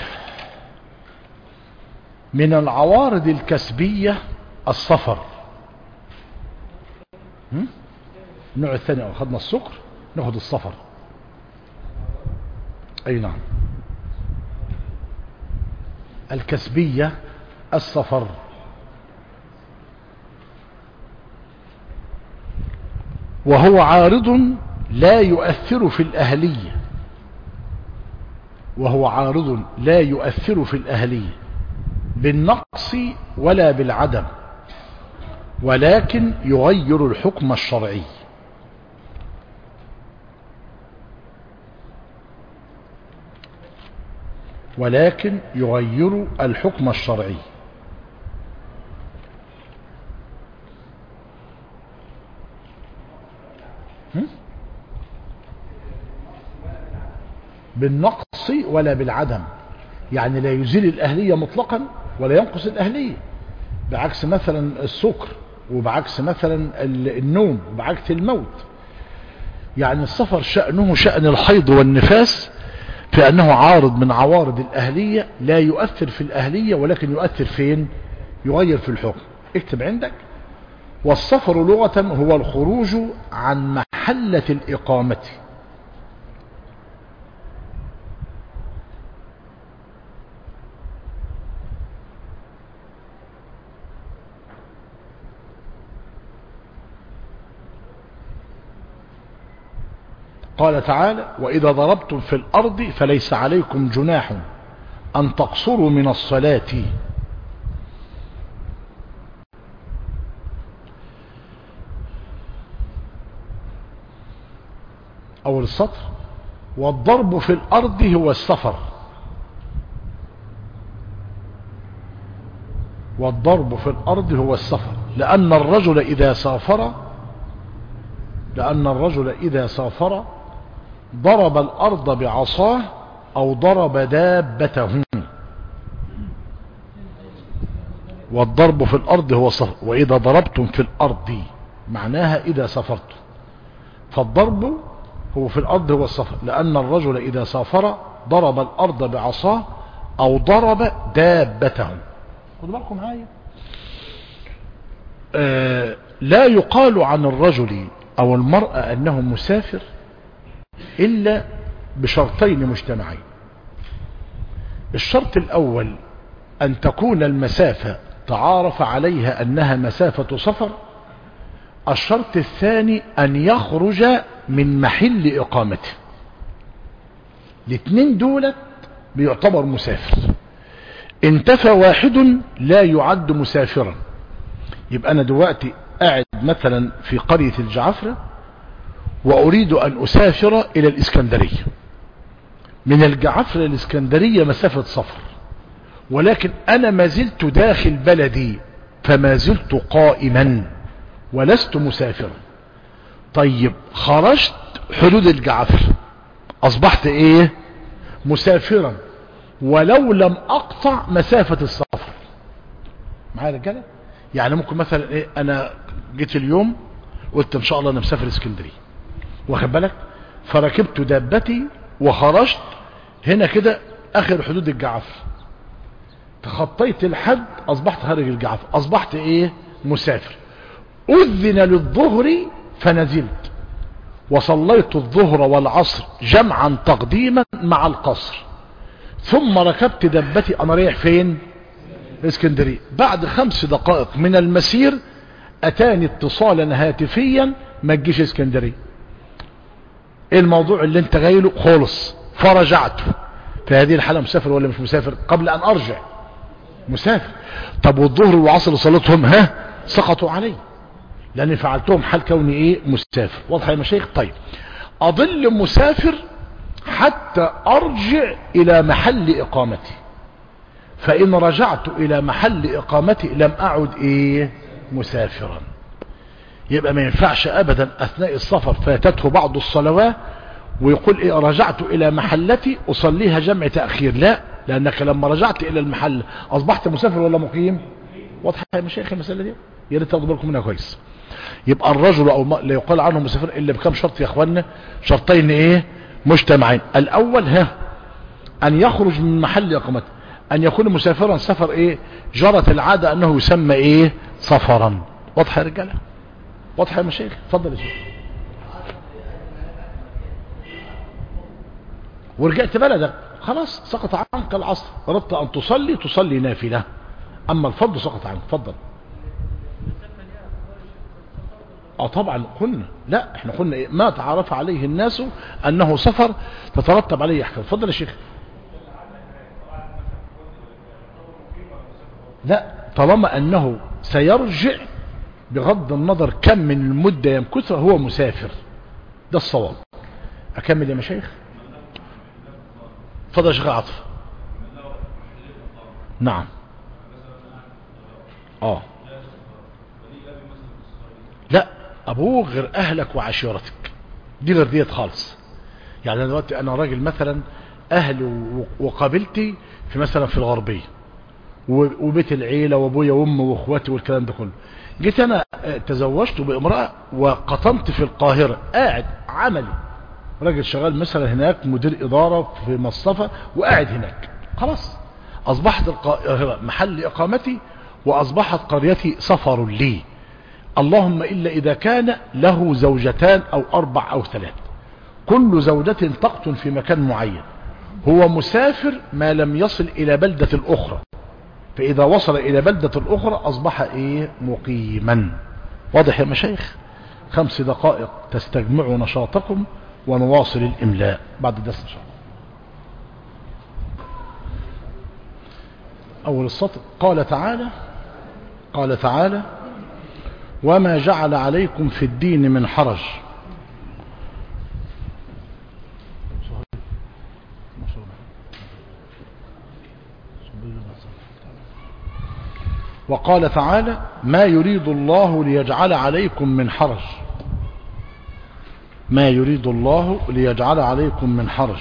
[SPEAKER 1] من العوارض الكسبية الصفر. النوع الثاني أخذنا السكر، ناخذ الصفر. أي نعم الكسبية الصفر. وهو عارض لا يؤثر في الأهلية بالنقص ولا بالعدم، ولكن يغير الحكم الشرعي. بالنقص ولا بالعدم، يعني لا يزيل الأهلية مطلقا ولا ينقص الأهلية، بعكس مثلا السكر وبعكس مثلا النوم وبعكس الموت. يعني السفر شأنه شأن الحيض والنفاس في أنه عارض من عوارض الأهلية، لا يؤثر في الأهلية ولكن يؤثر فين؟ يغير في الحكم. اكتب عندك والسفر لغة هو الخروج عن محلة الإقامة. قال تعالى وإذا ضربتم في الأرض فليس عليكم جناح أن تقصروا من الصلاة. أول السطر. والضرب في الأرض هو السفر. والضرب في الأرض هو السفر لأن الرجل إذا سافر ضرب الأرض بعصاه أو ضرب دابته. والضرب في الأرض هو السفر. وإذا ضربتم في الأرض معناها إذا سافرتم، فالضرب هو في الأرض هو السفر لأن الرجل إذا سافر ضرب الأرض بعصاه أو ضرب دابته. خدوا بالكم معايا. لا يقال عن الرجل أو المرأة أنه مسافر إلا بشرطين مجتمعين. الشرط الأول أن تكون المسافة تعارف عليها أنها مسافة سفر. الشرط الثاني أن يخرج من محل إقامته. الاثنين دولت بيعتبر مسافر. انتفى واحد لا يعد مسافرا. يبقى أنا دلوقتي قاعد مثلا في قرية الجعفرة وأريد أن أسافر إلى الإسكندرية. من الجعفرة للإسكندرية مسافة سفر، ولكن أنا ما زلت داخل بلدي فما زلت قائما ولست مسافرا. طيب خرجت حدود الجعفرة أصبحت إيه؟ مسافرا ولو لم أقطع مسافة السفر. معايا رجالة؟ يعني ممكن مثلا إيه، أنا جيت اليوم قلت إن شاء الله أنا مسافر اسكندرية، واخد بالك، فركبت دابتي وخرجت هنا كده آخر حدود الجعفرة، تخطيت الحد أصبحت خارج الجعفرة، أصبحت إيه؟ مسافر. أذن للظهر فنزلت وصليت الظهر والعصر جمعا تقديما مع القصر، ثم ركبت دبتي. أنا رايح فين؟ اسكندرية. بعد 5 دقائق من المسير أتاني اتصالا هاتفيا ما تجيش اسكندرية، ايه الموضوع اللي انت جايله؟ خلص. فرجعت. في هذه الحالة مسافر ولا مش مسافر؟ قبل أن أرجع مسافر. طب والظهر والعصر اللي صليتهم سقطوا علي لأني فعلتهم حال كوني ايه؟ مسافر. واضح يا مشايخ؟ طيب أظل مسافر حتى أرجع إلى محل إقامتي، فإن رجعت إلى محل إقامتي لم أعد إيه؟ مسافرا. يبقى ما ينفعش أبدا أثناء السفر فاتته بعض الصلوات ويقول إيه رجعت إلى محلتي أصليها جمع تأخير. لا، لأنك لما رجعت إلى المحل أصبحت مسافر ولا مقيم. واضحة يا مشايخ المسألة دي؟ يا ريت تاخدوا بالكم منها كويس. يبقى الرجل أو لا يقال عنه مسافر إلا بكم شرط يا أخوانا؟ شرطين إيه؟ مجتمعين. الأول أن يخرج من محل إقامته، أن يكون مسافرا سفر إيه؟ جرت العادة أنه يسمى إيه؟ سفرا. واضحة يا رجالة؟ واضحة يا مشايخ؟ اتفضل يا شيخ. ورجعت بلدك خلاص سقط عنك العصر، أردت أن تصلي نافلة، أما الفرض سقط عنك. اتفضل. طبعا قلنا لا، احنا قلنا إيه؟ ما تعرف عليه الناس أنه سفر تترتب عليه أحكام. اتفضل يا شيخ. لا، طالما أنه سيرجع بغض النظر كم من المدة يمكثها هو مسافر، ده الصواب. أكمل يا مشايخ؟ اتفضل يا شيخ عاطف. نعم. لا، أبوك غير أهلك وعشيرتك، دي غير ديت خالص. يعني دلوقتي أنا راجل مثلا أهلي وقابلتي في مثلا في الغربية وبيت العيلة وابويا وامي واخواتي والكلام ده كله، جيت انا تزوجت بامرأة وقطنت في القاهرة، قاعد عملي راجل شغال مثلا هناك مدير ادارة في مصطفى وقاعد هناك، خلاص اصبحت القاهرة محل اقامتي واصبحت قريتي سفر لي. اللهم الا اذا كان له زوجتان او 4 أو 3، كل زوجة تقطن في مكان معين، هو مسافر ما لم يصل الى بلدة الاخرى، فإذا وصل إلى بلدة الأخرى أصبح إيه؟ مقيما. واضح يا مشايخ؟ 5 دقائق تستجمعوا نشاطكم ونواصل الإملاء بعد درس إن شاء الله. أول السطر قال تعالى وما جعل عليكم في الدين من حرج وقال تعالى ما يريد الله ليجعل عليكم من حرج، ما يريد الله ليجعل عليكم من حرج.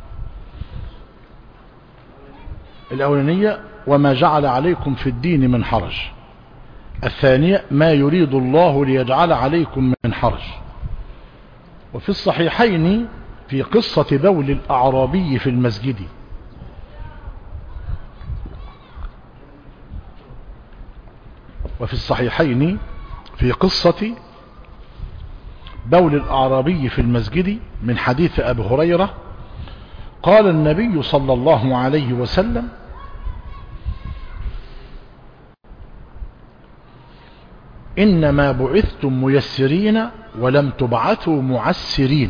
[SPEAKER 1] الأولانية وما جعل عليكم في الدين من حرج. الثانية ما يريد الله ليجعل عليكم من حرج. وفي الصحيحين في قصة بول الأعرابي في المسجد، وفي الصحيحين في قصة بول الأعرابي في المسجد من حديث أبي هريرة قال النبي صلى الله عليه وسلم إنما بعثتم ميسرين ولم تبعثوا معسرين،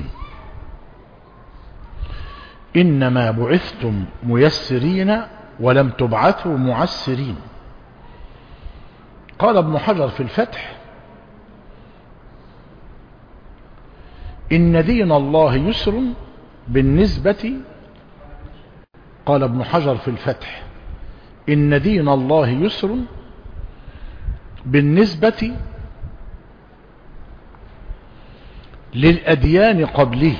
[SPEAKER 1] إنما بعثتم ميسرين ولم تبعثوا معسرين. قال ابن حجر في الفتح إن دين الله يسر بالنسبة، قال ابن حجر في الفتح إن دين الله يسر بالنسبة للأديان قبله،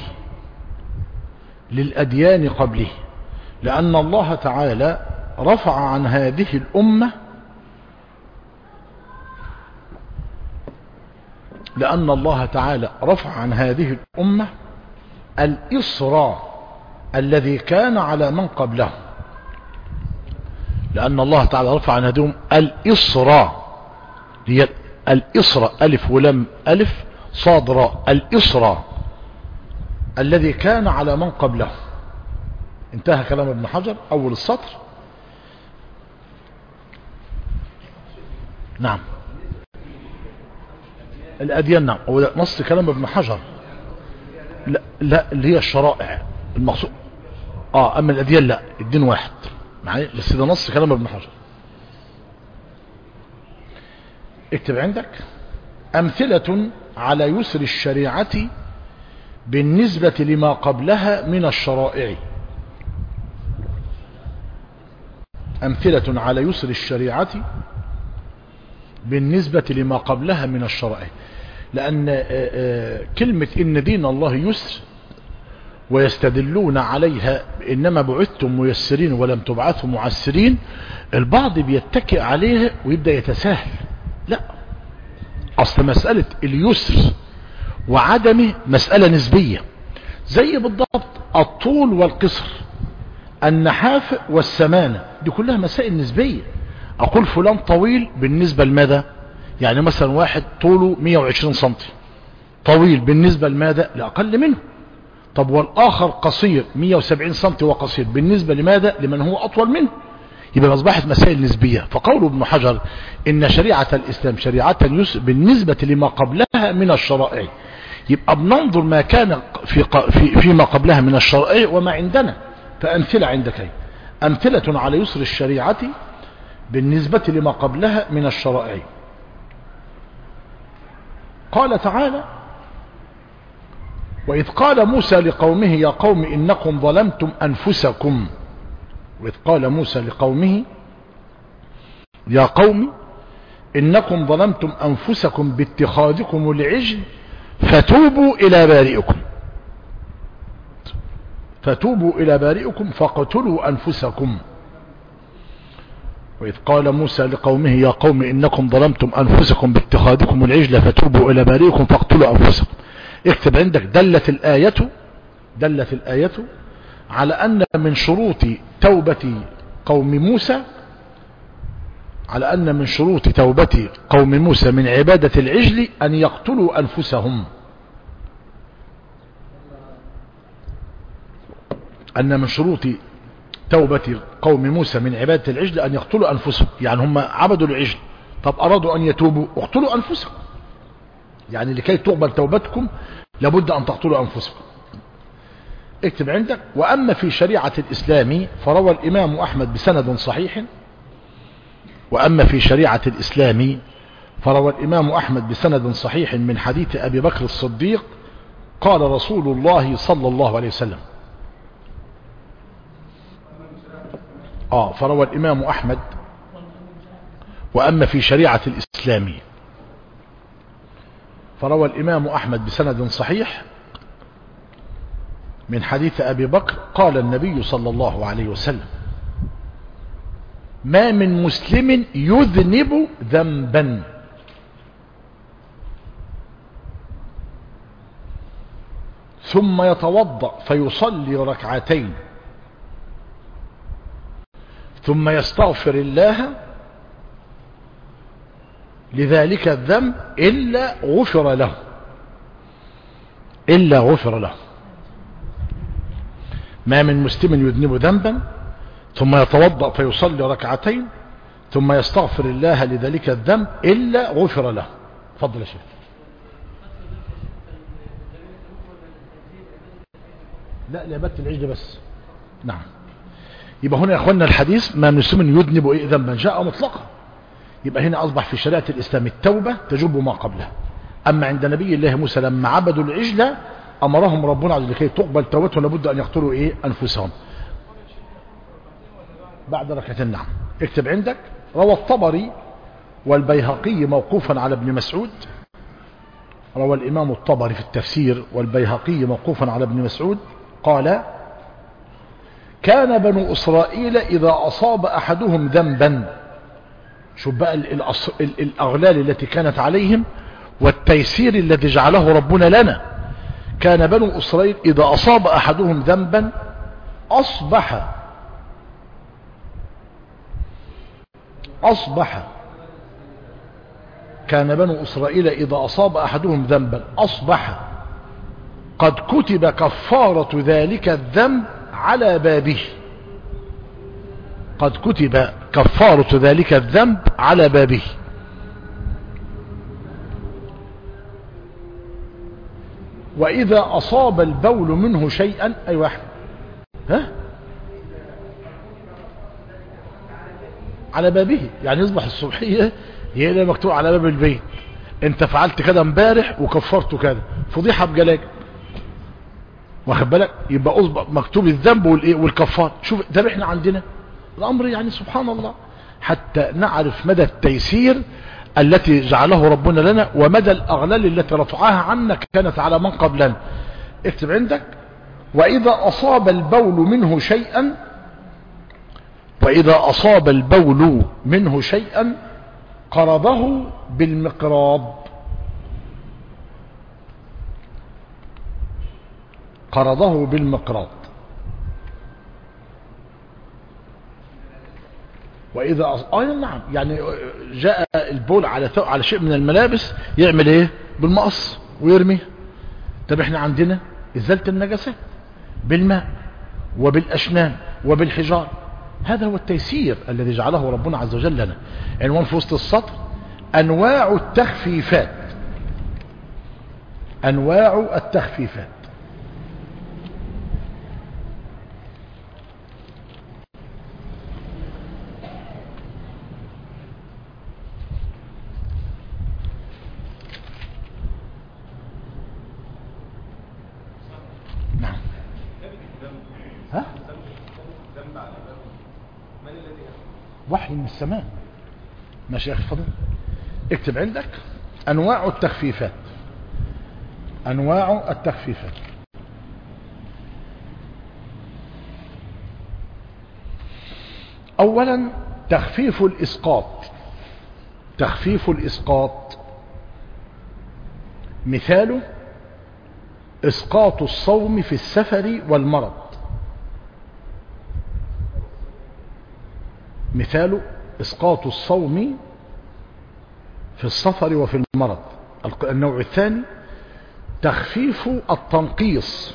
[SPEAKER 1] للأديان قبله، لأن الله تعالى رفع عن هذه الأمة، لأن الله تعالى رفع عن هذه الأمة الإصرار الذي كان على من قبله، لأن الله تعالى رفع عن هذه الإصرار، هي الإصرار ألف ولم ألف صاد راء، الإصرار الذي كان على من قبله. انتهى كلام ابن حجر أول السطر. نعم الأديان، نعم هو نص كلام ابن حجر. لا, لا اللي هي الشرائع المقصود، أما الأديان لا، الدين واحد معي، بس ده نص كلام ابن حجر. اكتب عندك أمثلة على يسر الشريعة بالنسبة لما قبلها من الشرائع. أمثلة على يسر الشريعة بالنسبة لما قبلها من الشرائع، لأن كلمة إن دين الله يسر ويستدلون عليها إنما بعثتم ميسرين ولم تبعثوا معسرين، البعض بيتكئ عليها ويبدأ يتساهل. لا، أصل مسألة اليسر وعدمه مسألة نسبية، زي بالضبط الطول والقصر، النحاف والسمانة، دي كلها مسائل نسبية. أقول فلان طويل بالنسبة لماذا؟ يعني مثلا واحد طوله 120 سنتي طويل بالنسبة لماذا؟ لأقل منه. طب والآخر قصير 170 سنتي وقصير بالنسبة لماذا؟ لمن هو أطول منه. يبقى أصبحت مسائل نسبية. فقول ابن حجر إن شريعة الإسلام شريعة يسر بالنسبة لما قبلها من الشرائع، يبقى بننظر ما كان فيما قبلها من الشرائع وما عندنا. فأمثلة عندك، أمثلة على يسر الشريعة بالنسبة لما قبلها من الشرائع. قال تعالى وإذ قال موسى لقومه يا قوم إنكم ظلمتم أنفسكم، وإذ قال موسى لقومه يا قوم إنكم ظلمتم أنفسكم باتخاذكم العجل فتوبوا إلى بارئكم، فتوبوا إلى بارئكم فاقتلوا أنفسكم. وإذ قال موسى لقومه يا قوم إنكم ظلمتم أنفسكم باتخاذكم العجل فتوبوا إلى بارئكم فاقتلوا أنفسكم. اكتب عندك دلت الآية على أن من شروط توبة قوم موسى، على أن من شروط توبة قوم موسى من عبادة العجل أن يقتلوا أنفسهم، أن من شروط توبة قوم موسى من عبادة العجل أن يقتلوا أنفسهم، يعني هم عبدوا العجل، طب أرادوا أن يتوبوا اقتلوا أنفسهم، يعني لكي تقبل توبتكم لابد أن تقتلوا أنفسكم. اكتب عندك وأما في شريعة الإسلام فروى الإمام أحمد بسند صحيح، وأما في شريعة الإسلام فروى الإمام أحمد بسند صحيح من حديث أبي بكر الصديق قال رسول الله صلى الله عليه وسلم فروى الإمام أحمد. وأما في شريعة الإسلام فروى الإمام أحمد بسند صحيح من حديث أبي بكر قال النبي صلى الله عليه وسلم: ما من مسلم يذنب ذنبا ثم يتوضأ فيصلي ركعتين ثم يستغفر الله لذلك الذنب إلا غفر له. إلا غفر له. ما من مسلم يذنب ذنبا ثم يتوضأ فيصلي ركعتين ثم يستغفر الله لذلك الذنب إلا غفر له. تفضل يا شيخ. لا لعبادة العجل بس. نعم. يبقى هنا يا اخوانا الحديث ما من مسلم يذنب ذنبا جاء مطلقا، يبقى هنا اصبح في شريعة الاسلام التوبة تجب ما قبلها. اما عند نبي الله موسى لما عبدوا العجل امرهم ربنا عز وجل لكي تقبل توبتهم لابد ان يقتلوا انفسهم بعد ركعتين. نعم. اكتب عندك. روى الطبري والبيهقي موقوفا على ابن مسعود. روى الامام الطبري في التفسير والبيهقي موقوفا على ابن مسعود قال: كان بنو إسرائيل إذا أصاب أحدهم ذنبا، شوف بقى الأغلال التي كانت عليهم والتيسير الذي جعله ربنا لنا. كان بنو إسرائيل إذا أصاب أحدهم ذنبا كان بنو إسرائيل إذا أصاب أحدهم ذنبا أصبح قد كتب كفارة ذلك الذنب على بابه. قد كتب كفارة ذلك الذنب على بابه. وإذا أصاب البول منه شيئا، أي واحد على بابه، يعني يصبح الصبحية هي اللي مكتوب على باب البيت: انت فعلت كده امبارح وكفرته كده، فضيحة بجلاجة، واخد بالك؟ يبقى اصبح مكتوب الذنب والكفار. شوف ده احنا عندنا الامر يعني سبحان الله، حتى نعرف مدى التيسير التي جعله ربنا لنا ومدى الاغلال التي رفعها عنا كانت على من قبلنا. اكتب عندك: واذا اصاب البول منه شيئا قرضه بالمقراض. وإذا نعم، يعني جاء البول على شيء من الملابس يعمل ايه؟ بالمقص ويرميه. طب احنا عندنا إزالة النجاسة بالماء وبالأشنان وبالحجار. هذا هو التيسير الذي جعله ربنا عز وجل لنا. عنوان في وسط السطر: أنواع التخفيفات. نعم. وحي من السماء. ماشي يا اخي فضل. اكتب عندك: انواع التخفيفات. اولا تخفيف الاسقاط. مثاله: اسقاط الصوم في السفر والمرض. في السفر وفي المرض. النوع الثاني تخفيف التنقيص.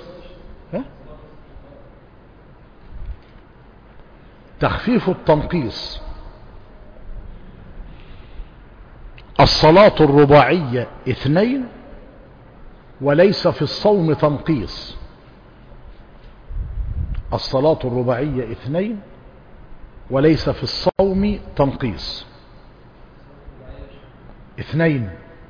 [SPEAKER 1] الصلاة الرباعية 2 وليس في الصوم تنقيص. الصلاة الرباعية 2 وليس في الصوم تنقيص. 2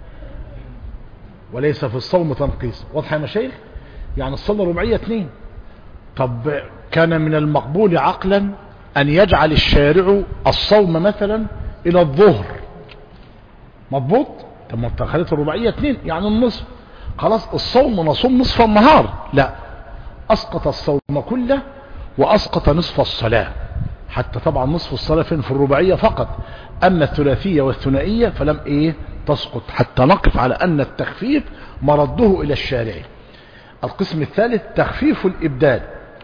[SPEAKER 1] وليس في الصوم تنقيص. واضح يا مشايخ؟ يعني الصلاة الرباعية 2. طب كان من المقبول عقلا أن يجعل الشارع الصوم مثلا إلى الظهر، مضبوط؟ طب ما انت خليت الرباعية 2 يعني النصف، خلاص الصوم نصوم نصف النهار، لا، أسقط الصوم كله وأسقط نصف الصلاة. حتى طبعا نصف الصلاة فين؟ في الرباعية فقط، أما الثلاثية والثنائية فلم تسقط، حتى نقف على أن التخفيف مرده إلى الشارع. القسم الثالث تخفيف الإبدال.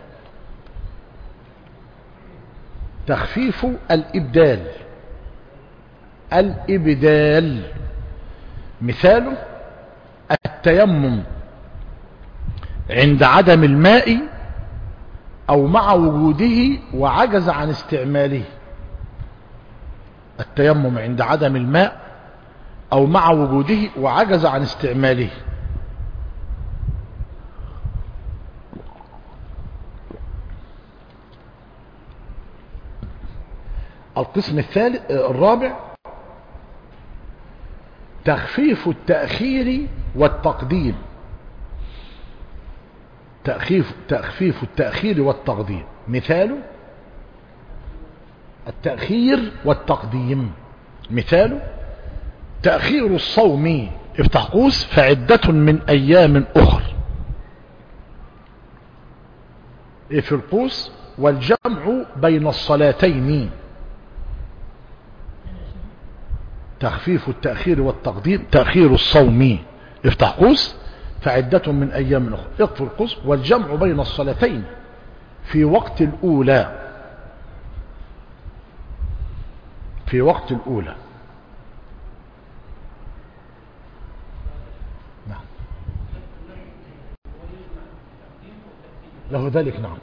[SPEAKER 1] تخفيف الإبدال. الإبدال مثاله التيمم عند عدم الماء أو مع وجوده وعجز عن استعماله. التيمم عند عدم الماء أو مع وجوده وعجز عن استعماله. القسم الرابع تخفيف التأخير والتقديم. تخفيف التأخير والتقديم مثاله التأخير والتقديم. مثاله تأخير الصوم افتح قوس فعدة من أيام أخر، في القوس والجمع بين الصلاتين. تخفيف التأخير والتقديم تأخير الصوم افتح قوس فعدة من أيام أخرى، اقفل القوس والجمع بين الصلاتين في وقت الأولى. في وقت الأولى. نعم له ذلك. نعم.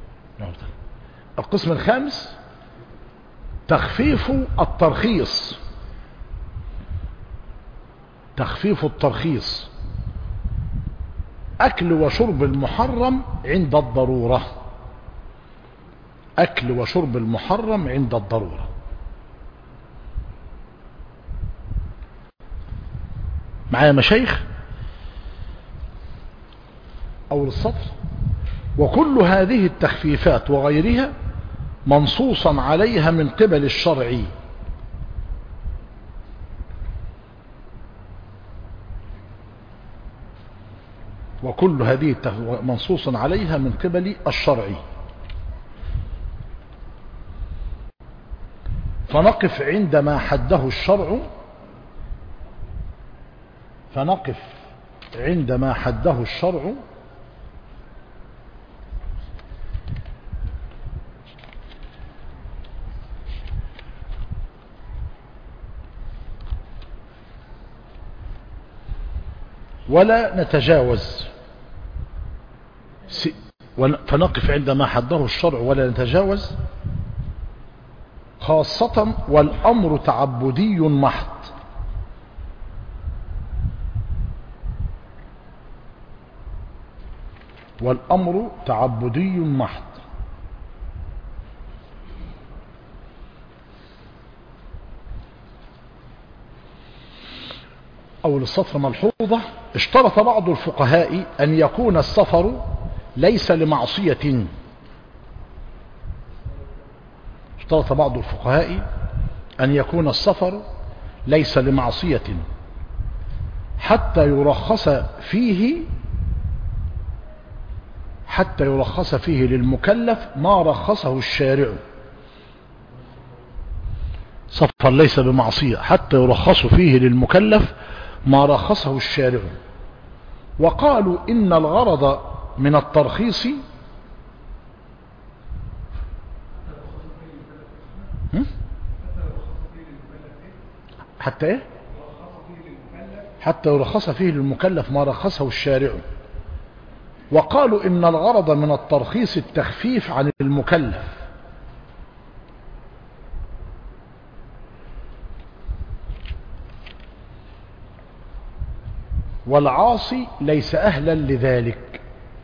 [SPEAKER 1] القسم الخامس تخفيف الترخيص. تخفيف الترخيص أكل وشرب المحرم عند الضرورة. أكل وشرب المحرم عند الضرورة. معايا مشايخ؟ أول السطر وكل هذه التخفيفات وغيرها منصوصا عليها من قبل الشرع. وكل هذه منصوصا عليها من قبل الشرع. فنقف عندما حده الشرع. فنقف عندما حده الشرع ولا نتجاوز. فنقف عندما حده الشرع ولا نتجاوز، خاصة والأمر تعبدي محض. والأمر تعبدي محض. أول السطر ملحوظة اشترط بعض الفقهاء أن يكون السفر ليس لمعصية. اشترط بعض الفقهاء أن يكون السفر ليس لمعصية حتى يرخص فيه للمكلف ما رخصه الشارع. سفر ليس بمعصية حتى يرخص فيه للمكلف ما رخصه الشارع. وقالوا إن الغرض من الترخيص حتى ايه؟ حتى يرخص فيه للمكلف ما رخصه الشارع. وقالوا إن الغرض من الترخيص التخفيف عن المكلف. والعاصي ليس أهلا لذلك.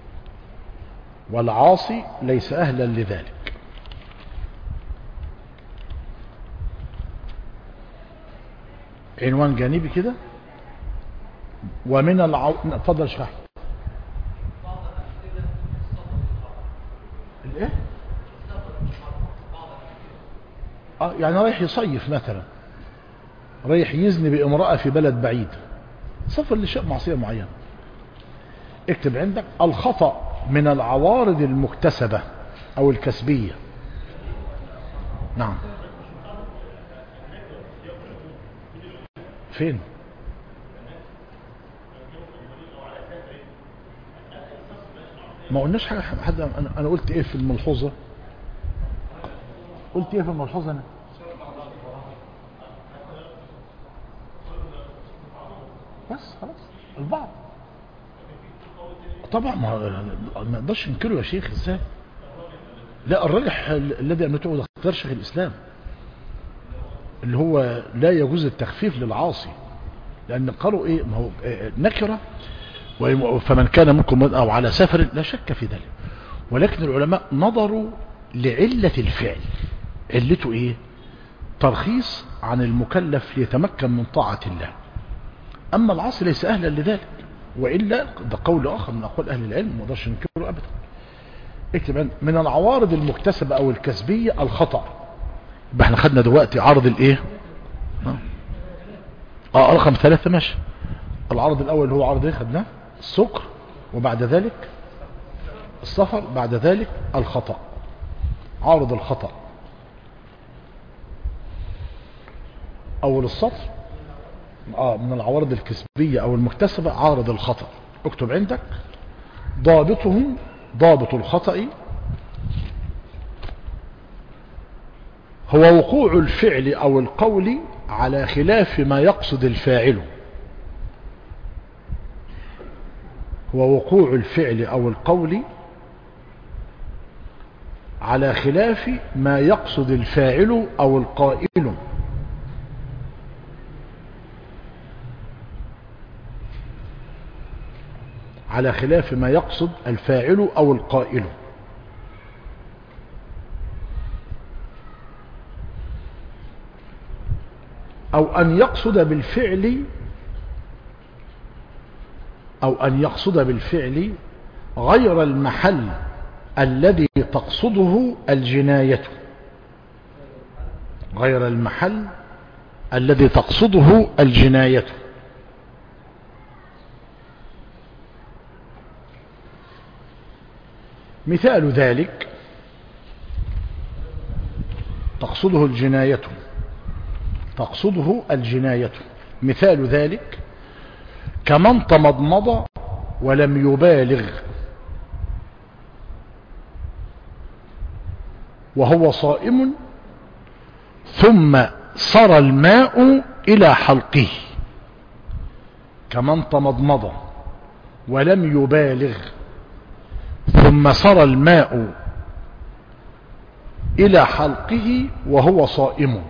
[SPEAKER 1] والعاصي ليس أهلا لذلك. عنوان جانبي كده. ومن اتفضل اشرح. الايه؟ يعني رايح يصيف مثلا، رايح يزني بامرأة في بلد بعيد، سفر لشيء معصية معينة. اكتب عندك الخطأ من العوارض المكتسبة او الكسبية. نعم. فين؟ ما قلناش حاجة حد. انا قلت ايه في الملحوظة؟ قلت ايه في الملحوظة انا؟ بس خلاص البعض طبعا ما نقدرش ننكره يا شيخ. ازاي؟ لا، الراجح الذي امنته ده اختيار شيخ الاسلام، اللي هو لا يجوز التخفيف للعاصي، لان قالوا ايه؟ ما هو نكره، فمن كان منكم او على سفر لا شك في ذلك. ولكن العلماء نظروا لعلة الفعل. علته ايه؟ ترخيص عن المكلف ليتمكن من طاعة الله. اما العاصي ليس اهلا لذلك، وإلا ده قول آخر من أقوال أهل العلم ما نقدرش ننكره أبدا. اكتب من العوارض المكتسبة أو الكسبية الخطأ. يبقى احنا خدنا دلوقتي عرض الايه؟ رقم 3 ماشي. العرض الأول هو عرض ايه خدناه؟ السكر، وبعد ذلك السفر، بعد ذلك الخطأ. عارض الخطأ أول السطر من العوارض الكسبية أو المكتسبة عارض الخطأ. اكتب عندك ضابطه، ضابط الخطأ هو وقوع الفعل أو القول على خلاف ما يقصد الفاعل. هو وقوع الفعل أو القول على خلاف ما يقصد الفاعل أو القائل. على خلاف ما يقصد الفاعل أو القائل. أو أن يقصد بالفعل غير المحل الذي تقصده الجناية. غير المحل الذي تقصده الجناية. مثال ذلك تقصده الجناية. تقصده الجناية. مثال ذلك كمن تمضمض ولم يبالغ وهو صائم ثم سرى الماء إلى حلقه. كمن تمضمض ولم يبالغ ثم سرى الماء إلى حلقه وهو صائم.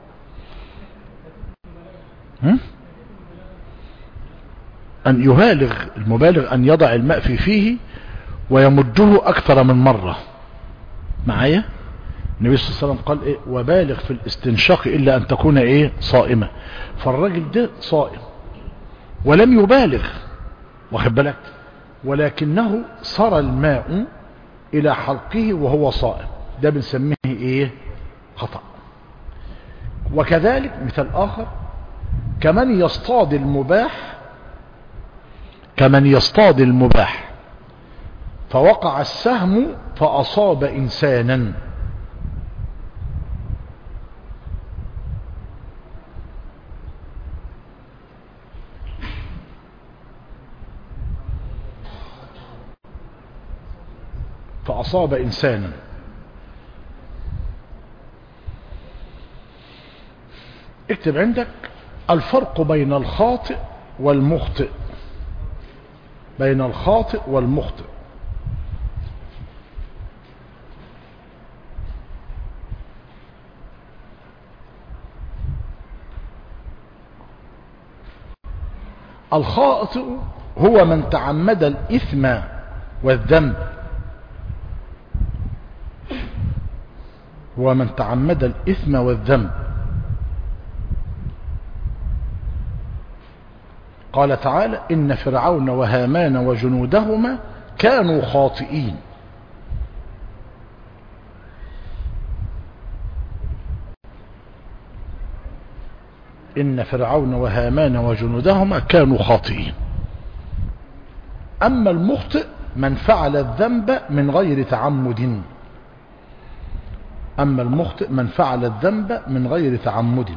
[SPEAKER 1] أن يبالغ، المبالغ أن يضع الماء في فيه ويمده أكثر من مرة. معايا؟ النبي صلى الله عليه وسلم قال إيه؟ وبالغ في الاستنشاق إلا أن تكون إيه؟ صائمة. فالراجل ده صائم ولم يبالغ، واخد بالك، ولكنه سرى الماء إلى حلقه وهو صائم. ده بنسميه إيه؟ خطأ. وكذلك مثال آخر كمن يصطاد المباح. كمن يصطاد المباح فوقع السهم فأصاب إنسانا. فأصاب إنسانا. اكتب عندك الفرق بين الخاطئ والمخطئ. بين الخاطئ والمخطئ. الخاطئ هو من تعمد الإثم والذنب. هو من تعمد الإثم والذنب. قال تعالى إن فرعون وهامان وجنودهما كانوا خاطئين. إن فرعون وهامان وجنودهما كانوا خاطئين. أما المخطئ من فعل الذنب من غير تعمد. أما المخطئ من فعل الذنب من غير تعمد.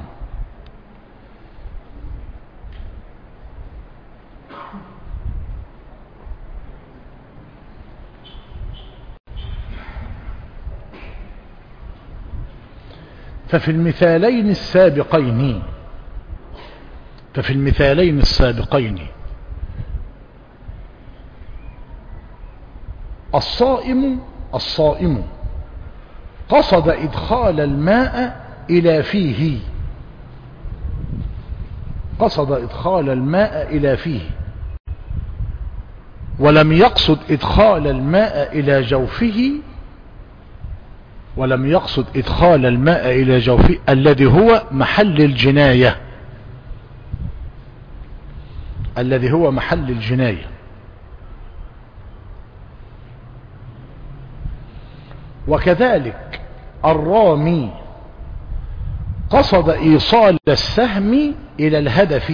[SPEAKER 1] ففي المثالين السابقين الصائم قصد إدخال الماء إلى فيه، قصد إدخال الماء إلى فيه، ولم يقصد إدخال الماء إلى جوفه، ولم يقصد إدخال الماء إلى جوفه الذي هو محل الجناية، الذي هو محل الجناية. وكذلك الرامي قصد إيصال السهم إلى الهدف،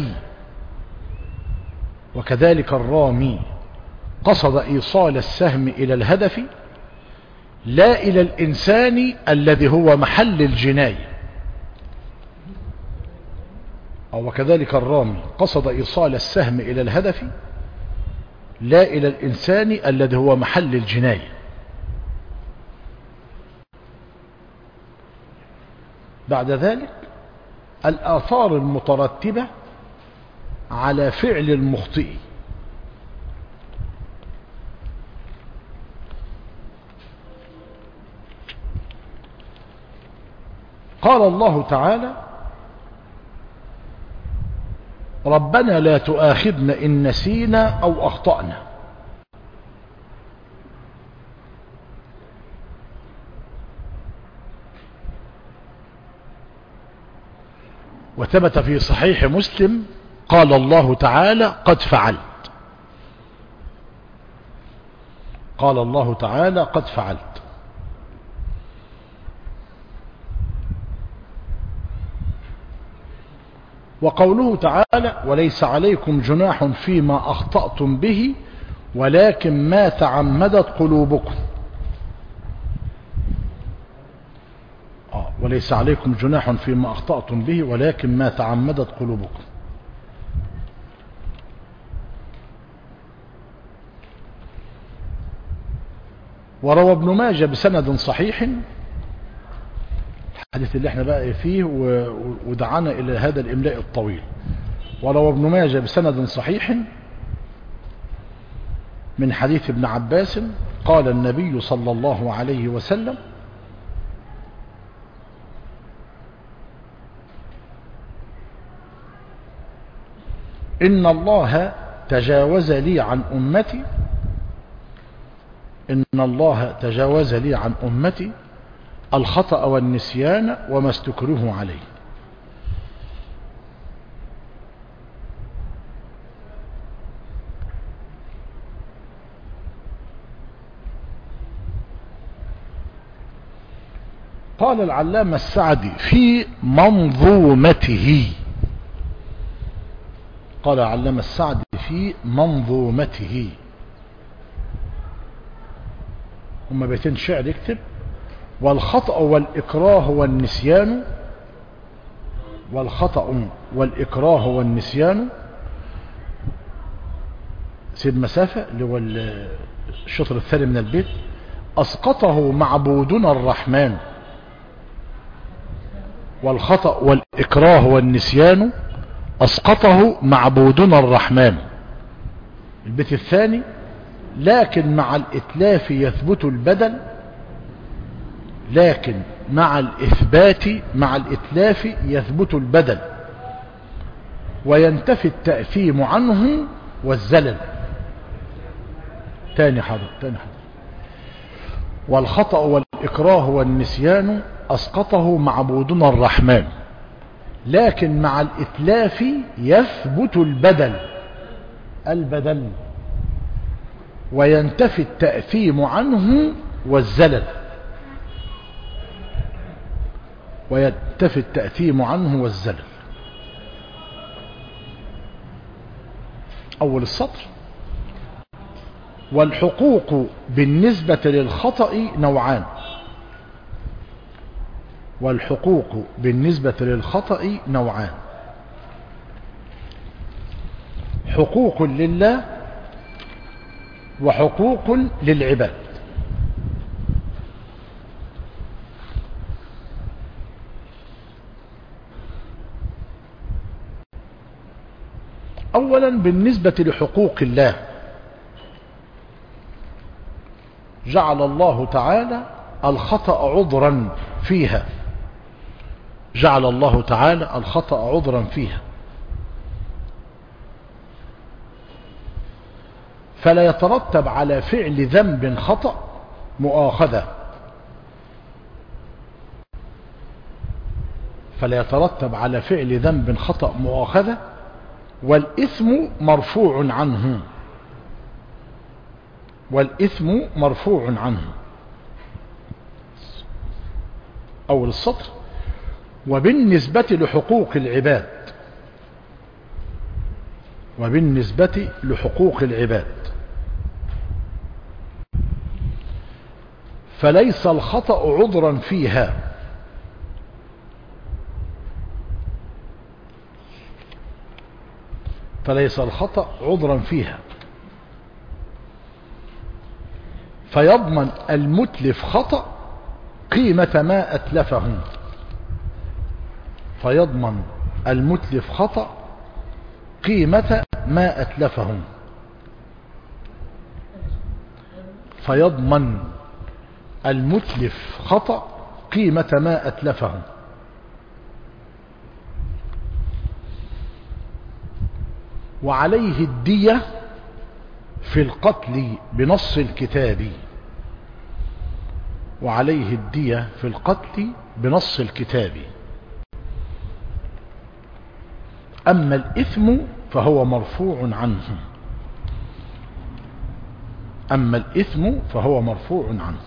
[SPEAKER 1] وكذلك الرامي قصد إيصال السهم إلى الهدف لا إلى الإنسان الذي هو محل الجناية. وكذلك الرامي قصد إيصال السهم إلى الهدف لا إلى الإنسان الذي هو محل الجناية. بعد ذلك الآثار المترتبة على فعل المخطئ. قال الله تعالى: ربنا لا تؤاخذنا إن نسينا أو أخطأنا. وثبت في صحيح مسلم قال الله تعالى: قد فعلت. قال الله تعالى: قد فعلت. وقوله تعالى: وليس عليكم جناح فيما أخطأتم به ولكن ما تعمدت قلوبكم. وليس عليكم جناح فيما أخطأتم به ولكن ما تعمدت قلوبكم. وروى ابن ماجه بسند صحيح، الحديث اللي احنا بقى فيه ودعانا إلى هذا الإملاء الطويل. وروى ابن ماجه بسند صحيح من حديث ابن عباس قال النبي صلى الله عليه وسلم: إن الله تجاوز لي عن أمتي، إن الله تجاوز لي عن أمتي الخطأ والنسيان وما استكرهوا عليه. قال العلامة السعدي في منظومته، قال العلامة السعدي في منظومته، هم بيتين شعر يكتب: والخطأ والإكراه والنسيان، والخطأ والإكراه والنسيان، سيب مسافة اللي هو الشطر الثاني من البيت: أسقطه معبودنا الرحمن. والخطأ والإكراه والنسيان أسقطه معبودنا الرحمن. البيت الثاني: لكن مع الإتلاف يثبت البدل، لكن مع الإثبات مع الإتلاف يثبت البدل وينتفي التأثيم عنه والزلل. تاني حاضر. والخطأ والإكراه والنسيان أسقطه معبودنا الرحمن، لكن مع الإتلاف يثبت البدل وينتفي التأثيم عنه والزلل، وينتفي التأثيم عنه والزلل. أول السطر: والحقوق بالنسبة للخطأ نوعان. والحقوق بالنسبة للخطأ نوعان: حقوق لله وحقوق للعباد. أولا بالنسبة لحقوق الله، جعل الله تعالى الخطأ عذرا فيها. جعل الله تعالى الخطأ عذرا فيها، فلا يترتب على فعل ذنب خطأ مؤاخذة. فلا يترتب على فعل ذنب خطأ مؤاخذة، والإثم مرفوع عنه. والإثم مرفوع عنه. أول السطر: وبالنسبة لحقوق العباد. وبالنسبة لحقوق العباد فليس الخطأ عذرا فيها، فليس الخطأ عذرا فيها، فيضمن المتلف خطأ قيمة ما أتلفه. فيضمن المتلف خطأ قيمة ما أتلفه. فيضمن المتلف خطأ قيمة ما أتلفه. وعليه الدية في القتل بنص الكتاب. وعليه الدية في القتل بنص الكتاب. أما الإثم فهو مرفوع عنه. أما الإثم فهو مرفوع عنه.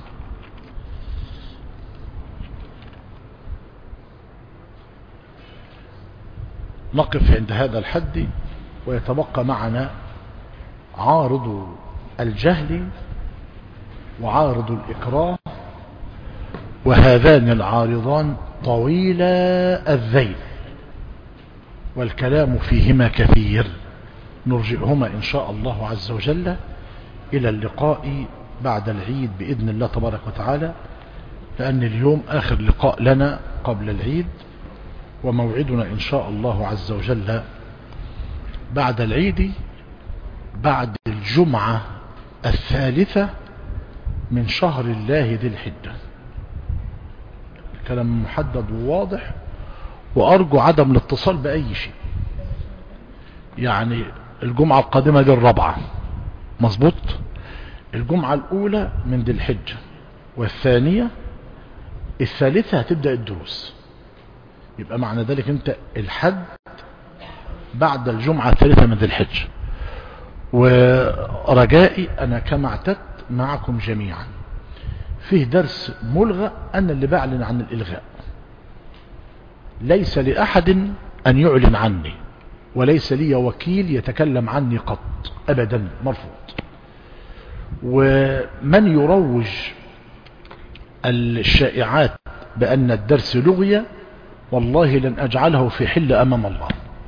[SPEAKER 1] نقف عند هذا الحد، ويتبقى معنا عارض الجهل وعارض الإكراه، وهذان العارضان طويلا الذيل والكلام فيهما كثير. نرجئهما إن شاء الله عز وجل إلى اللقاء بعد العيد بإذن الله تبارك وتعالى، لأن اليوم آخر لقاء لنا قبل العيد، وموعدنا إن شاء الله عز وجل بعد العيد بعد الجمعة الثالثة من شهر الله ذي الحجة. الكلام محدد وواضح، وأرجو عدم الاتصال بأي شيء. يعني الجمعة القادمة دي الرابعة، مظبوط؟ الجمعة الأولى من ذي الحجة، والثانية الثالثة هتبدأ الدروس. يبقى معنى ذلك انت الحد بعد الجمعة الثالثة من ذي الحجة. ورجائي أنا كما اعتدت معكم جميعا فيه درس ملغى، أنا اللي بعلن عن الإلغاء، ليس لأحد أن يعلن عني، وليس لي وكيل يتكلم عني قط أبدا، مرفوض. ومن يروج الشائعات بأن الدرس لغي والله لن أجعله في حل أمام الله،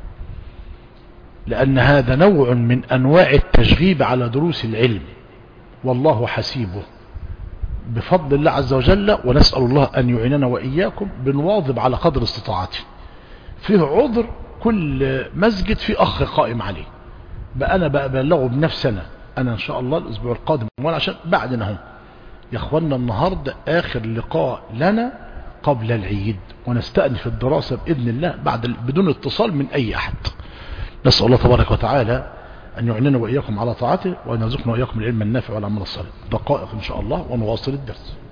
[SPEAKER 1] لأن هذا نوع من أنواع التشغيب على دروس العلم، والله حسيبه بفضل الله عز وجل. ونسأل الله أن يعيننا وإياكم بنواظب على قدر استطاعته. فيه عذر كل مسجد في أخ قائم عليه، بقى أنا ببلغه بنفسنا أنا إن شاء الله الأسبوع القادم، وأنا عشان بعدنا هم يا أخوانا النهاردة آخر لقاء لنا قبل العيد، ونستأنف الدراسة بإذن الله بعد بدون اتصال من أي أحد. نسأل الله تبارك وتعالى أن يعيننا وإياكم على طاعته، وأن يرزقنا وإياكم العلم النافع والعمل الصالح. دقائق إن شاء الله ونواصل الدرس.